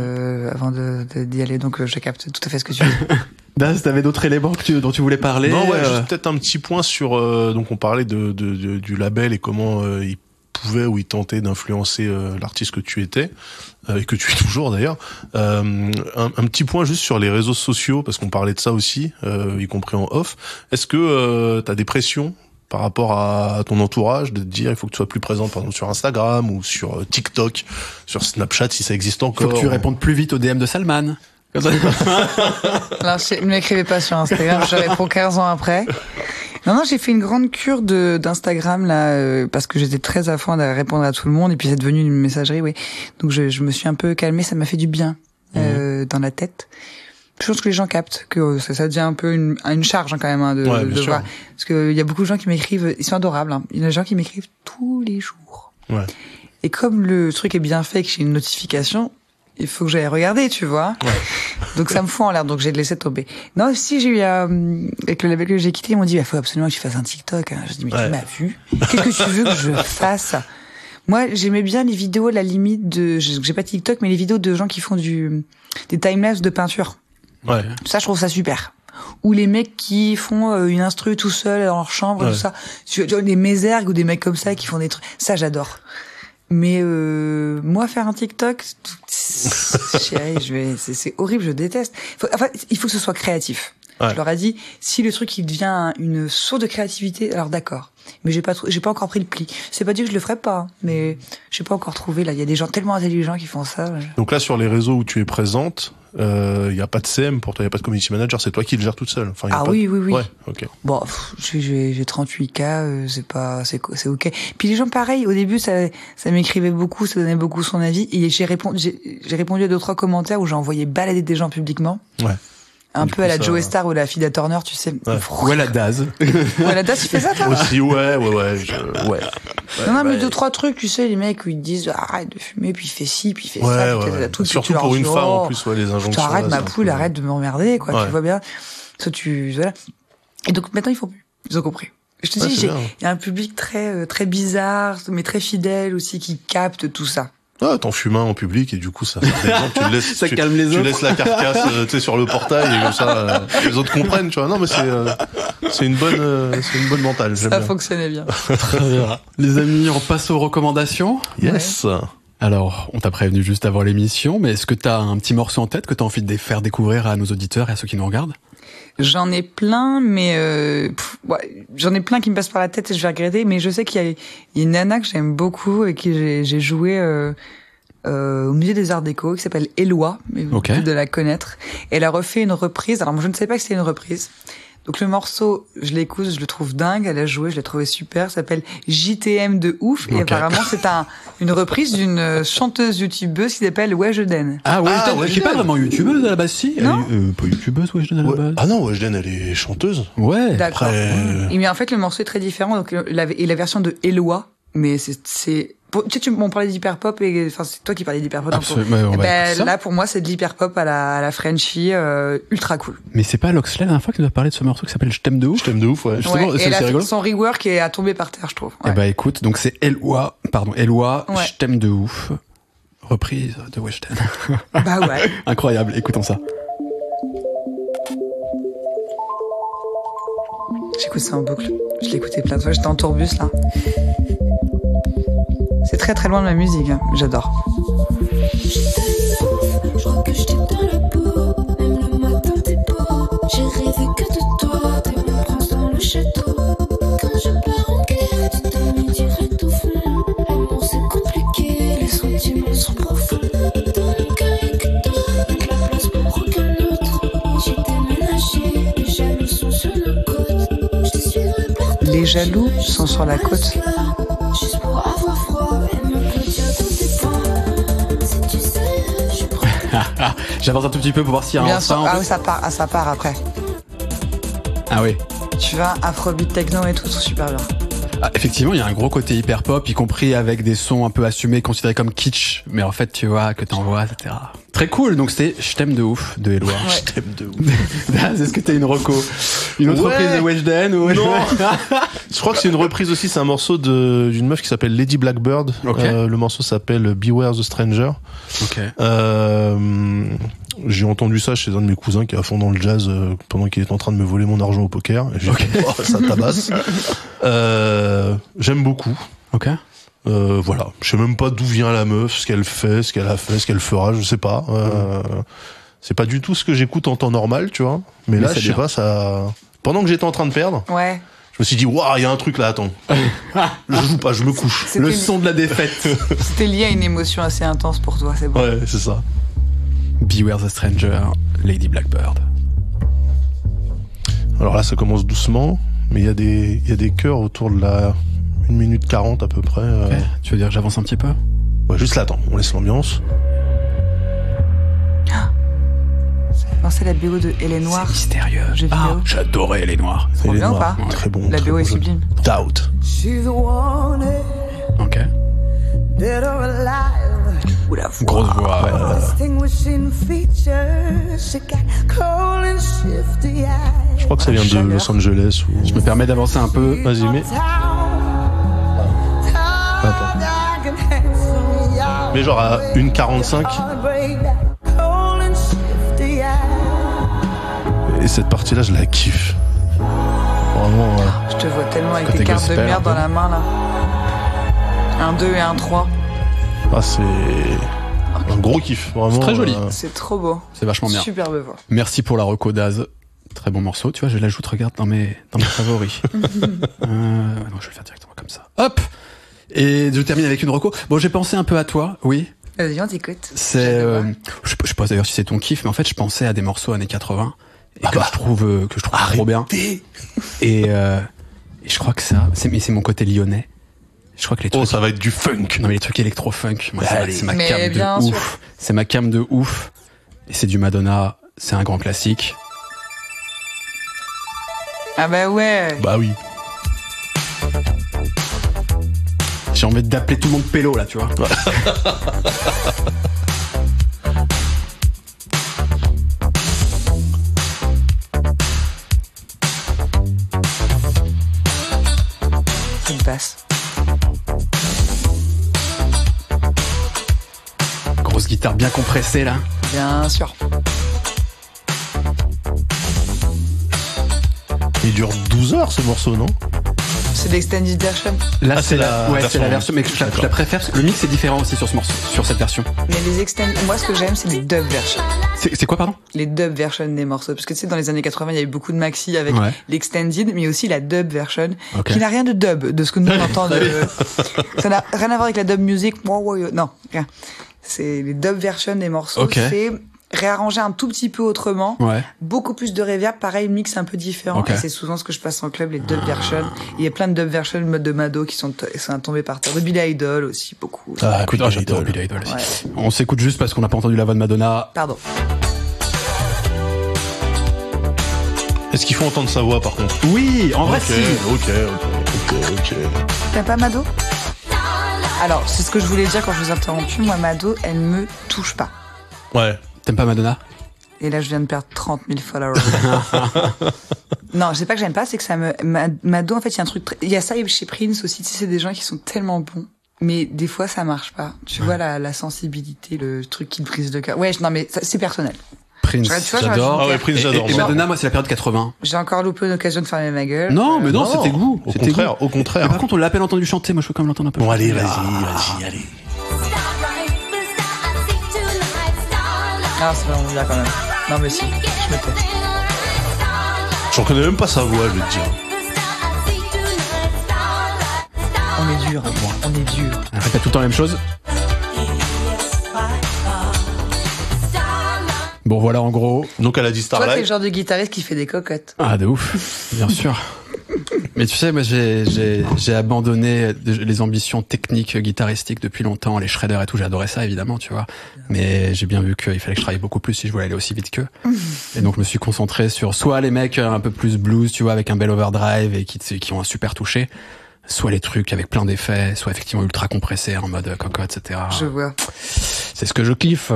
d'y aller, donc je capte tout à fait ce que tu dis. Daz, t'avais d'autres éléments dont tu voulais parler? Non, ouais, juste peut-être un petit point sur. Donc, on parlait du label et comment il pouvait ou il tentait d'influencer l'artiste que tu étais et que tu es toujours d'ailleurs. Un petit point juste sur les réseaux sociaux parce qu'on parlait de ça aussi, y compris en off. Est-ce que t'as des pressions par rapport à ton entourage de te dire il faut que tu sois plus présent par exemple sur Instagram ou sur TikTok, sur Snapchat si ça existe encore? Faut que tu répondes plus vite aux DM de Salman. Alors, ne m'écrivez pas sur Instagram, je réponds 15 ans après. Non, j'ai fait une grande cure d'Instagram là parce que j'étais très à fond à répondre à tout le monde et puis c'est devenu une messagerie, oui. Donc je me suis un peu calmée, ça m'a fait du bien dans la tête. Je pense que les gens captent que ça devient un peu une charge quand même de voir, parce que il y a beaucoup de gens qui m'écrivent, ils sont adorables. Hein. Il y a des gens qui m'écrivent tous les jours. Ouais. Et comme le truc est bien fait, que j'ai une notification, il faut que j'aille regarder, tu vois. Ouais. Donc ça me fout en l'air, donc j'ai laissé tomber. Non, si j'ai eu avec le label que j'ai quitté, ils m'ont dit il faut absolument que tu fasses un TikTok. Hein. Je dis mais tu m'as vu? Qu'est-ce que tu veux que je fasse? Moi, j'aimais bien les vidéos à la limite j'ai pas TikTok, mais les vidéos de gens qui font des timelapses de peinture. Ouais. Ça, je trouve ça super. Ou les mecs qui font une instru tout seul dans leur chambre, tout ça. Tu vois, des Mézergues ou des mecs comme ça qui font des trucs. Ça, j'adore. Mais moi, faire un TikTok, chérie, c'est horrible, je déteste. Il faut que ce soit créatif. Ouais. Je leur ai dit, si le truc il devient une source de créativité, alors d'accord. Mais j'ai pas encore pris le pli. C'est pas dit que je le ferai pas, mais j'ai pas encore trouvé là. Il y a des gens tellement intelligents qui font ça. Donc là, sur les réseaux où tu es présente, il y a pas de CM pour toi, il y a pas de community manager, c'est toi qui le gères toute seule. Enfin, oui. Ouais, ok. Bon, j'ai 38K, c'est ok. Puis les gens, pareil, au début, ça m'écrivait beaucoup, ça donnait beaucoup son avis, et j'ai répondu à 2-3 commentaires où j'ai envoyé balader des gens publiquement. Ouais. Un peu à la Joe Star ou la fille Turner, tu sais. Ouais. Ou à la Daz. Ou à la Daz, tu fais ça, toi? Aussi, ouais. Non, mais 2-3 trucs, tu sais, les mecs, où ils te disent, arrête de fumer, puis il fait ci, puis il fait ça. Ouais. Tout, surtout pour une femme, en plus, les injonctions. Arrête ma poule, arrête de m'emmerder, quoi, tu vois bien. Voilà. Et donc, maintenant, ils font plus. Ils ont compris. Je te dis, il y a un public très bizarre, mais très fidèle aussi, qui capte tout ça. Ah, t'en fumes un en public et du coup ça fait des gens, tu le laisses, ça calme les autres. Tu laisses la carcasse, tu sais, sur le portail et comme ça, les autres comprennent, tu vois. Non, mais c'est une bonne mentale. Ça fonctionnait bien. Très bien. Les amis, on passe aux recommandations. Yes. Ouais. Alors, on t'a prévenu juste avant l'émission, mais est-ce que t'as un petit morceau en tête que t'as envie de faire découvrir à nos auditeurs et à ceux qui nous regardent? J'en ai plein, mais j'en ai plein qui me passent par la tête et je vais regretter. Mais je sais qu'il y a une nana que j'aime beaucoup et qui j'ai joué au musée des Arts Déco, qui s'appelle Éloi, mais vous devez la connaître. Elle a refait une reprise. Alors moi, je ne sais pas que c'était une reprise Donc le morceau, je l'écoute, je le trouve dingue, elle a joué, je l'ai trouvé super, ça s'appelle JTM de ouf, et Ok. apparemment c'est une reprise d'une chanteuse youtubeuse qui s'appelle Weshden. Ah, Weshden, Weshden. qui est pas vraiment youtubeuse à la base, si. Non. Elle est, pas youtubeuse, Weshden à la Ouais. base. Ah non, Weshden, elle est chanteuse. Ouais. D'accord. Après, Mais en fait le morceau est très différent, donc la version de Eloi, mais tu m'en parlais d'hyper pop, et enfin c'est toi qui parlais d'hyper pop. Absolument. On va écouter ça. Là pour moi c'est de l'hyper pop à la Frenchie, ultra cool. Mais c'est pas Loxley la dernière fois qui nous a parlé de ce morceau qui s'appelle Je t'aime de ouf. je t'aime de ouf, ouais. Justement, Ouais, c'est et là, rigolo. son rework est à tomber par terre, je trouve. Ouais. Eh ben écoute, donc c'est Eloi, Ouais. Je t'aime de ouf. Reprise de Weshden. Bah ouais. Incroyable, écoutons ça. J'écoute ça en boucle. Je l'ai écouté plein de fois. J'étais en tourbus, là. C'est très très loin de ma musique. Hein. J'adore. Je crois que je t'ai dans la peau, même le matin t'es beau. J'ai rêvé que de toi, t'es mon prince dans le château. Quand je pars en guerre, tu te mets direct au fond. L'amour c'est compliqué, les sentiments sont profonds. Dans le cœur y'a que toi, y'a de la place pour aucun autre. J'ai déménagé, les jaloux sont sur la côte. Je te suivrai partout. Les jaloux sont sur la côte. Juste pour avoir froid et me blottir dans tes bras. Si tu sais, je suis prête. J'avance un tout petit peu pour voir s'il y a Bien un sûr. refrain. Ah oui, ça part après. Ah oui. Tu vois, afrobeat techno et tout, c'est super bien. Ah, effectivement, il y a un gros côté hyper pop, y compris avec des sons un peu assumés, considérés comme kitsch, mais en fait, tu vois, que t'envoies, etc. Très cool, donc c'était Je t'aime de ouf de Eloi. Je t'aime de ouf. Daz, est-ce que t'as une reco? Une autre Ouais. reprise de Weshden ou... Non. Je crois que c'est une reprise aussi, c'est un morceau d'une meuf qui s'appelle Lady Blackbird. Ok. Le morceau s'appelle Beware the Stranger. Ok. J'ai entendu ça chez un de mes cousins qui est à fond dans le jazz pendant qu'il est en train de me voler mon argent au poker. Et j'ai dit, oh, ça tabasse. J'aime beaucoup. Ok. Voilà. Je sais même pas d'où vient la meuf, ce qu'elle fait, ce qu'elle a fait, ce qu'elle fera, je sais pas. C'est pas du tout ce que j'écoute en temps normal, tu vois. Mais là, c'est je sais bien. pas, ça... Pendant que j'étais en train de perdre, Ouais. je me suis dit, waouh, il y a un truc là, attends. Je joue pas, je me couche. Le C'était son de la défaite. c'était lié à une émotion assez intense pour toi, c'est bon. Ouais, c'est ça. Beware the Stranger, Lady Blackbird. Alors là, ça commence doucement, mais il y a des chœurs autour de la 1 minute 40 à peu près. Ok. Tu veux dire que j'avance un petit peu? Ouais, juste là, attends, on laisse l'ambiance. Non, c'est la BO de Elle est Noire. C'est mystérieux. Jeux Ah, vidéo. j'adorais les noirs. Trop Elle est bien ou noire. pas Très bon. La très BO est bon jeu. sublime. Doubt. She's wanted, Ok. dead or alive. Oula, Grosse voix. Distinguishing features. She got cold and shifty eyes. Je crois que ça vient de Chaleur. Los Angeles ou... Je me permets d'avancer un peu. Vas-y, mais... Mais genre à 1:45, et cette partie-là, je la kiffe. Vraiment, je te vois tellement avec Côté tes cartes de gospel, merde un peu. dans la main, là. Un 2 et un 3. ah, c'est un gros kiff. Vraiment. C'est très joli. C'est trop beau. C'est vachement bien. Superbe voix. Merci pour la reco Daz. Très bon morceau. Tu vois, je l'ajoute, regarde, dans mes favoris. Non, je vais le faire directement comme ça. Hop! Et je termine avec une reco. Bon, j'ai pensé un peu à toi, oui. Vas-y, on t'écoute. C'est, J'adore. je sais pas d'ailleurs si c'est ton kiff, mais en fait, je pensais à des morceaux années 80 et que je trouve trop bien. Et je crois que ça, c'est mon côté lyonnais. Je crois que les trucs, Oh, ça va être du funk. non mais les trucs électro-funk, moi, Allez. c'est ma Mais cam bien de sûr. ouf. C'est ma cam de ouf. Et c'est du Madonna, c'est un grand classique. Ah bah ouais. Bah oui. J'ai envie d'appeler tout le monde pélo là, tu vois. C'est une passe. Grosse guitare bien compressée là. Bien sûr. Il dure 12 heures ce morceau, non? C'est l'extended version. Là Ah, c'est la ouais, c'est version la version, mais je la préfère. Parce que le mix est différent aussi sur ce morceau, sur cette version. Mais les extended, moi ce que j'aime c'est les dub versions. C'est quoi, pardon? Les dub versions des morceaux. Parce que tu sais, dans les années 80, il y avait beaucoup de maxi avec Ouais. l'extended, mais aussi la dub version, Ok. qui n'a rien de dub, de ce que nous on entend. Ça n'a rien à voir avec la dub music. Non, rien. C'est les dub versions des morceaux. Ok. C'est réarrangé un tout petit peu autrement. Ouais. Beaucoup plus de reverb, pareil, mix un peu différent. Ok. Et c'est souvent ce que je passe en club, les dub versions. Il y a plein de dub versions de Mado qui sont tombés par terre. De Billy Idol aussi, beaucoup. Ah, Écoute, Billy j'adore Idol. Billy Idol aussi. Ouais. On s'écoute juste parce qu'on n'a pas entendu la voix de Madonna. Pardon. Est-ce qu'il faut entendre sa voix, par contre? Oui, en vrai, Ok, si. ok. T'aimes pas Mado? Alors, c'est ce que je voulais dire quand je vous ai interrompu. Moi, Mado, elle me touche pas. Ouais. T'aimes pas Madonna? Et là, je viens de perdre 30 000 followers. Non, c'est pas que j'aime pas, c'est que ça me... Mado, en fait, il y a un truc... Il y a ça chez Prince aussi, tu sais, c'est des gens qui sont tellement bons. Mais des fois, ça marche pas. Tu vois, la sensibilité, le truc qui te brise le cœur. Ouais, non, mais c'est personnel. Prince, Tu vois, j'adore. Ah ouais, Prince, j'adore. Et moi. Madonna, moi, c'est la période 80. J'ai encore loupé une occasion de fermer ma gueule. Non, mais non, Non, c'était goût. Au C'était contraire, goût. au Mais contraire. par contre, on l'a à peine entendu chanter. Moi, je veux quand même l'entendre un peu. Bon, allez, chanter. allez. Ah, c'est vraiment bien quand même. Non, mais si, je me tais. J'en connais même pas sa voix, je vais te dire. On est dur, on est dur. Elle répète tout le temps la même chose. Bon, voilà, en gros. Donc, elle a dit Toi, t'es le Starlight. genre de guitariste qui fait des cocottes. Ah, de ouf. Bien sûr. Mais tu sais, moi, j'ai abandonné les ambitions techniques guitaristiques depuis longtemps, les shredders et tout. J'adorais ça, évidemment, tu vois. Mais j'ai bien vu qu'il fallait que je travaille beaucoup plus si je voulais aller aussi vite qu'eux. Et donc, je me suis concentré sur soit les mecs un peu plus blues, tu vois, avec un bel overdrive et qui ont un super toucher, soit les trucs avec plein d'effets, soit effectivement ultra compressés en mode cocotte, etc. Je vois. C'est ce que je kiffe.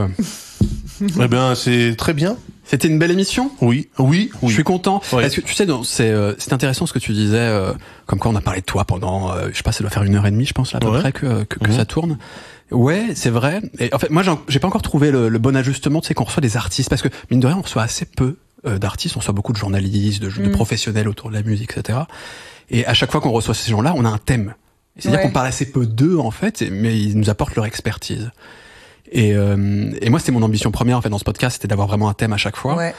Eh bien, c'est très bien. C'était une belle émission. Oui. Je suis content. Ouais. Est-ce que tu sais, c'est intéressant ce que tu disais, comme quoi on a parlé de toi pendant, je sais pas, ça doit faire 1h30, je pense, là, à peu Ouais. près, que ça tourne. Ouais, c'est vrai. Et en fait, moi, j'ai pas encore trouvé le bon ajustement, tu sais, qu'on reçoit des artistes, parce que, mine de rien, on reçoit assez peu d'artistes, on reçoit beaucoup de journalistes, de professionnels autour de la musique, etc. Et à chaque fois qu'on reçoit ces gens-là, on a un thème. C'est-à-dire Ouais. qu'on parle assez peu d'eux, en fait, mais ils nous apportent leur expertise. Et moi, c'était mon ambition première, en fait, dans ce podcast, c'était d'avoir vraiment un thème à chaque fois. Ouais.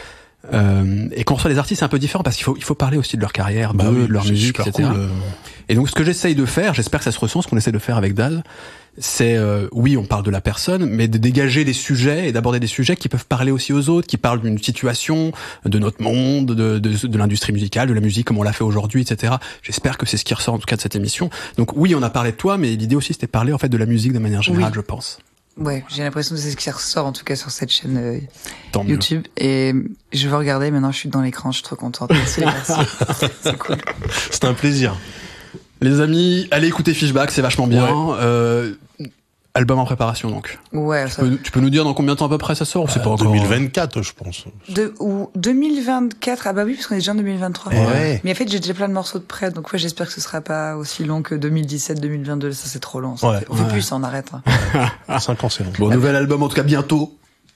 Et qu'on reçoit des artistes, c'est un peu différent parce qu'il faut parler aussi de leur carrière, Bah oui, de leur c'est musique, super etc. cool. Et donc, ce que j'essaye de faire, j'espère que ça se ressent, ce qu'on essaie de faire avec Daz, c'est, oui, on parle de la personne, mais de dégager des sujets et d'aborder des sujets qui peuvent parler aussi aux autres, qui parlent d'une situation, de notre monde, de l'industrie musicale, de la musique comme on l'a fait aujourd'hui, etc. J'espère que c'est ce qui ressort en tout cas de cette émission. Donc oui, on a parlé de toi, mais l'idée aussi c'était de parler en fait de la musique de manière générale, Oui. je pense. Ouais, j'ai l'impression que c'est ce qui ressort en tout cas sur cette chaîne Tant mieux. YouTube. Et je vais regarder, maintenant je suis dans l'écran, je suis trop contente. Merci les garçons. C'est cool. C'est un plaisir. Les amis, allez écouter Fishback, c'est vachement bien. Album en préparation donc. Ouais, ça... Tu peux nous dire dans combien de temps à peu près ça sort ou c'est pas encore 2024, je pense. Ou 2024, ah bah oui, parce qu'on est déjà en 2023. Ouais. Mais en fait, j'ai déjà plein de morceaux de prêt, donc ouais, j'espère que ce sera pas aussi long que 2017, 2022. Ça, c'est trop long. Ouais. On fait plus, ça, on arrête. Hein. 5 ans, c'est long. Bon, nouvel album en tout cas bientôt.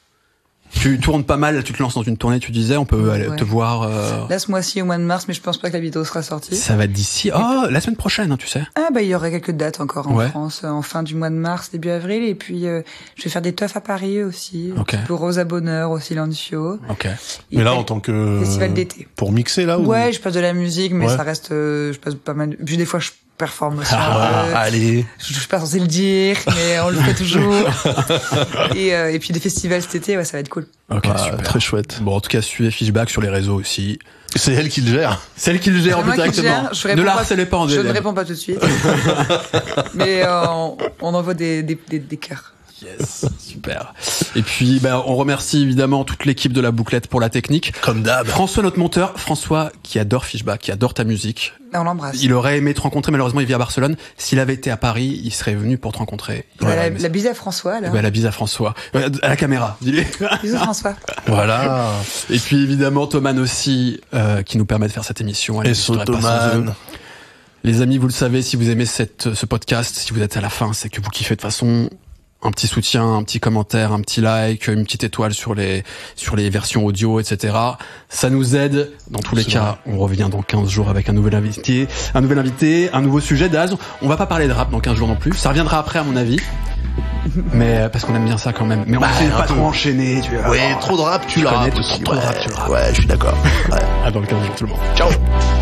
Tu tournes pas mal, tu te lances dans une tournée, tu disais, on peut aller Ouais. te voir. Là, ce mois-ci, au mois de mars, mais je pense pas que la vidéo sera sortie. Ça va être d'ici. Oh, la semaine prochaine, hein, tu sais. Ah bah il y aurait quelques dates encore en Ouais. France, en fin du mois de mars, début avril, et puis je vais faire des teufs à Paris aussi, Ok. pour Rosa Bonheur au Silencio. Ok. Et Mais là, puis, en tant que... festival d'été. Pour mixer, là ou... Ouais, je passe de la musique, mais Ouais. ça reste, je passe pas mal. Puis des fois, je performe aussi. Allez. Je suis pas censé le dire, mais on le fait toujours. Et puis des festivals cet été, ouais, ça va être cool. Ok, Ah, super. très chouette. Bon, en tout cas, suivez Fishback sur les réseaux aussi. C'est elle qui le gère. Celle qui le gère en C'est plus moi qui directement. gère, je Ne réponds la pas- harcelez pas en Je ne DM. réponds pas tout de suite. Mais on envoie des cœurs. Yes, super. Et puis, on remercie évidemment toute l'équipe de la bouclette pour la technique. Comme d'hab. François, notre monteur, François qui adore Fishback, qui adore ta musique. On l'embrasse. Il aurait aimé te rencontrer, malheureusement il vit à Barcelone. S'il avait été à Paris, il serait venu pour te rencontrer. Il aurait aimé ça. La bise à François, là. La bise à François. À la caméra, dis-lui. Bisous François. Voilà. Et puis évidemment Thoman aussi, qui nous permet de faire cette émission. Elle Et n'existerait pas sans eux. Sotoman. Les amis, vous le savez, si vous aimez ce podcast, si vous êtes à la fin, c'est que vous kiffez de toute façon. Un petit soutien, un petit commentaire, un petit like, une petite étoile sur les versions audio, etc. Ça nous aide. Dans tous les C'est cas, on revient dans 15 jours avec un nouvel invité, un nouveau sujet. Daz, on va pas parler de rap dans 15 jours non plus. Ça reviendra après, à mon avis. Mais parce qu'on aime bien ça quand même. Mais on essaie de un pas peu. trop enchaîner. Tu vois. Ouais, trop de rap, tu Je le connais rap tout aussi. trop de rap, Ouais. tu le rap. Ouais, je suis d'accord. Ouais. À dans 15 jours tout le monde. Ciao.